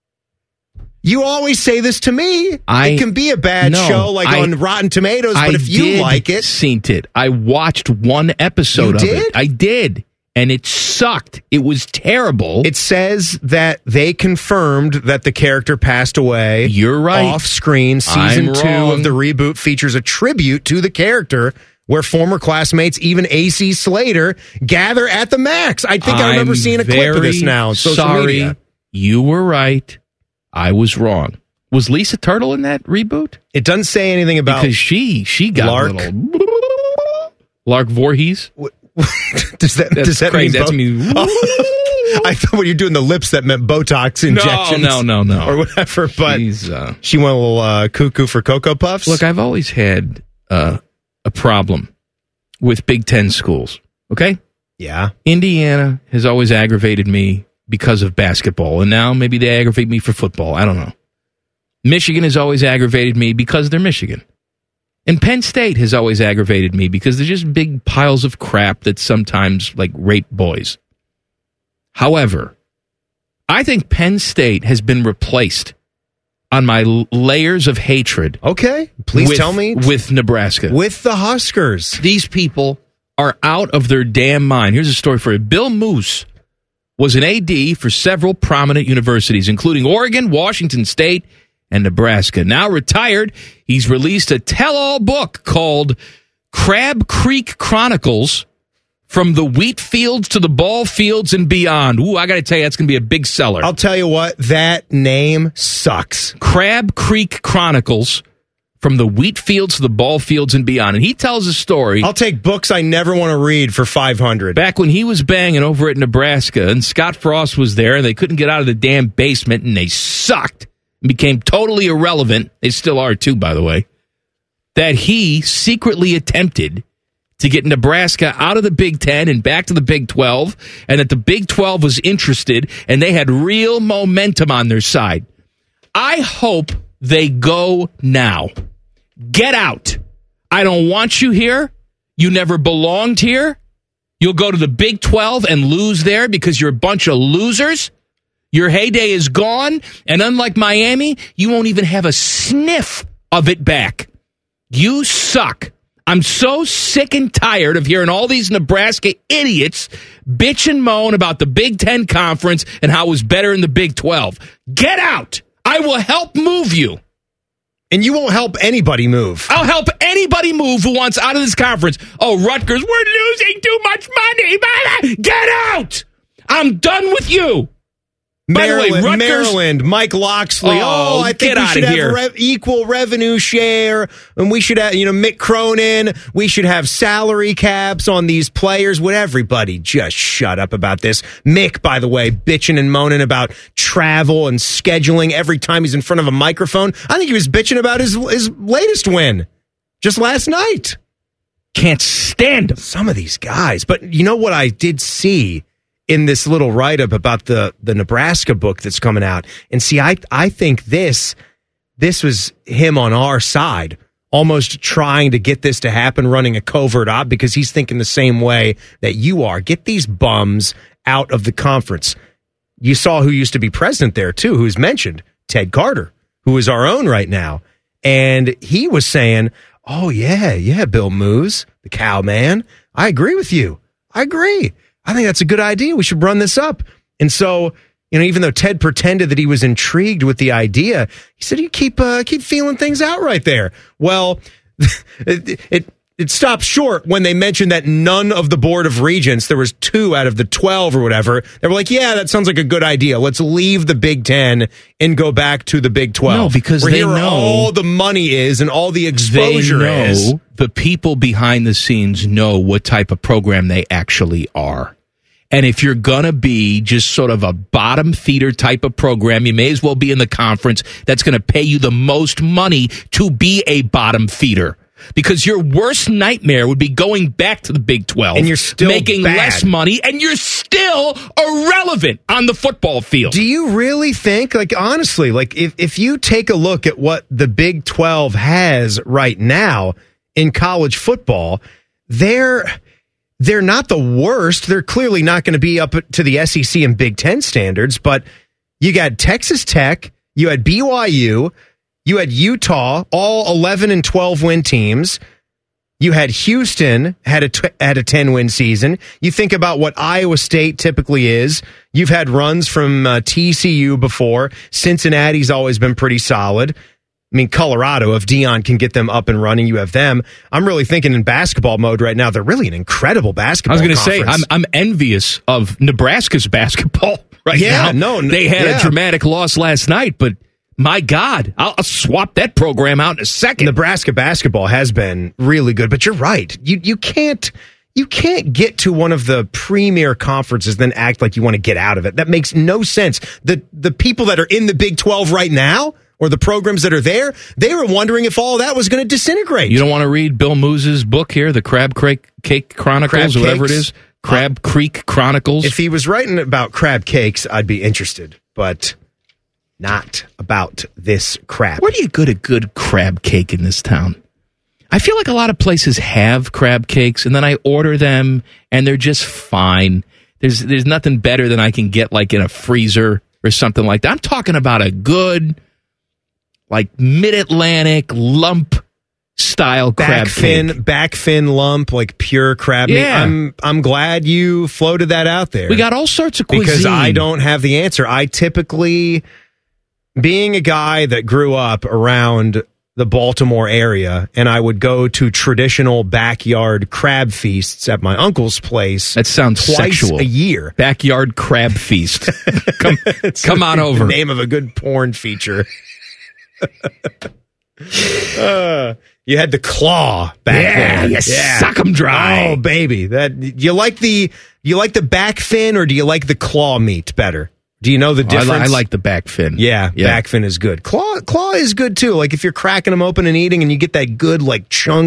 You always say this to me. I- it can be a bad no, show, like I- on Rotten Tomatoes, but I if you did like it, seen it. I watched one episode You of did? it. I did. And it sucked. It was terrible. it says that they confirmed that the character passed away. You're right. Off screen, season I'm two wrong. of the reboot features a tribute to the character where former classmates, even A C Slater, gather at the Max. I think I remember I'm seeing a clip of this very now on social sorry. media. You were right. I was wrong. Was Lisa Turtle in that reboot? It doesn't say anything about Because she she got Lark. a little Lark Voorhees. does that That's does that crazy. mean That's bo- me. Oh, I thought when you're doing the lips that meant Botox injections. No, no, no, no. Or whatever. But She's, uh, she went a little uh, cuckoo for Cocoa Puffs. Look, I've always had uh, a problem with Big Ten schools. Okay? Yeah. Indiana has always aggravated me because of basketball, and now maybe they aggravate me for football. I don't know. Michigan has always aggravated me because they're Michigan. And Penn State has always aggravated me because they're just big piles of crap that sometimes, like, rape boys. However, I think Penn State has been replaced on my l- layers of hatred. Okay. Please with- tell me. With Nebraska. With the Huskers. These people are out of their damn mind. Here's a story for you. Bill Moose was an A D for several prominent universities, including Oregon, Washington State, and Nebraska. Now retired, he's released a tell-all book called Crab Creek Chronicles, From the Wheat Fields to the Ball Fields and Beyond. Ooh, I got to tell you, that's going to be a big seller. I'll tell you what, that name sucks. Crab Creek Chronicles, From the Wheat Fields to the Ball Fields and Beyond. And he tells a story. I'll take books I never want to read for five hundred. Back when he was banging over at Nebraska and Scott Frost was there and they couldn't get out of the damn basement and they sucked and became totally irrelevant. They still are too, by the way. That he secretly attempted to get Nebraska out of the Big Ten and back to the Big twelve, and that the Big twelve was interested, and they had real momentum on their side. I hope they go now. Get out. I don't want you here. You never belonged here. You'll go to the Big twelve and lose there because you're a bunch of losers. Your heyday is gone, and unlike Miami, you won't even have a sniff of it back. You suck. I'm so sick and tired of hearing all these Nebraska idiots bitch and moan about the Big Ten Conference and how it was better in the Big twelve. Get out. I will help move you. And you won't help anybody move. I'll help anybody move who wants out of this conference. Oh, Rutgers, we're losing too much money. Get out. I'm done with you. By Maryland, the way, Rutgers, Maryland, Mike Loxley. Oh, Oh, I think get we outta should have here. rev- equal revenue share, and we should have, you know, Mick Cronin. We should have salary caps on these players. Would everybody just shut up about this? Mick, by the way, bitching and moaning about travel and scheduling every time he's in front of a microphone. I think he was bitching about his his latest win just last night. Can't stand him. Some of these guys, but you know what I did see in this little write-up about the, the Nebraska book that's coming out. And see, I I think this this was him on our side, almost trying to get this to happen, running a covert op, because he's thinking the same way that you are. Get these bums out of the conference. You saw who used to be president there, too, who's mentioned, Ted Carter, who is our own right now. And he was saying, oh, yeah, yeah, Bill Moose, the cow man, I agree with you. I agree. I think that's a good idea. We should run this up. And so, you know, even though Ted pretended that he was intrigued with the idea, he said, you keep uh, keep feeling things out right there. Well, it, it it stopped short when they mentioned that none of the Board of Regents, there was two out of the twelve or whatever, they were like, yeah, that sounds like a good idea. Let's leave the Big Ten and go back to the Big twelve. No, because Where they here know all the money is and all the exposure they know is. The people behind the scenes know what type of program they actually are. And if you're going to be just sort of a bottom feeder type of program, you may as well be in the conference that's going to pay you the most money to be a bottom feeder. Because your worst nightmare would be going back to the Big twelve. And you're still making bad. less money, and you're still irrelevant on the football field. Do you really think, like, honestly, like, if, if you take a look at what the Big twelve has right now in college football, they're... They're not the worst. They're clearly not going to be up to the S E C and Big Ten standards, but you got Texas Tech, you had B Y U, you had Utah, all eleven and twelve win teams. You had Houston had a t- had a ten win season. You think about what Iowa State typically is. You've had runs from uh, T C U before. Cincinnati's always been pretty solid. I mean, Colorado, if Dion can get them up and running, you have them. I'm really thinking in basketball mode right now. They're really an incredible basketball I was going to say, conference. I'm, I'm envious of Nebraska's basketball right Yeah, now. no, They had yeah. a dramatic loss last night, but my God, I'll, I'll swap that program out in a second. Nebraska basketball has been really good, but you're right. You you can't you can't get to one of the premier conferences then act like you want to get out of it. That makes no sense. The the people that are in the Big twelve right now, or the programs that are there, they were wondering if all that was going to disintegrate. You don't want to read Bill Moose's book here, the Crab Cake, Cake Chronicles, Crab or whatever it Cakes? is? Crab Creek Chronicles. If he was writing about crab cakes, I'd be interested, but not about this crap. Where do you get a good crab cake in this town? I feel like a lot of places have crab cakes, and then I order them, and they're just fine. There's there's nothing better than I can get, like, in a freezer or something like that. I'm talking about a good, like, mid-Atlantic lump style crab Back fin, cake. back fin lump, like pure crab meat. Yeah. I'm I'm glad you floated that out there. We got all sorts of cuisine. Because I don't have the answer. I typically, being a guy that grew up around the Baltimore area, and I would go to traditional backyard crab feasts at my uncle's place. That sounds twice sexual. a year. Backyard crab feast. Come, come on the over. name of a good porn feature. uh, you had the claw back Yeah, then. you suck 'em dry. Oh, baby, that you like the you like the back fin, or do you like the claw meat better? Do you know the Oh, I, difference? li- I like the back fin. Yeah, Yeah. back fin is good. Claw claw is good too. Like if you're cracking them open and eating, and you get that good like chunk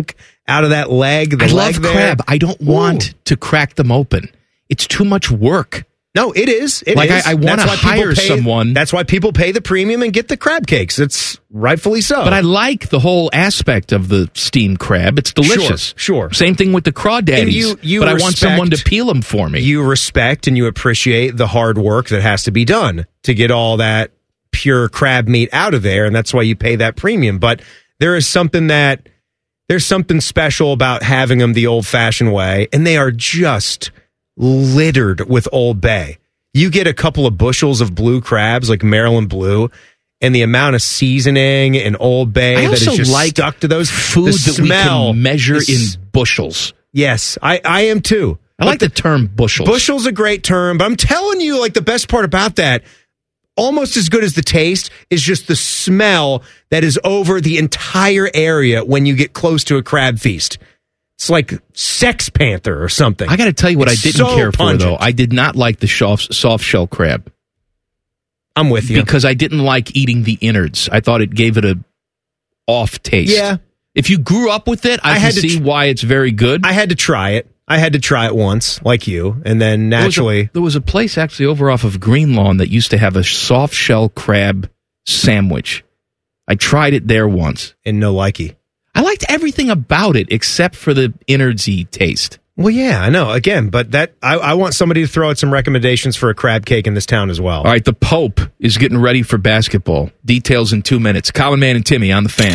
out of that leg. The I leg love there. crab. I don't want Ooh. to crack them open. It's too much work. No, it is. It like is. I, I want to That's why people hire pay- someone. That's why people pay the premium and get the crab cakes. It's rightfully so. But I like the whole aspect of the steamed crab. It's delicious. Sure, sure. Same thing with the crawdaddies. And you- you but I want respect- someone to peel them for me. You respect and you appreciate the hard work that has to be done to get all that pure crab meat out of there, and that's why you pay that premium. But there is something that there's something special about having them the old-fashioned way, and they are just littered with Old Bay. You get a couple of bushels of blue crabs, like Maryland Blue, and the amount of seasoning and Old Bay I that is also just like stuck to those food the that we smell can measure is- in bushels. Yes, I, I am too. I like the term bushels. Bushel's a great term, but I'm telling you, like the best part about that, almost as good as the taste, is just the smell that is over the entire area when you get close to a crab feast. It's like Sex Panther or something. I got to tell you what It's I didn't so care pungent. for, though. I did not like the soft, soft shell crab. I'm with you. Because I didn't like eating the innards. I thought it gave it a off taste. Yeah. If you grew up with it, I, I can had to see tr- why it's very good. I had to try it. I had to try it once, like you, and then There was a- naturally. there was a place actually over off of Green Lawn that used to have a soft shell crab sandwich. I tried it there once. And no likey. I liked everything about it except for the innardsy taste. Well, yeah, I know. Again, but that I, I want somebody to throw out some recommendations for a crab cake in this town as well. All right, the Pope is getting ready for basketball. Details in two minutes. Colin Man and Timmy on the Fan.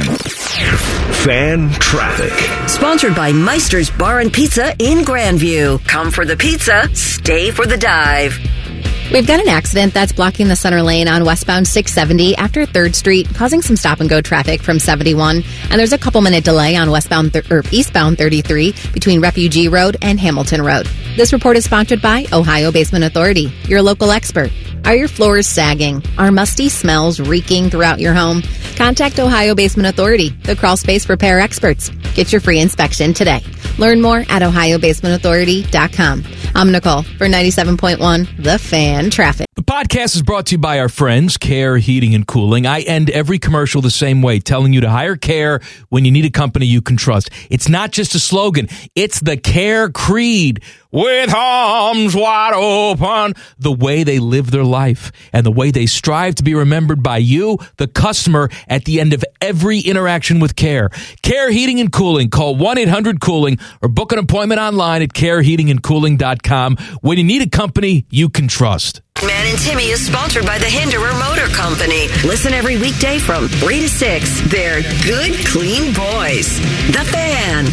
Fan traffic. Sponsored by Meister's Bar and Pizza in Grandview. Come for the pizza, stay for the dive. We've got an accident that's blocking the center lane on westbound six seventy after third Street, causing some stop-and-go traffic from seventy-one. And there's a couple-minute delay on westbound th- or eastbound thirty-three between Refugee Road and Hamilton Road. This report is sponsored by Ohio Basement Authority, your local expert. Are your floors sagging? Are musty smells reeking throughout your home? Contact Ohio Basement Authority, the crawl space repair experts. Get your free inspection today. Learn more at ohio basement authority dot com. I'm Nicole for ninety-seven point one The Fan Traffic. The podcast is brought to you by our friends, Care Heating and Cooling. I end every commercial the same way, telling you to hire Care when you need a company you can trust. It's not just a slogan. It's the Care creed. With arms wide open, the way they live their life and the way they strive to be remembered by you, the customer, at the end of every interaction with Care. Care Heating and Cooling. Call one eight hundred cooling or book an appointment online at care heating and cooling dot com when you need a company you can trust. Man and Timmy is sponsored by the Hinderer Motor Company. Listen every weekday from three to six. They're good, clean boys. The Fan.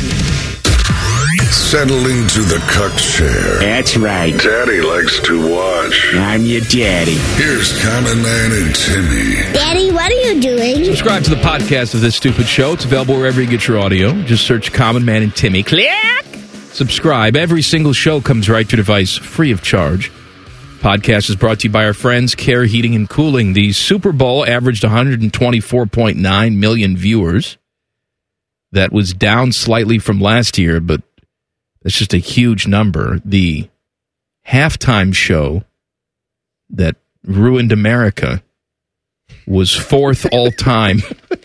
Settle into the cuck chair. That's right. Daddy likes to watch. I'm your daddy. Here's Common Man and Timmy. Daddy, what are you doing? Subscribe to the podcast of This Stupid Show. It's available wherever you get your audio. Just search Common Man and Timmy. Click! Subscribe. Every single show comes right to your device free of charge. Podcast is brought to you by our friends, Care Heating and Cooling. The Super Bowl averaged one hundred twenty-four point nine million viewers. That was down slightly from last year, but that's just a huge number. The halftime show that ruined America was fourth all time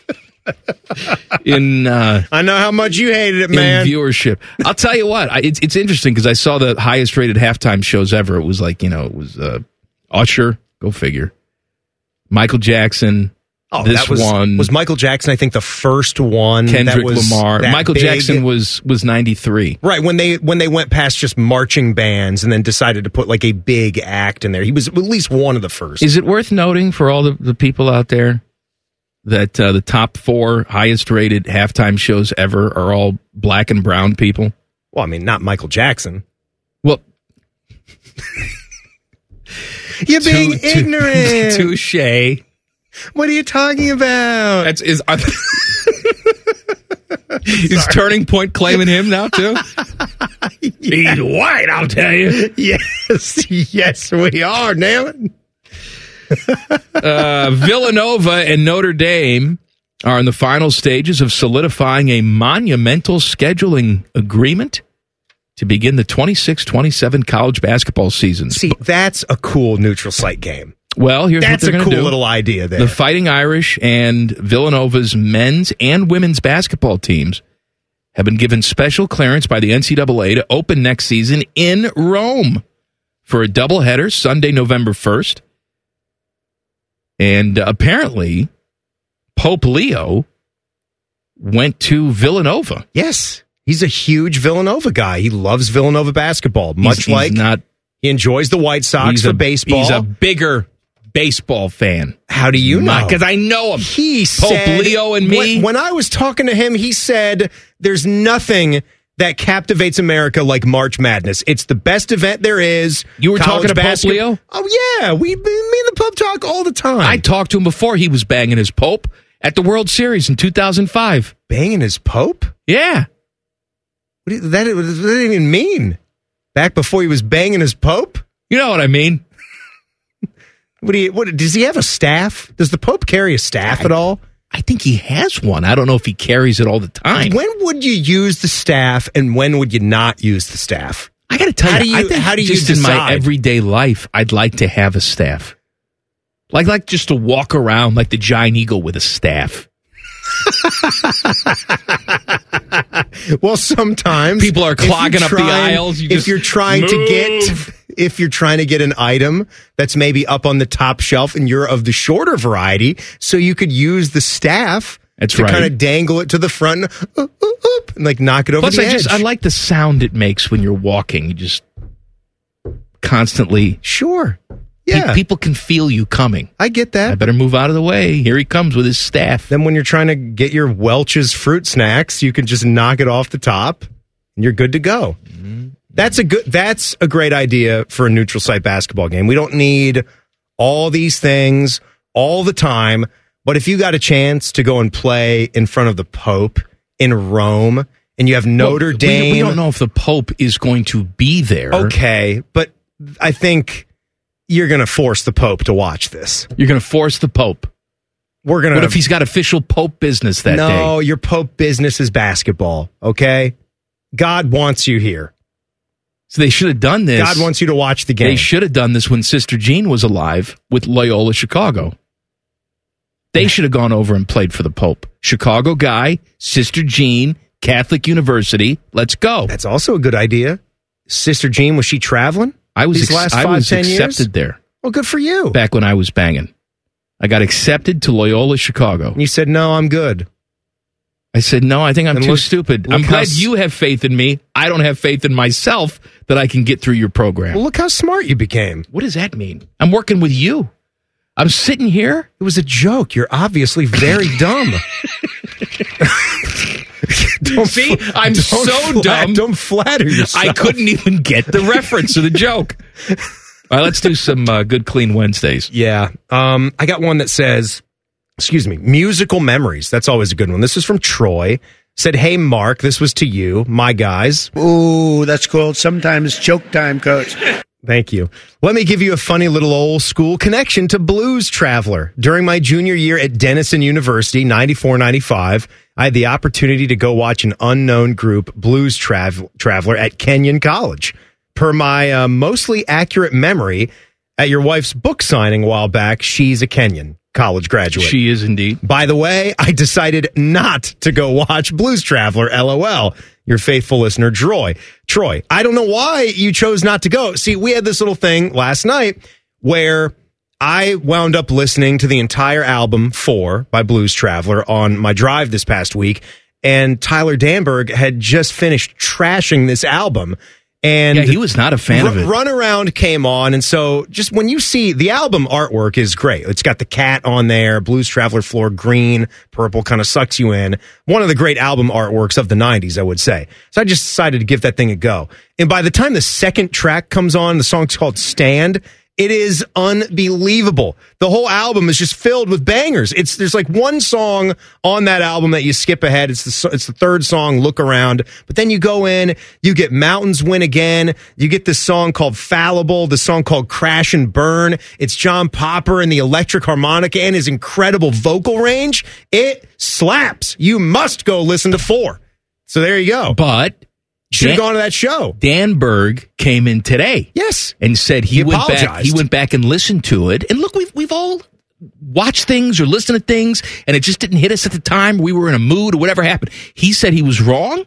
in uh, I know how much you hated it, man. in viewership. I'll tell you what, I, it's it's interesting because I saw the highest rated halftime shows ever. It was like, you know, it was uh, Usher, go figure, Michael Jackson. Oh, this that was, one was Michael Jackson. I think the first one. Kendrick that was Lamar. that Michael big. Jackson was was ninety-three. Right, when they when they went past just marching bands and then decided to put like a big act in there. He was at least one of the first. Is it worth noting for all the, the people out there that uh, the top four highest rated halftime shows ever are all black and brown people? Well, I mean, not Michael Jackson. Well, you're being too- ignorant. Touche. What are you talking about? That's is. Uh, is Turning Point claiming him now too? He's white, I'll tell you. Yes, yes, we are. Damn it. uh, Villanova and Notre Dame are in the final stages of solidifying a monumental scheduling agreement to begin the twenty-six twenty-seven college basketball season. See, that's a cool neutral site game. Well, here's That's what they're a going to cool do. little idea there. The Fighting Irish and Villanova's men's and women's basketball teams have been given special clearance by the N C double A to open next season in Rome for a doubleheader Sunday, November first. And uh, apparently, Pope Leo went to Villanova. Yes, he's a huge Villanova guy. He loves Villanova basketball, much He's- he's like not- he enjoys the White Sox He's for a- baseball. He's a bigger baseball fan. How do you know? Because I know him. He Pope said, Leo and me. When, when I was talking to him, he said, there's nothing that captivates America like March Madness. It's the best event there is. You were College talking to Pope basket- Leo? Oh, yeah. We, me and the Pope talk all the time. I talked to him before he was banging his Pope at the World Series in two thousand five. Banging his Pope? Yeah. What do you, that, what does that even mean? Back before he was banging his Pope? You know what I mean. What do you? What does he have a staff? Does the Pope carry a staff at all? I think he has one. I don't know if he carries it all the time. When would you use the staff, and when would you not use the staff? I got to tell how you, do you I think how do you just decide? in my everyday life, I'd like to have a staff, like like just to walk around like the giant eagle with a staff. Well, sometimes people are if you're clogging up the trying- aisles. You if just you're trying move. to get, if you're trying to get an item that's maybe up on the top shelf, and you're of the shorter variety, so you could use the staff That's to right. kind of dangle it to the front, and, uh, uh, uh, and like knock it over Plus, the I edge. just I like the sound it makes when you're walking. You just constantly sure. Pe- Yeah. people can feel you coming. I get that. I better move out of the way. Here he comes with his staff. Then when you're trying to get your Welch's fruit snacks, you can just knock it off the top and you're good to go. That's a good that's a great idea for a neutral site basketball game. We don't need all these things all the time, but if you got a chance to go and play in front of the Pope in Rome and you have Notre Well, we- Dame, We don't know if the Pope is going to be there. Okay, but I think you're going to force the Pope to watch this. You're going to force the Pope. We're going to What if he's got official Pope business that no, day? No, your Pope business is basketball, okay? God wants you here. So they should have done this. God wants you to watch the game. They should have done this when Sister Jean was alive with Loyola Chicago. They should have gone over and played for the Pope. Chicago guy, Sister Jean, Catholic University. Let's go. That's also a good idea. Sister Jean, was she traveling? I was these ex- last I five, was ten accepted years? there. Well, good for you. Back when I was banging. I got accepted to Loyola Chicago. You said, no, I'm good. I said, no, I think I'm And too look- stupid. look I'm how glad s- you have faith in me. I don't have faith in myself that I can get through your program. Well, look how smart you became. What does that mean? I'm working with you. I'm sitting here. It was a joke. You're obviously very dumb. Don't See, fl- I'm don't so flat- dumb. Don't flatter yourself. I couldn't even get the reference to the joke. All right, let's do some uh, good, clean Wednesdays. Yeah. Um, I got one that says, excuse me, musical memories. That's always a good one. This is from Troy. Said, hey, Mark, this was to you, my guys. Ooh, that's called sometimes choke time, Coach. Thank you. Let me give you a funny little old school connection to Blues Traveler. During my junior year at Denison University, ninety-four ninety-five, I had the opportunity to go watch an unknown group, Blues Trav- Traveler, at Kenyon College. Per my uh, mostly accurate memory, at your wife's book signing a while back, she's a Kenyon College graduate. She is indeed. By the way, I decided not to go watch Blues Traveler, LOL. Your faithful listener, Troy. Troy, I don't know why you chose not to go. See, we had this little thing last night where I wound up listening to the entire album Four by Blues Traveler on my drive this past week, and Tyler Danberg had just finished trashing this album. And Yeah, he was not a fan of it. Run Around came on, and so just when you see the album artwork is great. It's got the cat on there, Blues Traveler floor, green, purple, kind of sucks you in. One of the great album artworks of the nineties, I would say. So I just decided to give that thing a go. And by the time the second track comes on, the song's called Stand. It is unbelievable. The whole album is just filled with bangers. It's there's like one song on that album that you skip ahead. It's the it's the third song, Look Around. But then you go in, you get Mountains Win Again. You get this song called Fallible, the song called Crash and Burn. It's John Popper and the electric harmonica and his incredible vocal range. It slaps. You must go listen to Four. So there you go. But should have Dan- gone to that show. Danberg came in today. Yes. And said he, He went back apologized. he went back and listened to it. And look, we've we've all watched things or listened to things and it just didn't hit us at the time. We were in a mood or whatever happened. He said he was wrong.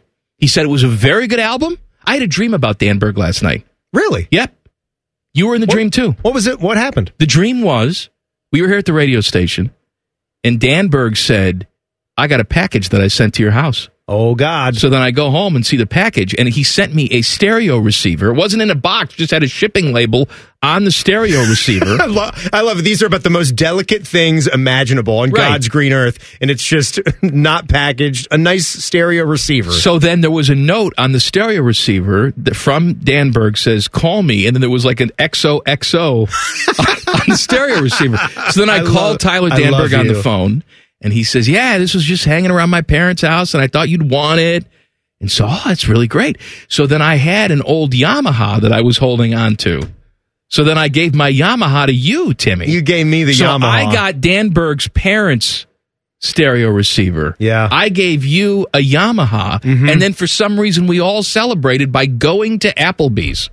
He said it was a very good album. I had a dream about Dan Berg last night. Really? Yep. You were in the what, dream, too. What was it? What happened? The dream was, we were here at the radio station, and Dan Berg said, I got a package that I sent to your house. Oh, God. So then I go home and see the package, and he sent me a stereo receiver. It wasn't in a box, just had a shipping label on the stereo receiver. I, love, I love it. These are about the most delicate things imaginable on Right. God's green earth, and it's just not packaged. A nice stereo receiver. So then there was a note on the stereo receiver that from Dan Berg says, call me, and then there was like an X O X O on the stereo receiver. So then I, I called love- Tyler I love Danberg on you. the phone, and he says, yeah, this was just hanging around my parents' house, and I thought you'd want it. And so, oh, that's really great. So then I had an old Yamaha that I was holding on to. So then I gave my Yamaha to you, Timmy. You gave me the so Yamaha. I got Dan Berg's parents' stereo receiver. Yeah. I gave you a Yamaha, Mhm. and then for some reason we all celebrated by going to Applebee's.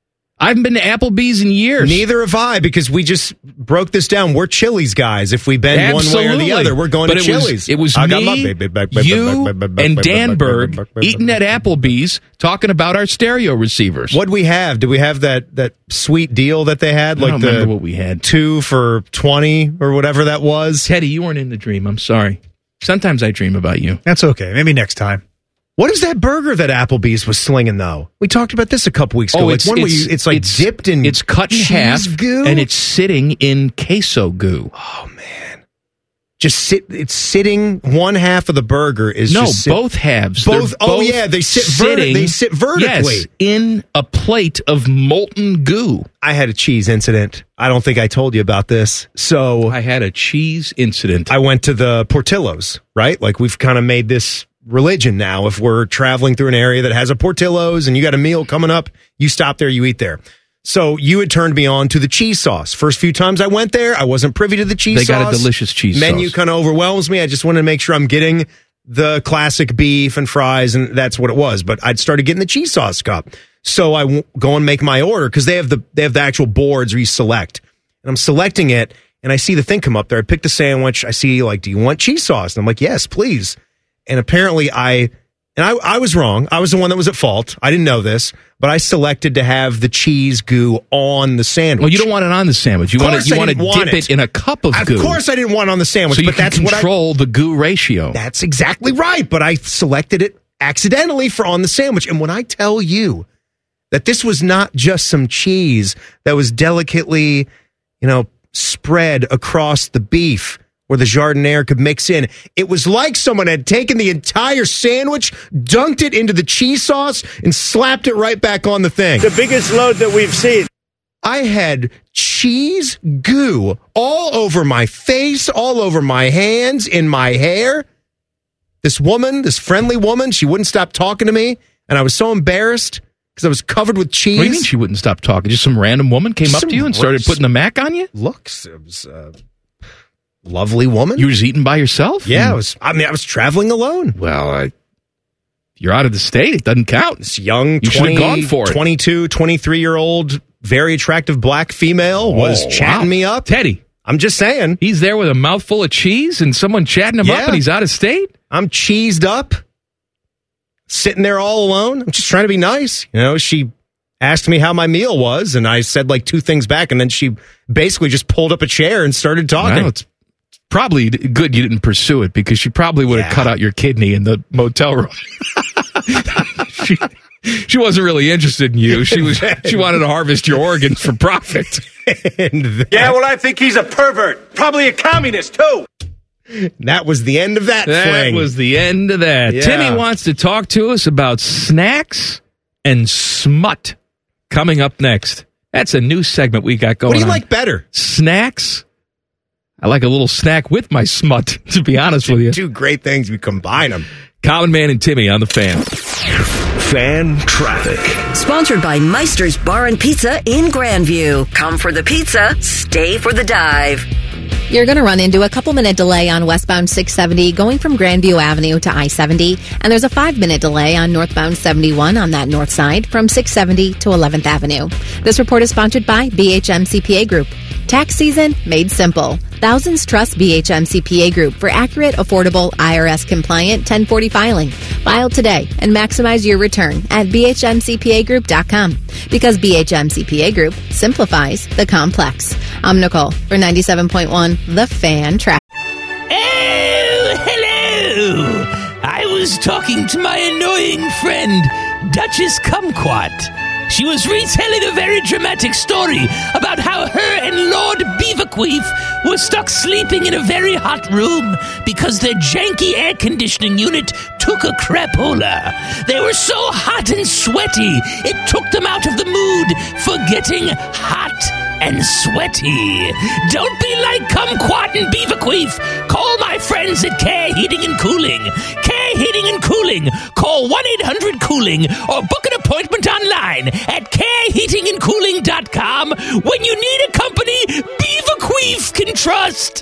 I haven't been to Applebee's in years. Neither have I, because we just broke this down. We're Chili's guys. If we bend one way or the Absolutely. other, we're going But to it was- Chili's. It was, I got my me, baby back, back, you, back, back, back, and back, Dan back, Berg back, back, back, eating at Applebee's, talking about our stereo receivers. What'd we have? Did we have that, that sweet deal that they had? I Like don't the remember what we had. two for twenty or whatever that was? Teddy, you weren't in the dream. I'm sorry. Sometimes I dream about you. That's okay. Maybe next time. What is that burger that Applebee's was slinging, though? We talked about this a couple weeks ago. Oh, like it's, one where it's, you, it's like it's, dipped in It's cut in cheese half, goo? and it's sitting in queso goo. Oh, man. Just sit. It's sitting. One half of the burger is No, just sit- both halves. Both. They're Oh both yeah, they sit. Verti- sitting- they sit vertically. Yes, in a plate of molten goo. I had a cheese incident. I don't think I told you about this. So I had a cheese incident. I went to the Portillo's, right? Like we've kind of made this religion now. If we're traveling through an area that has a Portillo's and you got a meal coming up, you stop there, you eat there. So you had turned me on to the cheese sauce. First few times I went there, I wasn't privy to the cheese They sauce. got a delicious cheese Menu sauce. kind of overwhelms me. I just wanted to make sure I'm getting the classic beef and fries, and that's what it was. But I'd started getting the cheese sauce cup. So I w- go and make my order because they have the they have the actual boards where you select. And I'm selecting it, and I see the thing come up there. I pick the sandwich. I see, like, do you want cheese sauce? And I'm like, yes, please. And apparently I, and I, I was wrong. I was the one that was at fault. I didn't know this, but I selected to have the cheese goo on the sandwich. Well, you don't want it on the sandwich. You Of want course to you I want to didn't want dip it. it. in a cup of Of goo. course I didn't want it on the sandwich, so you but can that's what I control the goo ratio. That's exactly right. But I selected it accidentally for on the sandwich. And when I tell you that this was not just some cheese that was delicately, you know, spread across the beef where the jardiniere could mix in, it was like someone had taken the entire sandwich, dunked it into the cheese sauce, and slapped it right back on the thing. The biggest load that we've seen. I had cheese goo all over my face, all over my hands, in my hair. This woman, this friendly woman, she wouldn't stop talking to me, and I was so embarrassed because I was covered with cheese. What do you mean she wouldn't stop talking? Just some random woman came up Some to you and started looks- putting the mac on you? Looks, it was a lovely woman. You were just eating by yourself? Yeah, I was. I mean, I was traveling alone. Well, I, you're out of the state. It doesn't count. This young, You should have twenty, gone for it. twenty-two, twenty-three year old, very attractive black female was Oh, chatting wow. me up. Teddy. I'm just saying. He's there with a mouthful of cheese and someone chatting him Yeah. up and he's out of state? I'm cheesed up, sitting there all alone. I'm just trying to be nice. You know, she asked me how my meal was, and I said like two things back, and then she basically just pulled up a chair and started talking. Well, it's probably good you didn't pursue it because she probably would have Yeah. cut out your kidney in the motel room. she, she wasn't really interested in you. She was. She wanted to harvest your organs for profit. And that, Yeah, well, I think he's a pervert. Probably a communist, too. that was the end of that, That fling. was the end of that. Yeah. Timmy wants to talk to us about snacks and smut coming up next. That's a new segment we got going What do you on. like better? Snacks? I like a little snack with my smut, to be honest with you. Two great things. You combine them. Common Man and Timmy on the Fan. Fan traffic. Sponsored by Meister's Bar and Pizza in Grandview. Come for the pizza, stay for the dive. You're going to run into a couple minute delay on westbound six seventy going from Grandview Avenue to I seventy, and there's a five minute delay on northbound seventy-one on that north side from six seventy to eleventh Avenue. This report is sponsored by B H M C P A Group. Tax season made simple. Thousands trust B H M C P A Group for accurate, affordable, I R S-compliant ten forty filing. File today and maximize your return at B H M C P A group dot com. Because B H M C P A Group simplifies the complex. I'm Nicole for ninety-seven point one The Fan Traffic. Oh, hello! I was talking to my annoying friend, Duchess Kumquat. She was retelling a very dramatic story about how her and Lord Beaverqueef were stuck sleeping in a very hot room because their janky air conditioning unit took a crapola. They were so hot and sweaty, it took them out of the mood for getting hot and sweaty. Don't be like Kumquat and Beaverqueef. Call my friends at Care Heating and Cooling. Care Heating and Cooling. Call one eight hundred cooling or book an appointment online at care heating and cooling dot com when you need a company Beaverqueef can trust.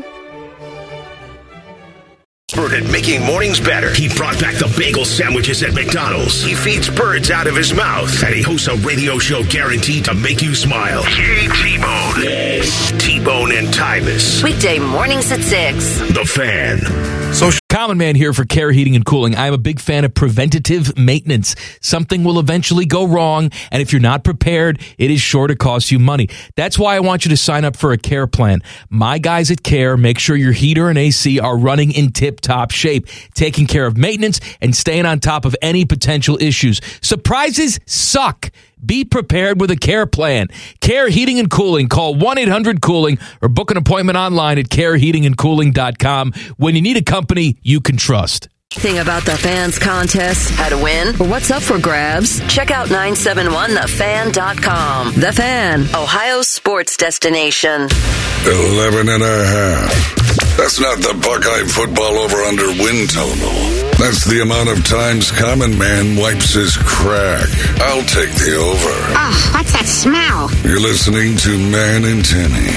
Expert at making mornings better. He brought back the bagel sandwiches at McDonald's. He feeds birds out of his mouth. And he hosts a radio show guaranteed to make you smile. Yay, T-Bone. Yes. T-Bone and Tyvis. Weekday mornings at six. The Fan. Social Common Man here for Care Heating and Cooling. I'm a big fan of preventative maintenance. Something will eventually go wrong, and if you're not prepared, it is sure to cost you money. That's why I want you to sign up for a Care plan. My guys at Care make sure your heater and A C are running in tip-top shape, taking care of maintenance and staying on top of any potential issues. Surprises suck. Be prepared with a Care plan. Care Heating and Cooling. Call one eight hundred cooling or book an appointment online at care heating and cooling dot com when you need a company you can trust. Anything about the Fans contest, how to win, or what's up for grabs? Check out nine seven one the fan dot com. The Fan, Ohio's sports destination. Eleven and a half. That's not the Buckeye football over-under win total. That's the amount of times Common Man wipes his crack. I'll take the over. Oh, what's that smell? You're listening to Man and Timmy.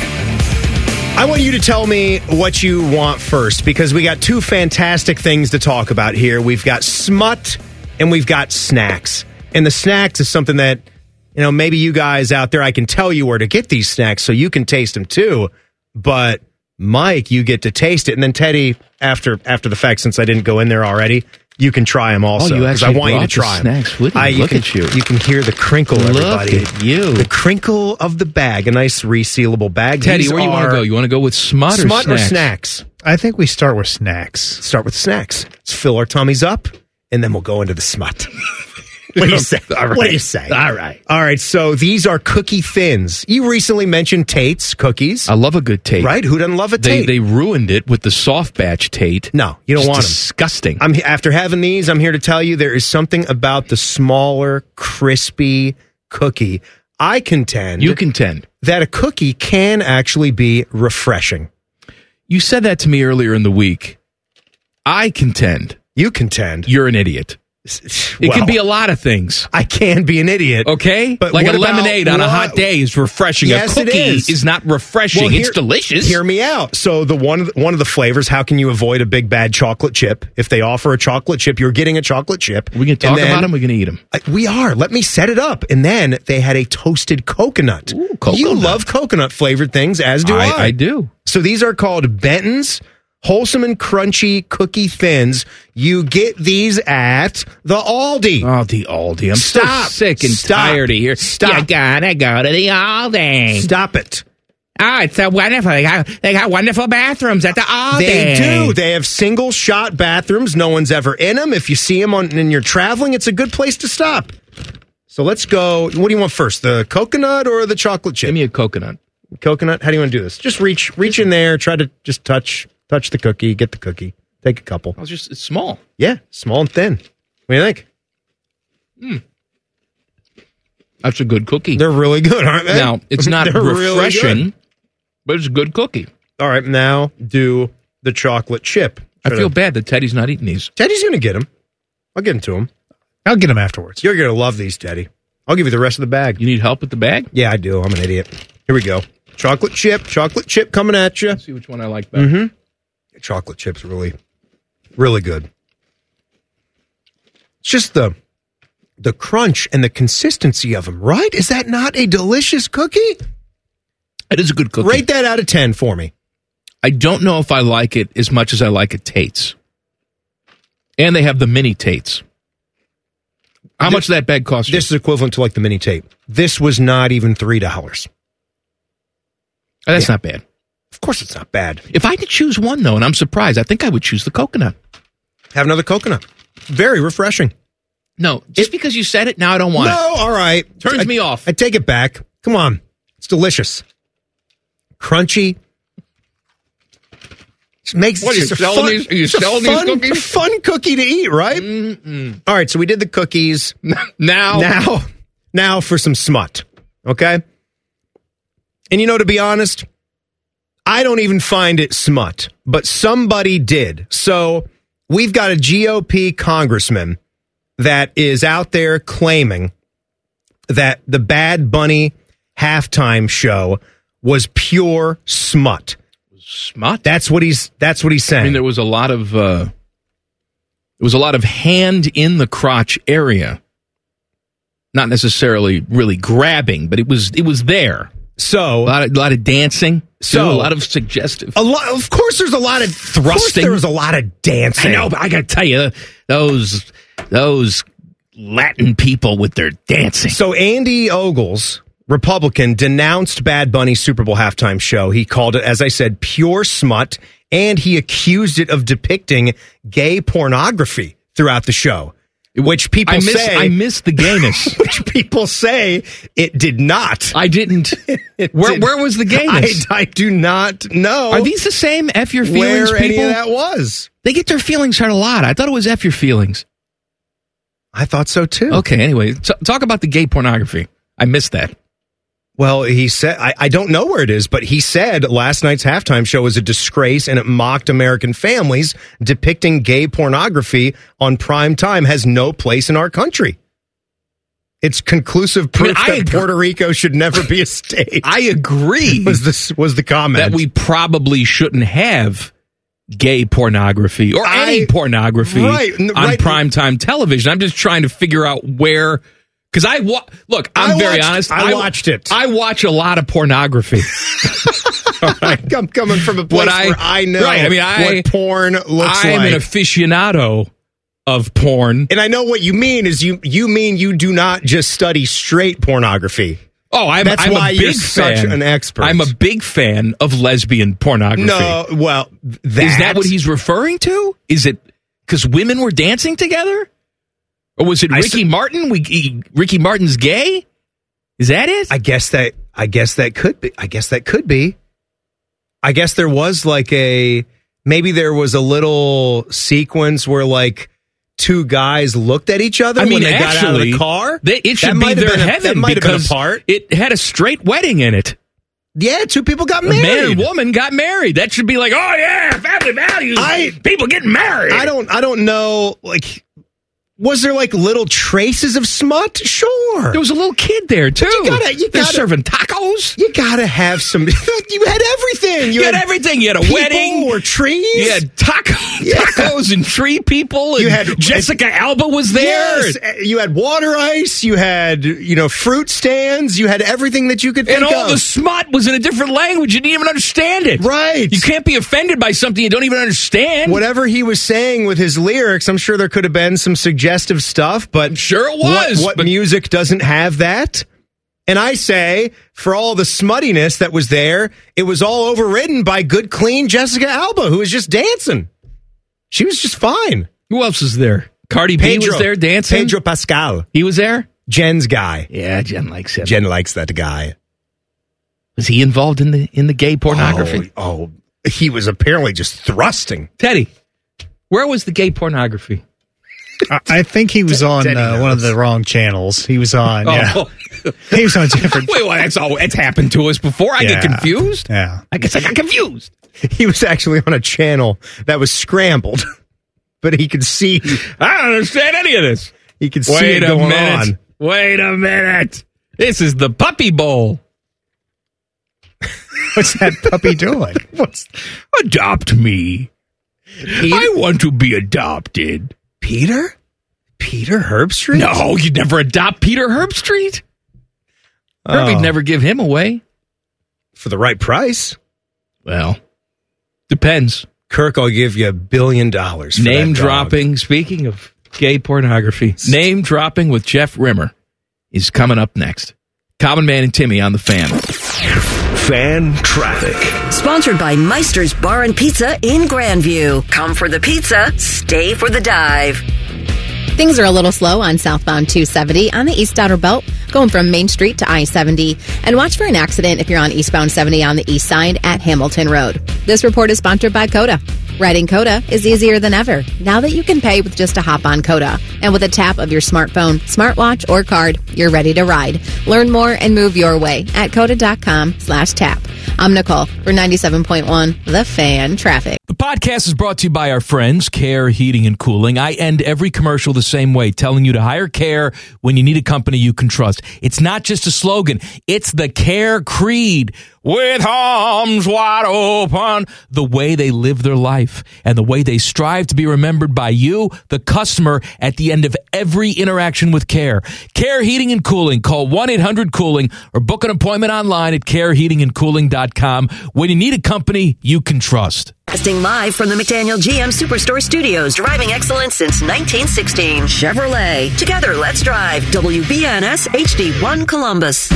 I want you to tell me what you want first, because we got two fantastic things to talk about here. We've got smut and we've got snacks. And the snacks is something that, you know, maybe you guys out there, I can tell you where to get these snacks so you can taste them too. But Mike, you get to taste it. And then Teddy, after after the fact, since I didn't go in there already, you can try them also. Oh, you because actually I want you to brought try the them. snacks with you. I, you Look can, at you. You can hear the crinkle, Look everybody. at you. The crinkle of the bag. A nice resealable bag. Teddy, These where do you want to are go? You want to go with smut, smut or or snacks? snacks? I think we start with snacks. Start with snacks. Let's fill our tummies up, and then we'll go into the smut. What do you say? All right. What do you say? All right. All right, so these are cookie thins. You recently mentioned Tate's cookies. I love a good Tate. Right? Who doesn't love a They Tate? they ruined it with the soft batch Tate. No, you don't It's want them. disgusting. I'm after having these, I'm here to tell you there is something about the smaller, crispy cookie. I contend You contend. that a cookie can actually be refreshing. You said that to me earlier in the week. I contend. You contend. You're an idiot. It can be a lot of things. I can be an idiot. Okay? But like what a about lemonade on a what- hot day is refreshing. Yes, a it cookie is. is. not refreshing. Well, it's hear- delicious. Hear me out. So the one of the, one of the flavors, how can you avoid a big bad chocolate chip? If they offer a chocolate chip, you're getting a chocolate chip. We can talk And then- about them. We're going to eat them. Uh, We are. Let me set it up. And then they had a toasted coconut. Ooh, coconut. You love coconut flavored things, as do I. I, I do. So these are called Benton's Wholesome and Crunchy Cookie Thins. You get these at the Aldi. Oh, the Aldi. I'm Stop. so sick and Stop. tired of here. Stop. You gotta go to the Aldi. Stop it. Oh, it's so wonderful. They got, they got wonderful bathrooms at the Aldi. They do. They have single shot bathrooms. No one's ever in them. If you see them on, and you're traveling, it's a good place to stop. So let's go. What do you want first? The coconut or the chocolate chip? Give me a coconut. Coconut. How do you want to do this? Just reach, reach in there. Try to just touch, touch the cookie. Get the cookie. Take a couple. I was just, it's small. Yeah, small and thin. What do you think? Mm. That's a good cookie. They're really good, aren't they? Now, it's not They're really refreshing, good. but it's a good cookie. All right, now do the chocolate chip. I Try feel to- bad that Teddy's not eating these. Teddy's going to get them. I'll get them to him. I'll get them afterwards. You're going to love these, Teddy. I'll give you the rest of the bag. You need help with the bag? Yeah, I do. I'm an idiot. Here we go. Chocolate chip, chocolate chip coming at you. Let's see which one I like better. Mm-hmm. Chocolate chip's really, really good. It's just the the crunch and the consistency of them, right? Is that not a delicious cookie? It is a good cookie. Rate that out of ten for me. I don't know if I like it as much as I like a Tate's. And they have the mini Tate's. How this, much did that bag cost you? This is equivalent to like the mini Tate. This was not even three dollars. Oh, that's yeah. not bad. Of course it's not bad. If I had to choose one, though, and I'm surprised, I think I would choose the coconut. Have another coconut. Very refreshing. No, just it, because you said it, now I don't want no, it. No, all right. Turns I, me off. I take it back. Come on. It's delicious. Crunchy. It makes what, are you just selling fun, these, are you selling fun, these cookies? Fun cookie to eat, right? Mm-mm. All right, so we did the cookies. Now. Now, now for some smut, okay? And you know, to be honest, I don't even find it smut, but somebody did. So we've got a G O P congressman that is out there claiming that the Bad Bunny halftime show was pure smut. Smut? That's what he's that's what he's saying. I mean, there was a lot of uh, there was a lot of hand in the crotch area. Not necessarily really grabbing, but it was it was there. So a lot of, a lot of dancing. So too, a lot of suggestive. A lot. Of course, there's a lot of thrusting. There was a lot of dancing. I know, but I got to tell you, those those Latin people with their dancing. So Andy Ogles, Republican, denounced Bad Bunny's Super Bowl halftime show. He called it, as I said, pure smut, and he accused it of depicting gay pornography throughout the show. Which people I miss, say I missed the gayness. Which people say it did not. I didn't. where did. where was the gayness? I, I do not know. Are these the same F your feelings where people? Any of that was. They get their feelings hurt a lot. I thought it was F your feelings. I thought so too. Okay, anyway, t- talk about the gay pornography. I missed that. Well, he said, I, I don't know where it is, but he said last night's halftime show was a disgrace and it mocked American families. Depicting gay pornography on prime time has no place in our country. It's conclusive proof I mean, that agree. Puerto Rico should never be a state. I agree. Was this was the comment that we probably shouldn't have gay pornography or I, any pornography right, on right. primetime television. I'm just trying to figure out where. Because I wa- look, I'm I very watched, honest. I, I watched it. I watch a lot of pornography. right. I'm coming from a place I, where I know right, I mean, I, what porn looks I'm like. I'm an aficionado of porn, and I know what you mean. Is you you mean you do not just study straight pornography? Oh, I'm, That's I'm why a big you're fan. such an expert. I'm a big fan of lesbian pornography. No, well, that is that what he's referring to? Is it because women were dancing together? Or was it Ricky I, Martin? We he, Ricky Martin's gay? Is that it? I guess that I guess that could be. I guess that could be. I guess there was like a maybe there was a little sequence where like two guys looked at each other I mean, when they actually, got out of the car. They, it should that be their been heaven a, that might because have been a part. It had a straight wedding in it. Yeah, two people got a married. Man and woman got married. That should be like, oh yeah, family values. I, people getting married. I don't. I don't know. Like. Was there like little traces of smut? Sure. There was a little kid there too. But you gotta, you They're gotta, serving tacos. You gotta have some. You had everything. You, you had, had everything. You had a people wedding or trees. You had taco, yeah. tacos and tree people. And you had Jessica Alba was there. Yes. You had water ice. You had you know fruit stands. You had everything that you could think of. And all of. the smut was in a different language. You didn't even understand it. Right. You can't be offended by something you don't even understand. Whatever he was saying with his lyrics, I'm sure there could have been some suggestive stuff. But sure it was. What, what but music doesn't have that? And I say, for all the smuttiness that was there, it was all overridden by good, clean Jessica Alba, who was just dancing. She was just fine. Who else was there? Cardi Pedro, B was there dancing? Pedro Pascal. He was there? Jen's guy. Yeah, Jen likes him. Jen likes that guy. Was he involved in the in the gay pornography? Oh, oh he was apparently just thrusting. Teddy, where was the gay pornography? I think he was on uh, one of the wrong channels. He was on, oh. yeah. He was on different. Wait, well, that's all. It's happened to us before. I yeah. get confused. Yeah, I guess I got confused. He was actually on a channel that was scrambled, but he could see. I don't understand any of this. He could see Wait it going a minute. on. Wait a minute. This is the Puppy Bowl. What's that puppy doing? What's adopt me? Peter? I want to be adopted. Peter? Peter Herbstreit? No, you'd never adopt Peter Herbstreit. Oh. Herbie'd never give him away. For the right price. Well, Depends. Kirk, I'll give you a billion dollars for Name that dog. dropping. Speaking of gay pornography, name dropping with Jeff Rimmer is coming up next. Common Man and Timmy on the Fan. Fan Traffic. Sponsored by Meister's Bar and Pizza in Grandview. Come for the pizza, stay for the dive. Things are a little slow on southbound two seventy on the East Outer Belt, going from Main Street to I seventy. And watch for an accident if you're on eastbound seventy on the east side at Hamilton Road. This report is sponsored by Coda. Riding Coda is easier than ever, now that you can pay with just a hop on Coda. And with a tap of your smartphone, smartwatch, or card, you're ready to ride. Learn more and move your way at coda.com slash tap. I'm Nicole for ninety-seven point one The Fan Traffic. The podcast is brought to you by our friends, Care Heating and Cooling. I end every commercial the same way, telling you to hire Care when you need a company you can trust. It's not just a slogan. It's the Care creed. With arms wide open, the way they live their life and the way they strive to be remembered by you, the customer, at the end of every interaction with Care. Care Heating and Cooling. Call one eight hundred cooling or book an appointment online at care heating and cooling dot com when you need a company you can trust. Casting live from the McDaniel G M Superstore Studios, driving excellence since nineteen sixteen. Chevrolet. Together, let's drive. W B N S H D one Columbus.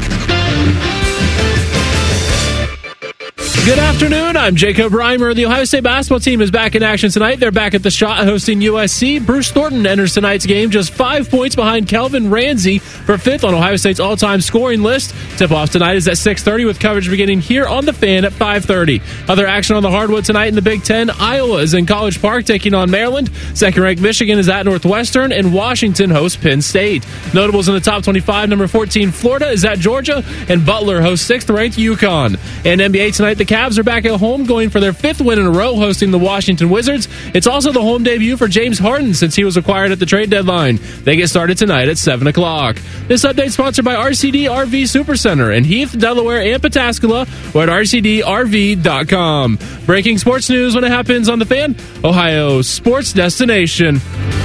Good afternoon. I'm Jacob Reimer. The Ohio State basketball team is back in action tonight. They're back at the Shot hosting U S C. Bruce Thornton enters tonight's game just five points behind Kelvin Ramsey for fifth on Ohio State's all-time scoring list. Tip-off tonight is at six thirty with coverage beginning here on The Fan at five thirty. Other action on the hardwood tonight in the Big Ten. Iowa is in College Park taking on Maryland. Second-ranked Michigan is at Northwestern, and Washington hosts Penn State. Notables in the top twenty-five, number fourteen, Florida is at Georgia, and Butler hosts sixth-ranked UConn. And N B A tonight, the Cavs are back at home, going for their fifth win in a row, hosting the Washington Wizards. It's also the home debut for James Harden since he was acquired at the trade deadline. They get started tonight at seven o'clock. This update sponsored by R C D R V Supercenter in Heath, Delaware, and Pataskala, or at R C D R V dot com. Breaking sports news when it happens on The Fan, Ohio's sports destination.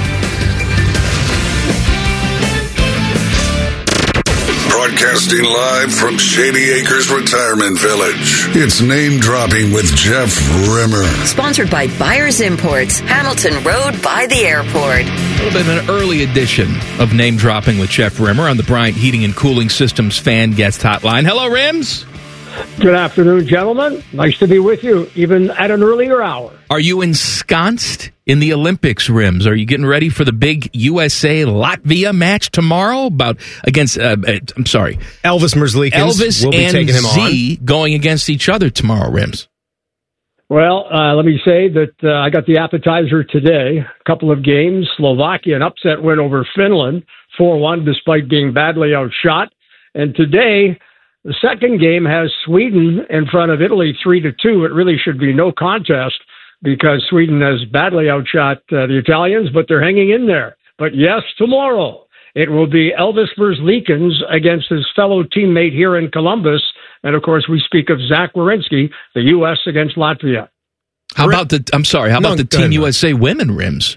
Broadcasting live from Shady Acres Retirement Village. It's Name Dropping with Jeff Rimmer. Sponsored by Buyers Imports, Hamilton Road by the airport. A little bit of an early edition of Name Dropping with Jeff Rimmer on the Bryant Heating and Cooling Systems Fan Guest Hotline. Hello, Rims. Good afternoon, gentlemen. Nice to be with you, even at an earlier hour. Are you ensconced in the Olympics, Rims? Are you getting ready for the big U S A Latvia match tomorrow? About against, uh, I'm sorry, Elvis Merzlikins. Elvis will be and taking him Z on. going against each other tomorrow, Rims. Well, uh, let me say that uh, I got the appetizer today. A couple of games. Slovakia, an upset win over Finland, four one, despite being badly outshot. And today, the second game has Sweden in front of Italy three to two. It really should be no contest because Sweden has badly outshot uh, the Italians, but they're hanging in there. But yes, tomorrow it will be Elvis Merzlikins against his fellow teammate here in Columbus. And of course, we speak of Zach Werenski, the U S against Latvia. How about the, I'm sorry, how No, about the go Team ahead, U S A women, Rims?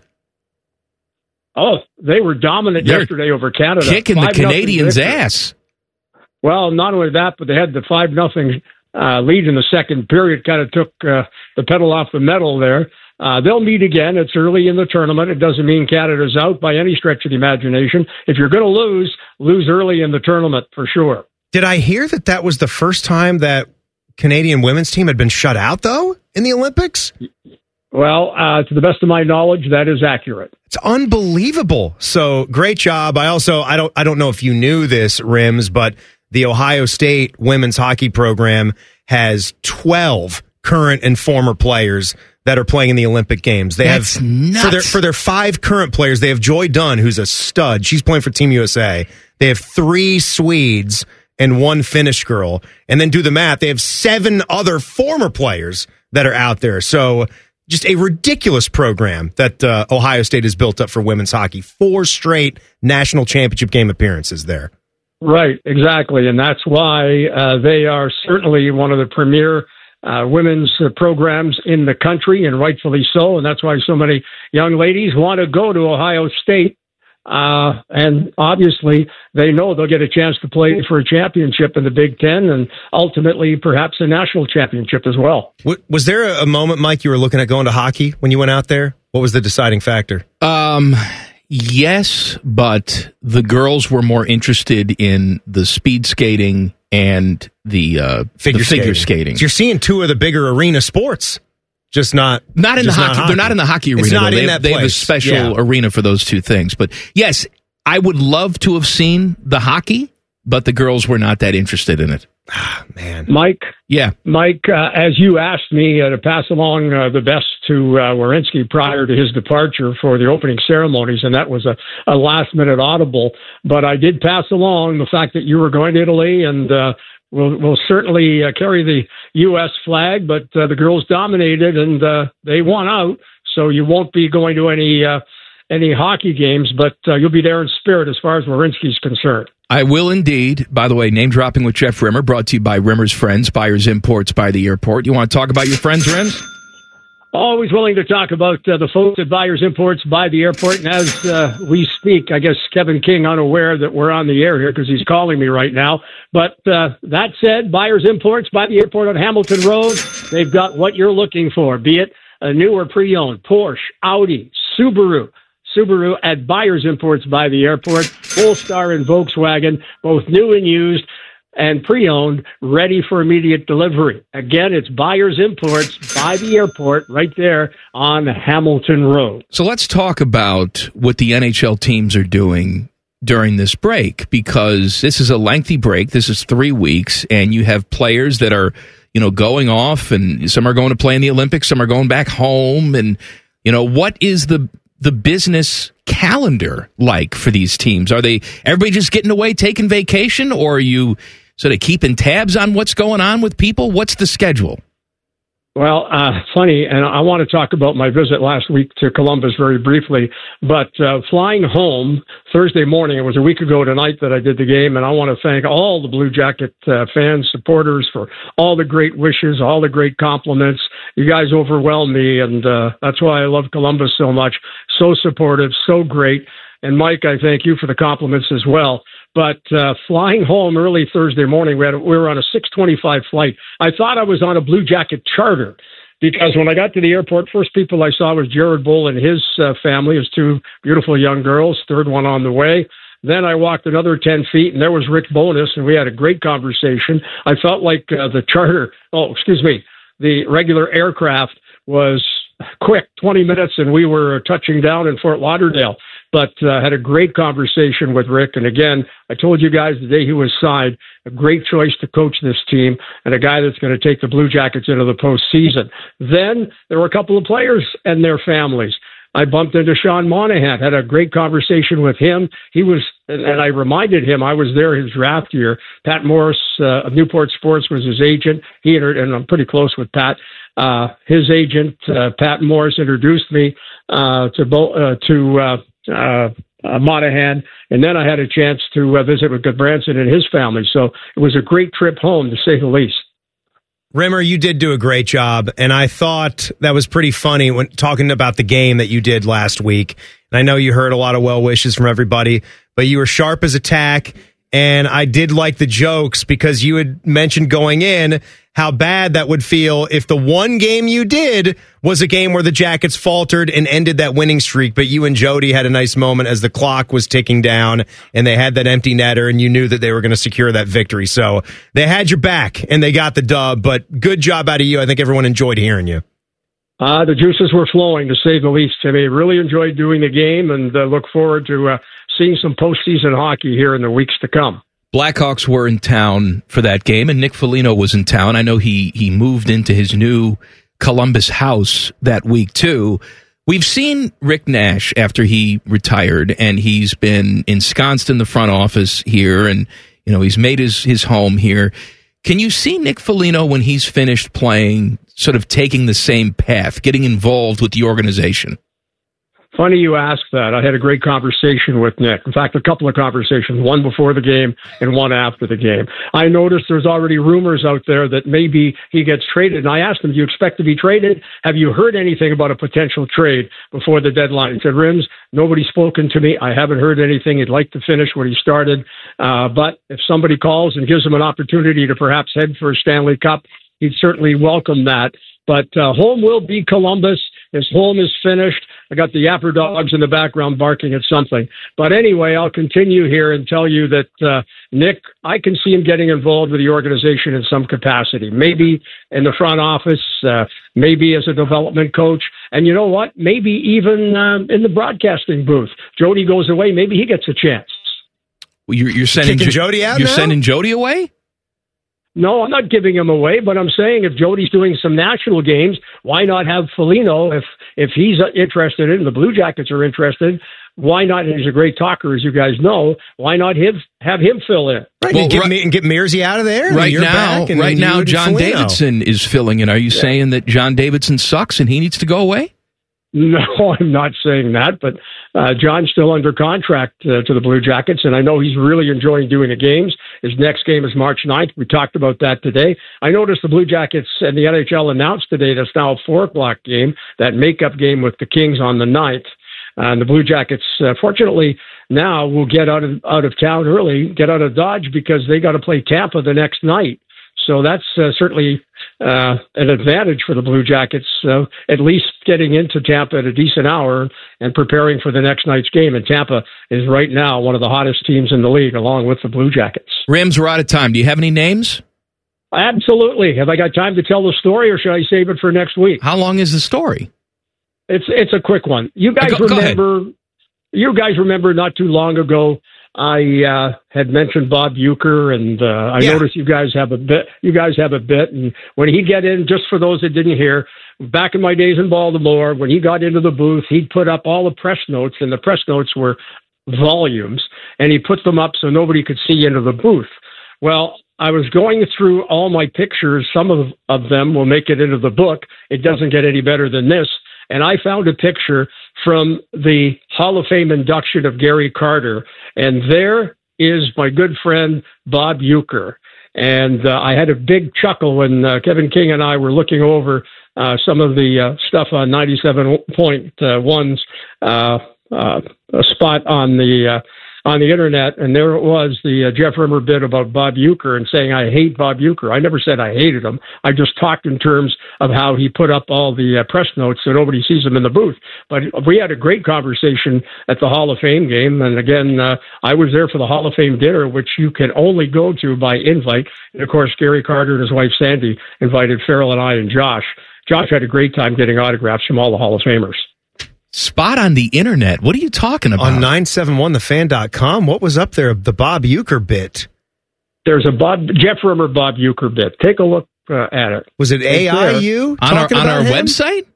Oh, they were dominant They're yesterday over Canada. Kicking the five nothing Canadians' victory. ass. Well, not only that, but they had the five nothing uh, lead in the second period. Kind of took uh, the pedal off the metal there. Uh, they'll meet again. It's early in the tournament. It doesn't mean Canada's out by any stretch of the imagination. If you're going to lose, lose early in the tournament for sure. Did I hear that that was the first time that Canadian women's team had been shut out, though, in the Olympics? Well, uh, to the best of my knowledge, that is accurate. It's unbelievable. So great job. I also, I don't, I don't know if you knew this, Rims, but the Ohio State women's hockey program has twelve current and former players that are playing in the Olympic Games. They That's have nuts. for their for their five current players. They have Joy Dunn, who's a stud. She's playing for Team U S A. They have three Swedes and one Finnish girl. And then do the math. They have seven other former players that are out there. So just a ridiculous program that uh, Ohio State has built up for women's hockey. Four straight national championship game appearances there. Right, exactly. And that's why uh, they are certainly one of the premier uh, women's uh, programs in the country, and rightfully so. And that's why so many young ladies want to go to Ohio State Uh, and obviously, they know they'll get a chance to play for a championship in the Big Ten and ultimately perhaps a national championship as well. Was there a moment, Mike, you were looking at going to hockey when you went out there? What was the deciding factor? Um, yes, but the girls were more interested in the speed skating and the, uh, figure, the figure skating. skating. So you're seeing two of the bigger arena sports. Just not not in just the hockey. Not hockey. They're not in the hockey arena. It's not though. in they, that have, they have a place. special Yeah. arena for those two things. But yes, I would love to have seen the hockey, but the girls were not that interested in it. Man, Mike. Yeah, Mike. Uh, as you asked me uh, to pass along uh, the best to uh, Werenski prior to his departure for the opening ceremonies, and that was a, a last minute audible. But I did pass along the fact that you were going to Italy and. Uh, We'll, we'll certainly uh, carry the U S flag, but uh, the girls dominated and uh, they won out. So you won't be going to any uh, any hockey games, but uh, you'll be there in spirit as far as Werenski's concerned. I will indeed. By the way, name dropping with Jeff Rimmer, brought to you by Rimmer's Friends, Buyers Imports by the Airport. You want to talk about your friends, Rims? Always willing to talk about uh, the folks at Buyers Imports by the Airport. And as uh, we speak, I guess Kevin King unaware that we're on the air here because he's calling me right now. But uh, that said, Buyers Imports by the Airport on Hamilton Road, they've got what you're looking for, be it a new or pre-owned Porsche, Audi, Subaru. Subaru at Buyers Imports by the Airport, Polestar and Volkswagen, both new and used. And pre-owned, ready for immediate delivery. Again, it's Buyers Imports by the Airport right there on Hamilton Road. So let's talk about what the N H L teams are doing during this break, because this is a lengthy break. This is three weeks, and you have players that are, you know, going off, and some are going to play in the Olympics, some are going back home, and, you know, what is the the business calendar like for these teams? Are they everybody just getting away, taking vacation, or are you sort of keeping tabs on what's going on with people? What's the schedule? Well, uh, funny, and I want to talk about my visit last week to Columbus very briefly, but uh, flying home Thursday morning, it was a week ago tonight that I did the game, and I want to thank all the Blue Jacket uh, fans, supporters for all the great wishes, all the great compliments. You guys overwhelmed me, and uh, that's why I love Columbus so much. So supportive, so great. And Mike, I thank you for the compliments as well. But uh, flying home early Thursday morning, we, had a, we were on a six twenty-five flight. I thought I was on a Blue Jacket charter because when I got to the airport, first people I saw was Jared Bull and his uh, family, his two beautiful young girls, third one on the way. Then I walked another ten feet, and there was Rick Bowness, and we had a great conversation. I felt like uh, the charter, oh, excuse me, the regular aircraft was quick, twenty minutes, and we were touching down in Fort Lauderdale. But uh, had a great conversation with Rick. And again, I told you guys the day he was signed, a great choice to coach this team and a guy that's going to take the Blue Jackets into the postseason. Then there were a couple of players and their families. I bumped into Sean Monahan, had a great conversation with him. He was, and I reminded him I was there his draft year. Pat Morris uh, of Newport Sports was his agent. He entered, and I'm pretty close with Pat. Uh, his agent, uh, Pat Morris, introduced me uh, to Bo- uh, to. Uh, Uh, uh, Monahan, and then I had a chance to uh, visit with Goodbranson and his family. So it was a great trip home, to say the least. Rimmer, you did do a great job, and I thought that was pretty funny when talking about the game that you did last week. And I know you heard a lot of well wishes from everybody, but you were sharp as a tack, and I did like the jokes because you had mentioned going in how bad that would feel if the one game you did was a game where the Jackets faltered and ended that winning streak, but you and Jody had a nice moment as the clock was ticking down and they had that empty netter and you knew that they were going to secure that victory. So they had your back and they got the dub, but good job out of you. I think everyone enjoyed hearing you. Uh, the juices were flowing, to say the least. I mean, really enjoyed doing the game and uh, look forward to uh, seeing some postseason hockey here in the weeks to come. Blackhawks were in town for that game, and Nick Foligno was in town. I know he he moved into his new Columbus house that week, too. We've seen Rick Nash after he retired, and he's been ensconced in the front office here, and you know he's made his, his home here. Can you see Nick Foligno, when he's finished playing, sort of taking the same path, getting involved with the organization? Funny you ask that. I had a great conversation with Nick. In fact, a couple of conversations, one before the game and one after the game. I noticed there's already rumors out there that maybe he gets traded. And I asked him, do you expect to be traded? Have you heard anything about a potential trade before the deadline? He said, Rims, nobody's spoken to me. I haven't heard anything. He'd like to finish what he started. Uh, but if somebody calls and gives him an opportunity to perhaps head for a Stanley Cup, he'd certainly welcome that. But uh, home will be Columbus. His home is finished. I got the Yapper dogs in the background barking at something. But anyway, I'll continue here and tell you that, uh, Nick, I can see him getting involved with the organization in some capacity. Maybe in the front office, uh, maybe as a development coach. And you know what? Maybe even um, in the broadcasting booth. Jody goes away. Maybe he gets a chance. Well, you're, you're sending Kicking Jody out You're now? sending Jody away? No, I'm not giving him away, but I'm saying if Jody's doing some national games, why not have Foligno if if he's interested in, the Blue Jackets are interested, why not, and he's a great talker, as you guys know, why not have, have him fill in? Right, Well, and get, right- me, and get Mearsy out of there. Right You're now, back, and right then now, you and John Foligno. Davidson is filling in. Are you saying that John Davidson sucks and he needs to go away? No, I'm not saying that, but uh, John's still under contract uh, to the Blue Jackets, and I know he's really enjoying doing the games. His next game is March ninth. We talked about that today. I noticed the Blue Jackets and the N H L announced today that's now a four o'clock game, that makeup game with the Kings on the ninth. Uh, and the Blue Jackets, uh, fortunately, now will get out of out of town early, get out of Dodge, because they got to play Tampa the next night. So that's uh, certainly uh, an advantage for the Blue Jackets, uh, at least getting into Tampa at a decent hour and preparing for the next night's game. And Tampa is right now one of the hottest teams in the league, along with the Blue Jackets. Rims, we're out of time. Do you have any names? Absolutely. Have I got time to tell the story, or should I save it for next week? How long is the story? It's it's a quick one. You guys Go- go remember? You guys remember not too long ago, I uh, had mentioned Bob Uecker, and uh, I Yeah. noticed you guys have a bit. You guys have a bit, and when he'd get in, just for those that didn't hear, back in my days in Baltimore, when he got into the booth, he'd put up all the press notes, and the press notes were volumes, and he put them up so nobody could see into the booth. Well, I was going through all my pictures. Some of, of them will make it into the book. It doesn't get any better than this. And I found a picture from the Hall of Fame induction of Gary Carter. And there is my good friend, Bob Uecker. And uh, I had a big chuckle when uh, Kevin King and I were looking over uh, some of the uh, stuff on ninety-seven point one's uh, uh, spot on the uh, on the internet, and there it was, the uh, Jeff Rimmer bit about Bob Uecker and saying, I hate Bob Uecker. I never said I hated him. I just talked in terms of how he put up all the uh, press notes so nobody sees him in the booth. But we had a great conversation at the Hall of Fame game, and again, uh, I was there for the Hall of Fame dinner, which you can only go to by invite. And of course, Gary Carter and his wife Sandy invited Farrell and I and Josh. Josh had a great time getting autographs from all the Hall of Famers. Spot on the internet. What are you talking about? On nine seven one the fan dot com, what was up there? The Bob Uecker bit. There's a Bob Jeff Rimmer Bob Uecker bit. Take a look uh, at it. Was it A I U? on our, on our website?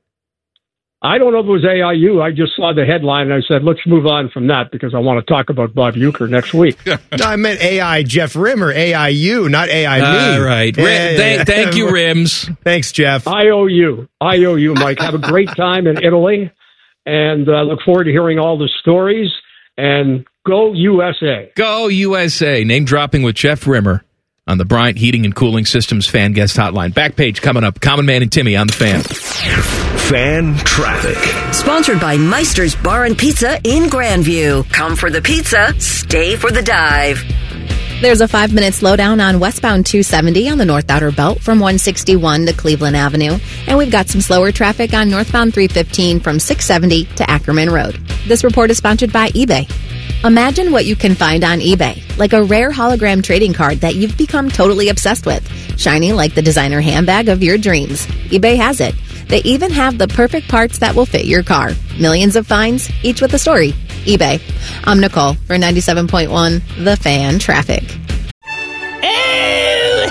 I don't know if it was A I U. I just saw the headline and I said, let's move on from that because I want to talk about Bob Uecker next week. No, I meant A I Jeff Rimmer, A I U, not A I me. All right. Yeah, Ri- yeah, thank, yeah. thank you, Rims. Thanks, Jeff. I owe you. I owe you, Mike. Have a great time in Italy. And uh, look forward to hearing all the stories. And go U S A. Go U S A. Name dropping with Jeff Rimmer on the Bryant Heating and Cooling Systems Fan Guest Hotline. Back page coming up. Common Man and Timmy on the Fan. Fan traffic. Sponsored by Meister's Bar and Pizza in Grandview. Come for the pizza, stay for the dive. There's a five-minute slowdown on westbound two seventy on the North Outer Belt from one sixty-one to Cleveland Avenue. And we've got some slower traffic on northbound three fifteen from six seventy to Ackerman Road. This report is sponsored by eBay. Imagine what you can find on eBay, like a rare hologram trading card that you've become totally obsessed with, shiny like the designer handbag of your dreams. eBay has it. They even have the perfect parts that will fit your car. Millions of finds, each with a story. eBay. I'm Nicole for ninety-seven point one The Fan Traffic. Oh,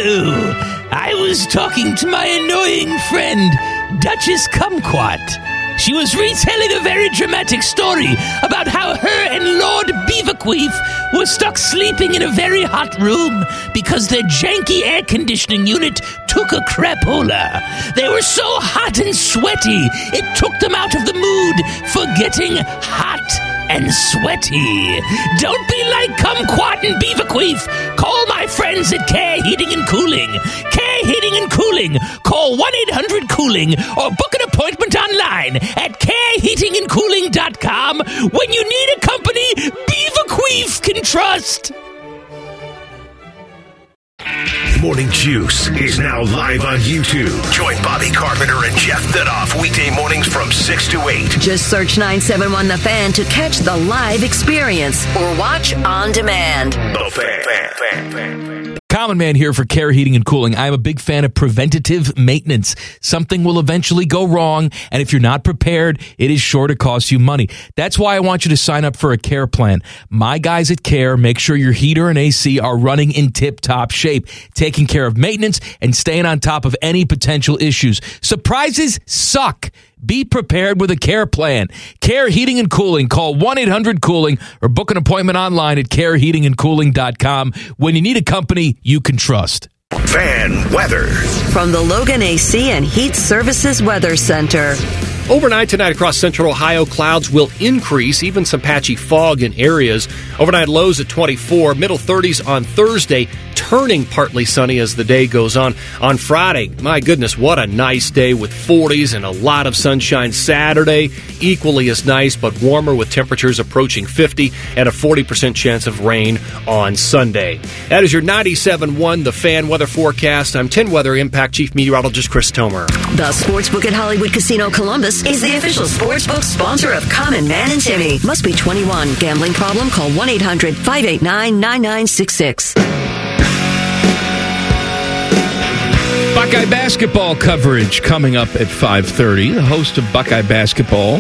hello! I was talking to my annoying friend, Duchess Kumquat. She was retelling a very dramatic story about how her and Lord Beaverqueef were stuck sleeping in a very hot room because their janky air conditioning unit took a crapola. They were so hot and sweaty, it took them out of the mood for getting hot and sweaty. Don't be like Kumquat and Beaverqueef. Call my friends at Care Heating and Cooling. Care Heating and Cooling. Call one eight hundred cooling or book an appointment online at care heating and cooling dot com when you need a company Beaverqueef can trust. Morning Juice is now live on YouTube. Join Bobby Carpenter and Jeff Thidoff weekday mornings from six to eight. Just search nine seven one The Fan to catch the live experience or watch on demand. The Fan. fan, fan, fan. Common Man here for Care Heating and Cooling. I'm a big fan of preventative maintenance. Something will eventually go wrong, and if you're not prepared, it is sure to cost you money. That's why I want you to sign up for a Care plan. My guys at Care make sure your heater and A C are running in tip-top shape, taking care of maintenance and staying on top of any potential issues. Surprises suck. Be prepared with a Care plan. Care Heating and Cooling. Call one eight hundred cooling or book an appointment online at care heating and cooling dot com when you need a company you can trust. Fan weather. From the Logan A C and Heat Services Weather Center. Overnight tonight across central Ohio, clouds will increase, even some patchy fog in areas. Overnight lows at twenty-four, middle thirties on Thursday, turning partly sunny as the day goes on. On Friday, my goodness, what a nice day with forties and a lot of sunshine. Saturday, equally as nice, but warmer with temperatures approaching fifty and a forty percent chance of rain on Sunday. That is your ninety-seven point one The Fan weather forecast. I'm ten Weather Impact Chief Meteorologist Chris Tomer. The Sportsbook at Hollywood Casino Columbus is the official sportsbook sponsor of Common Man and Timmy. Must be twenty-one. Gambling problem? Call one eight hundred five eight nine nine nine six six. Buckeye basketball coverage coming up at five thirty. The host of Buckeye Basketball,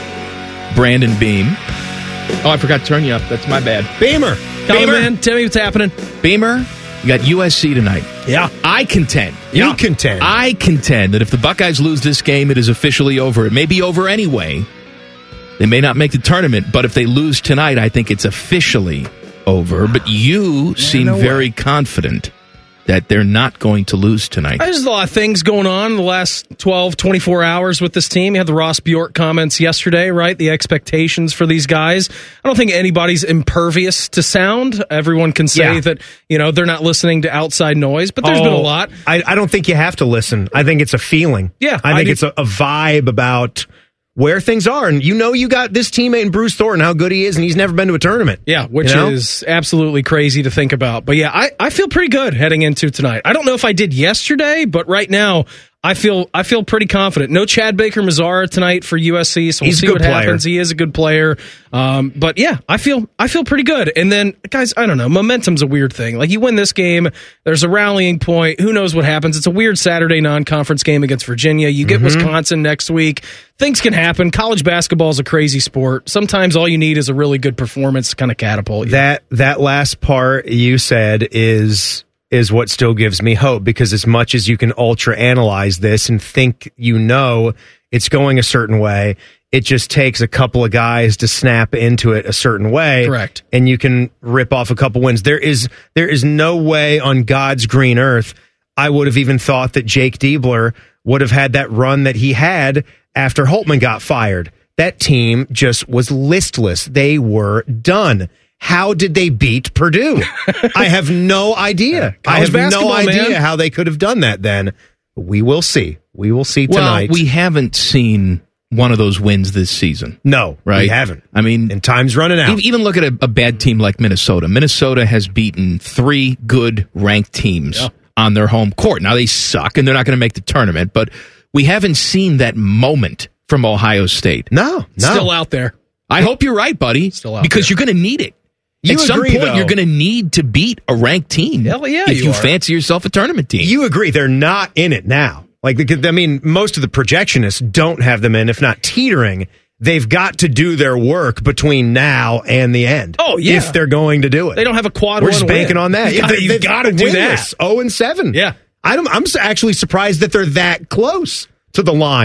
Brandon Beam. Oh, I forgot to turn you up. That's my bad. Beamer. Come on, man. Tell me what's happening. Beamer, you got U S C tonight. Yeah. I contend. You yeah. contend. I contend that if the Buckeyes lose this game, it is officially over. It may be over anyway. They may not make the tournament, but if they lose tonight, I think it's officially over. But you yeah, seem no very way. confident that they're not going to lose tonight. There's a lot of things going on in the last twelve, twenty-four hours with this team. You had the Ross Bjork comments yesterday, right? The expectations for these guys. I don't think anybody's impervious to sound. Everyone can say yeah. that, you know, they're not listening to outside noise, but there's oh, been a lot. I, I don't think you have to listen. I think it's a feeling. Yeah. I think I it's a, a vibe about where things are. And you know you got this teammate in Bruce Thornton, how good he is, and he's never been to a tournament. Yeah, which you know? is absolutely crazy to think about. But yeah, I, I feel pretty good heading into tonight. I don't know if I did yesterday, but right now I feel I feel pretty confident. No Chad Baker-Mazara tonight for U S C, so we'll he's see what player. happens. He is a good player. Um, but yeah, I feel I feel pretty good. And then, guys, I don't know. Momentum's a weird thing. Like, you win this game, there's a rallying point. Who knows what happens? It's a weird Saturday non-conference game against Virginia. You get mm-hmm. Wisconsin next week. Things can happen. College basketball is a crazy sport. Sometimes all you need is a really good performance to kind of catapult you. That that last part you said is is what still gives me hope, because as much as you can ultra analyze this and think you know it's going a certain way, it just takes a couple of guys to snap into it a certain way. Correct. And you can rip off a couple wins. There is there is no way on God's green earth I would have even thought that Jake Diebler would have had that run that he had after Holtman got fired. That team just was listless. They were done. How did they beat Purdue? I have no idea. I have no idea man. how they could have done that then. We will see. We will see tonight. Well, we haven't seen one of those wins this season. No, right? we haven't. I mean, and time's running out. Even look at a, a bad team like Minnesota. Minnesota has beaten three good ranked teams yeah. on their home court. Now, they suck, and they're not going to make the tournament, but we haven't seen that moment from Ohio State. No, no. Still out there. I hope you're right, buddy, Still out because there. you're going to need it. You At some agree, point, though. you're going to need to beat a ranked team Hell yeah, if you, you are. fancy yourself a tournament team. You agree they're not in it now. Like, I mean, most of the projectionists don't have them in, if not teetering. They've got to do their work between now and the end. Oh, yeah. If they're going to do it. They don't have a quad We're one just banking win. on that. You gotta, they, you've got to do that. oh and seven Yeah. I don't, I'm actually surprised that they're that close to the line.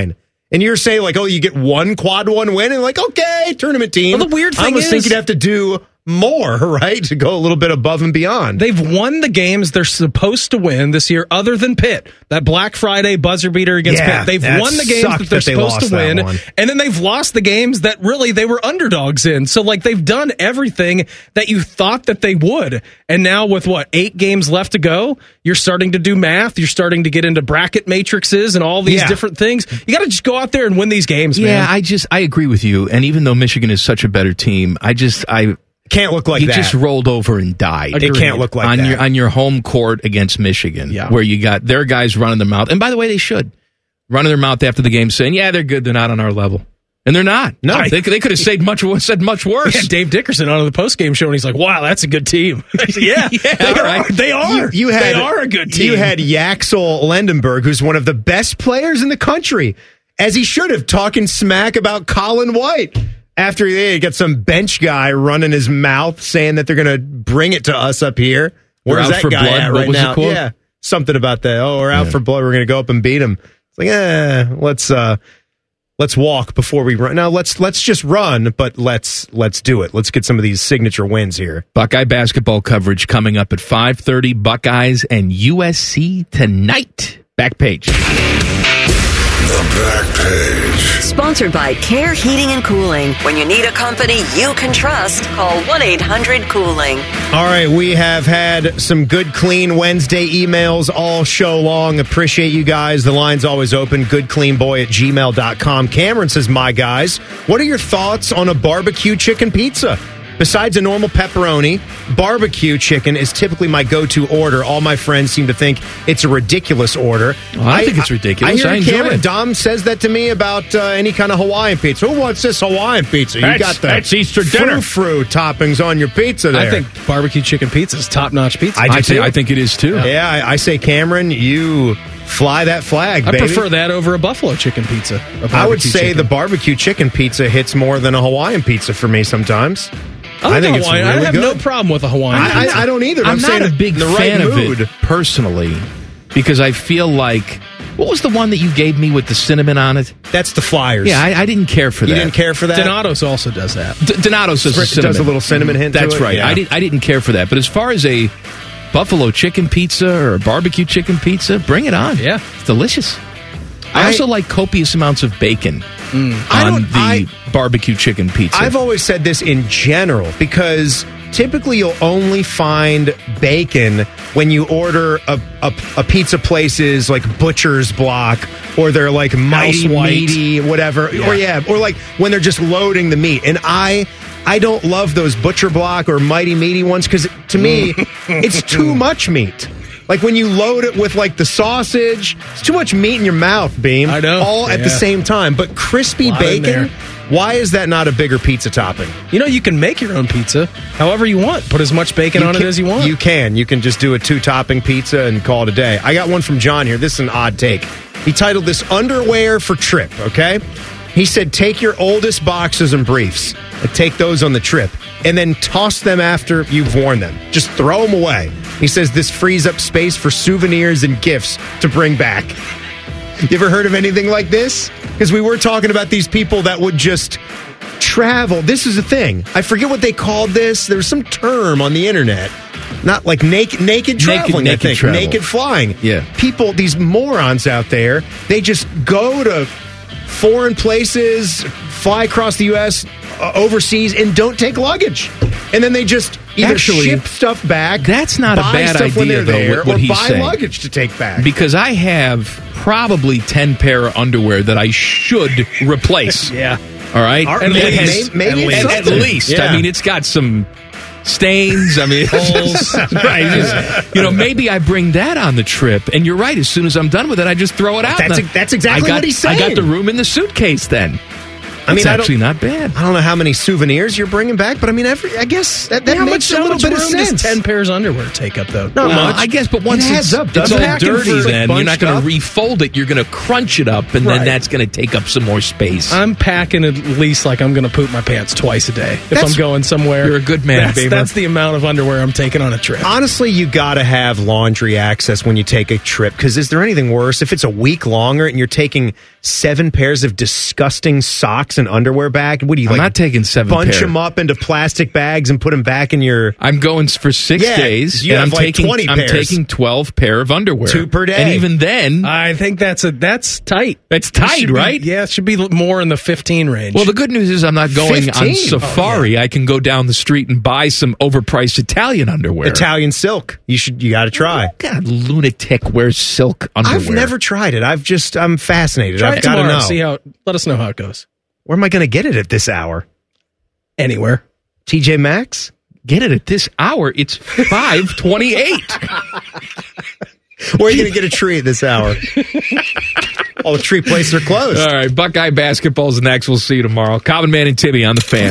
And you're saying, like, oh, you get one quad one win, and like, okay, tournament team. Well, the weird thing I was is, thinking you'd have to do more, right, to go a little bit above and beyond. They've won the games they're supposed to win this year, other than Pitt. That Black Friday buzzer beater against Yeah, Pitt. They've that won the games that they're sucked that they supposed lost to win, that one. and then they've lost the games that really they were underdogs in. So, like, they've done everything that you thought that they would. And now with, what, eight games left to go, you're starting to do math. You're starting to get into bracket matrices and all these Yeah. different things. You got to just go out there and win these games, man. Yeah, I just I agree with you. And even though Michigan is such a better team, I just I can't look like you that. just rolled over and died. It can't look like on that. your on your home court against Michigan, Yeah. where you got their guys running their mouth. And by the way, they should running their mouth after the game, saying, "Yeah, they're good. They're not on our level." And they're not. No, I- they, they could have said much said much worse. Yeah, Dave Dickerson on the postgame show, and he's like, "Wow, that's a good team." yeah, Yeah, they, all are, right. they are. You, you had, they are a good team. You had Yaxel Lendenberg, who's one of the best players in the country, as he should have, talking smack about Colin White after they got some bench guy running his mouth saying that they're going to bring it to us up here. We're Where's out that for guy blood. at What right was the now? quote? Yeah, something about that. Oh, we're out Yeah. for blood. We're going to go up and beat him. It's like, eh, let's uh, let's walk before we run. Now let's let's just run, but let's let's do it. Let's get some of these signature wins here. Buckeye basketball coverage coming up at five thirty. Buckeyes and U S C tonight. Back page. The Back Page. Sponsored by Care Heating and Cooling. When you need a company you can trust, call one eight hundred cooling. All right, we have had some good, clean Wednesday emails all show long. Appreciate you guys. The line's always open. goodcleanboy at gmail dot com. Cameron says, my guys, what are your thoughts on a barbecue chicken pizza? Besides a normal pepperoni, barbecue chicken is typically my go-to order. All my friends seem to think it's a ridiculous order. Well, I think it's ridiculous. I, hear I enjoy Cameron, it. Dom says that to me about uh, any kind of Hawaiian pizza. Who wants this Hawaiian pizza? You That's- got the that's Easter dinner. frou-frou toppings on your pizza there. I think barbecue chicken pizza is top notch pizza. I do I, think, too. I think it is too. Yeah, I, I say, Cameron, you fly that flag, I baby. prefer that over a buffalo chicken pizza. a I would barbecue say chicken. the barbecue chicken pizza hits more than a Hawaiian pizza for me sometimes. I, like think a it's Hawaiian. really I have good. no problem with a Hawaiian. I, pizza. I, I don't either. I'm, I'm, not saying a big in the right fan mood. of it personally because I feel like what was the one that you gave me with the cinnamon on it? That's the Flyers. Yeah, I, I didn't care for you that. didn't care for that. Donatos also does that. D- Donatos does, It the cinnamon. does a little cinnamon hint to That's it? right. Yeah. I didn't. I didn't care for that. But as far as a buffalo chicken pizza or a barbecue chicken pizza, bring it on. Yeah, it's delicious. I, I- also like copious amounts of bacon I on don't- the I- barbecue chicken pizza. I've always said this in general because typically you'll only find bacon when you order a, a, a pizza place's like Butcher's Block or they're like Mighty White. Meaty, whatever. Yeah. Or yeah, or like when they're just loading the meat. And I I don't love those Butcher Block or Mighty Meaty ones because to me it's too much meat. Like when you load it with like the sausage, it's too much meat in your mouth, Beam. I know. All at Yeah. the same time. But crispy Lot in bacon, there. why is that not a bigger pizza topping? You know, you can make your own pizza however you want. Put as much bacon on can, it as you want. You can. You can just do a two topping pizza and call it a day. I got one from John here. This is an odd take. He titled this Underwear for Trip, okay? He said, take your oldest boxers and briefs and take those on the trip and then toss them after you've worn them. Just throw them away. He says this frees up space for souvenirs and gifts to bring back. You ever heard of anything like this? Because we were talking about these people that would just travel. This is the thing. I forget what they called this. There was some term on the internet. Not like naked, naked traveling, naked I think. travel. Naked flying. Yeah. People, these morons out there, they just go to foreign places, fly across the U S, uh, overseas, and don't take luggage. And then they just either Actually, ship stuff back. that's not a buy bad stuff when idea, they're though, there, what- what or he's buy saying. luggage to take back. because I have probably ten pair of underwear that I should replace. yeah. All right, At That least. has- Maybe at, it's at something. least. Yeah. I mean, it's got some stains. I mean, Holes. right? Just, you know, maybe I bring that on the trip, and you're right. As soon as I'm done with it, I just throw it out. That's And ex- that's exactly I got, what he's I got saying. the room in the suitcase then. I mean, it's actually I not bad. I don't know how many souvenirs you're bringing back, but I mean, every I guess that, that how makes much, a little much bit of room sense. does ten pairs of underwear take up, though? Not much. I guess, but once it it's, adds up, it's doesn't all it? dirty, Like then you're not going bunched to refold it. You're going to crunch it up, and Right. then that's going to take up some more space. I'm packing at least like I'm going to poop my pants twice a day if That's- I'm going somewhere. You're a good man, that's, Beaver. that's the amount of underwear I'm taking on a trip. Honestly, you got to have laundry access when you take a trip, because is there anything worse if it's a week longer and you're taking seven pairs of disgusting socks and underwear back? What do you I'm like? not taking seven bunch pair. them up into plastic bags and put them back in your. I'm going for six Yeah, days. you and have I'm like taking twenty I'm pairs. taking twelve pair of underwear, Two per day. And even then, I think that's a that's tight. That's It tight, should be- right? yeah, it should be more in the fifteen range. well, the good news is I'm not going on fifteen? safari. I can go down the street and buy some overpriced Italian underwear. Italian silk. You should. You got to try. God, lunatic wears silk underwear. I've never tried it. I've just. I'm fascinated. Try I've it got to tomorrow. know. See how. Let us know how it goes. Where am I going to get it at this hour? Anywhere. T J Maxx. Get it at this hour. It's five twenty-eight. Where are you going to get a tree at this hour? All the tree places are closed. All right, Buckeye basketball's next. We'll see you tomorrow. Common Man and Timmy on the Fan.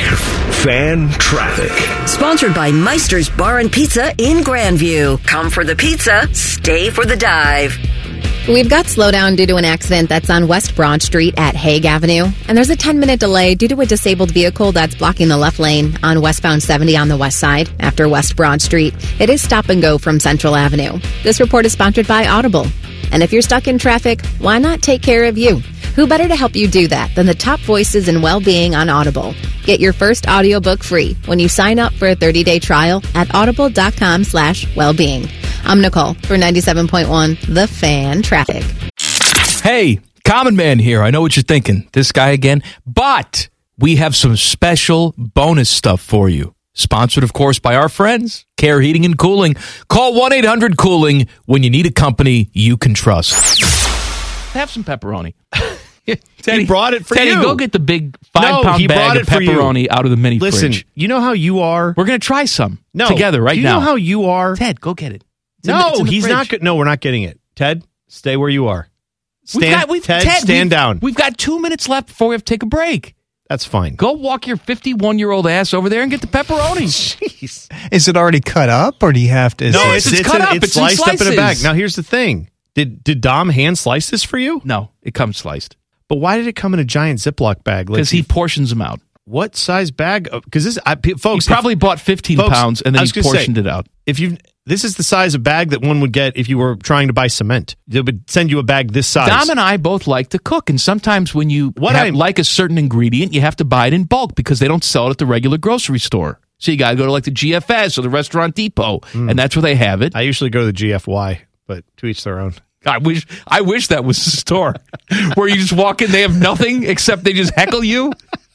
Fan traffic. Sponsored by Meister's Bar and Pizza in Grandview. Come for the pizza, stay for the dive. We've got slowdown due to an accident that's on West Broad Street at Hague Avenue. And there's a ten-minute delay due to a disabled vehicle that's blocking the left lane on westbound seventy on the west side after West Broad Street. It is stop and go from Central Avenue. This report is sponsored by Audible. And if you're stuck in traffic, why not take care of you? Who better to help you do that than the top voices in well-being on Audible? Get your first audiobook free when you sign up for a thirty-day trial at audible.com slash wellbeing. I'm Nicole for ninety-seven point one The Fan Traffic. Hey, Common Man here. I know what you're thinking. This guy again. But we have some special bonus stuff for you. Sponsored, of course, by our friends, Care Heating and Cooling. Call one eight hundred cooling when you need a company you can trust. Have some pepperoni. Teddy, he brought it for Teddy, you. go get the big five-pound no, he bag brought of it for you. pepperoni out of the mini Listen, fridge. you know how you are? We're going to try some no, together right do you now. know how you are? Ted, go get it. It's in the- no, it's in the he's fridge. not good. No, we're not getting it. Ted, stay where you are. Stand, We've got, we've, Ted, Ted, stand we've, down. We've got two minutes left before we have to take a break. That's fine. Go walk your fifty-one-year-old ass over there and get the pepperoni. Jeez. Is it already cut up, or do you have to? No, Yes, it's, it's it's, cut in- up. it's It's in sliced up in a bag. slices. Now, here's the thing. Did did Dom hand slice this for you? No, it comes sliced. But why did it come in a giant Ziploc bag? Like, Because he portions them out. what size bag? Because this, I, p- folks, He probably if, bought fifteen folks, pounds and I then was he gonna portioned say, it out. If you, this is the size of bag that one would get if you were trying to buy cement. They would send you a bag this size. Dom and I both like to cook, and sometimes when you What have, I'm- like a certain ingredient, you have to buy it in bulk because they don't sell it at the regular grocery store. So you got to go to like the G F S or the Restaurant Depot, and that's where they have it. I usually go to the G F Y, but to each their own. I wish I wish that was the store where you just walk in, they have nothing except they just heckle you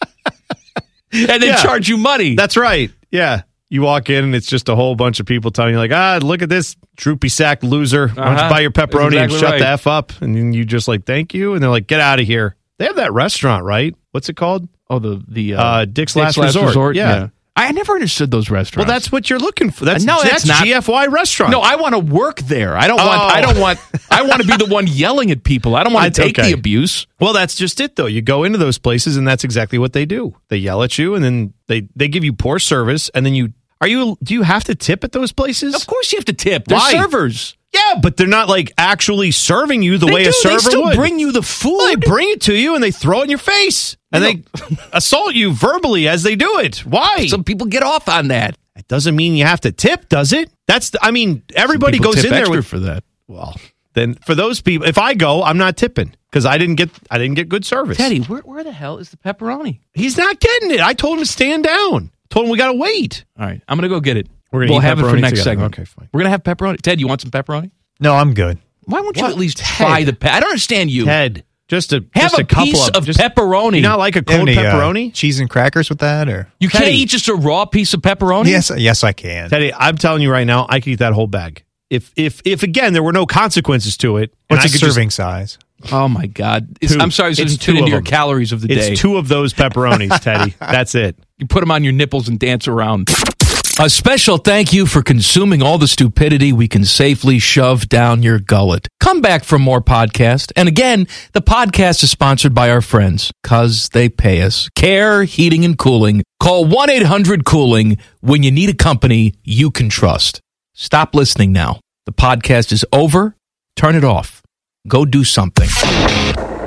and then Yeah. charge you money. That's right. Yeah. You walk in and it's just a whole bunch of people telling you like, ah, look at this droopy sack loser. Why don't Uh-huh. you buy your pepperoni That's and exactly shut right. the F up? And then you just like, thank you. And they're like, get out of here. They have that restaurant, right? What's it called? oh, the the uh, Uh, Dick's Last Resort. Yeah. I never understood those Well, restaurants. that's what you're looking for. That's, No, that's, that's not- G F Y restaurant. No, I want to work there. I don't want. Oh. I don't want. I want to be the one yelling at people. I don't want to I- take okay. the abuse. Well, that's just it, though. You go into those places, and that's exactly what they do. They yell at you, and then they, they give you poor service, and then you are you do you have to tip at those places? Of course, you have to tip. They're Why? servers. Yeah, but they're not like actually serving you the They way do. a server They still would. bring you the food. Well, they bring it to you and they throw it in your face and You they assault you verbally as they do it. Why? Some people get off on that. It doesn't mean you have to tip, does it? That's the, I mean, everybody People goes tip in there extra with for that. Well, then for those people, if I go, I'm not tipping because I didn't get I didn't get good service. Teddy, where where the hell is the pepperoni? He's not getting it. I told him to stand down. Told him we got to wait. All right, I'm gonna go get it. We're gonna we'll eat have it for pepperoni next together. segment. Okay, fine. We're gonna have pepperoni. Ted, you want some pepperoni? No, I'm good. Why won't you What? at least Ted. try the pe- I don't understand you. Ted, just a Have just a, a, couple piece of, of just, pepperoni. You not like a You have cold any, uh, pepperoni? cheese and crackers with that, or You can't Teddy. eat just a raw piece of pepperoni? yes, yes, I can. Teddy, I'm telling you right now, I could eat that whole bag. If if if again there were no consequences to it, and What's I a could just- serving size? Oh my God! It's, Two. I'm sorry, this It's doesn't two fit into of your them. calories of the day. It's two of those pepperonis, Teddy. That's it. You put them on your nipples and dance around. A special thank you for consuming all the stupidity we can safely shove down your gullet. Come back for more podcast. And again, the podcast is sponsored by our friends, cause they pay us. Care Heating and Cooling. Call one eight hundred cooling when you need a company you can trust. Stop listening now. The podcast is over. Turn it off. Go do something.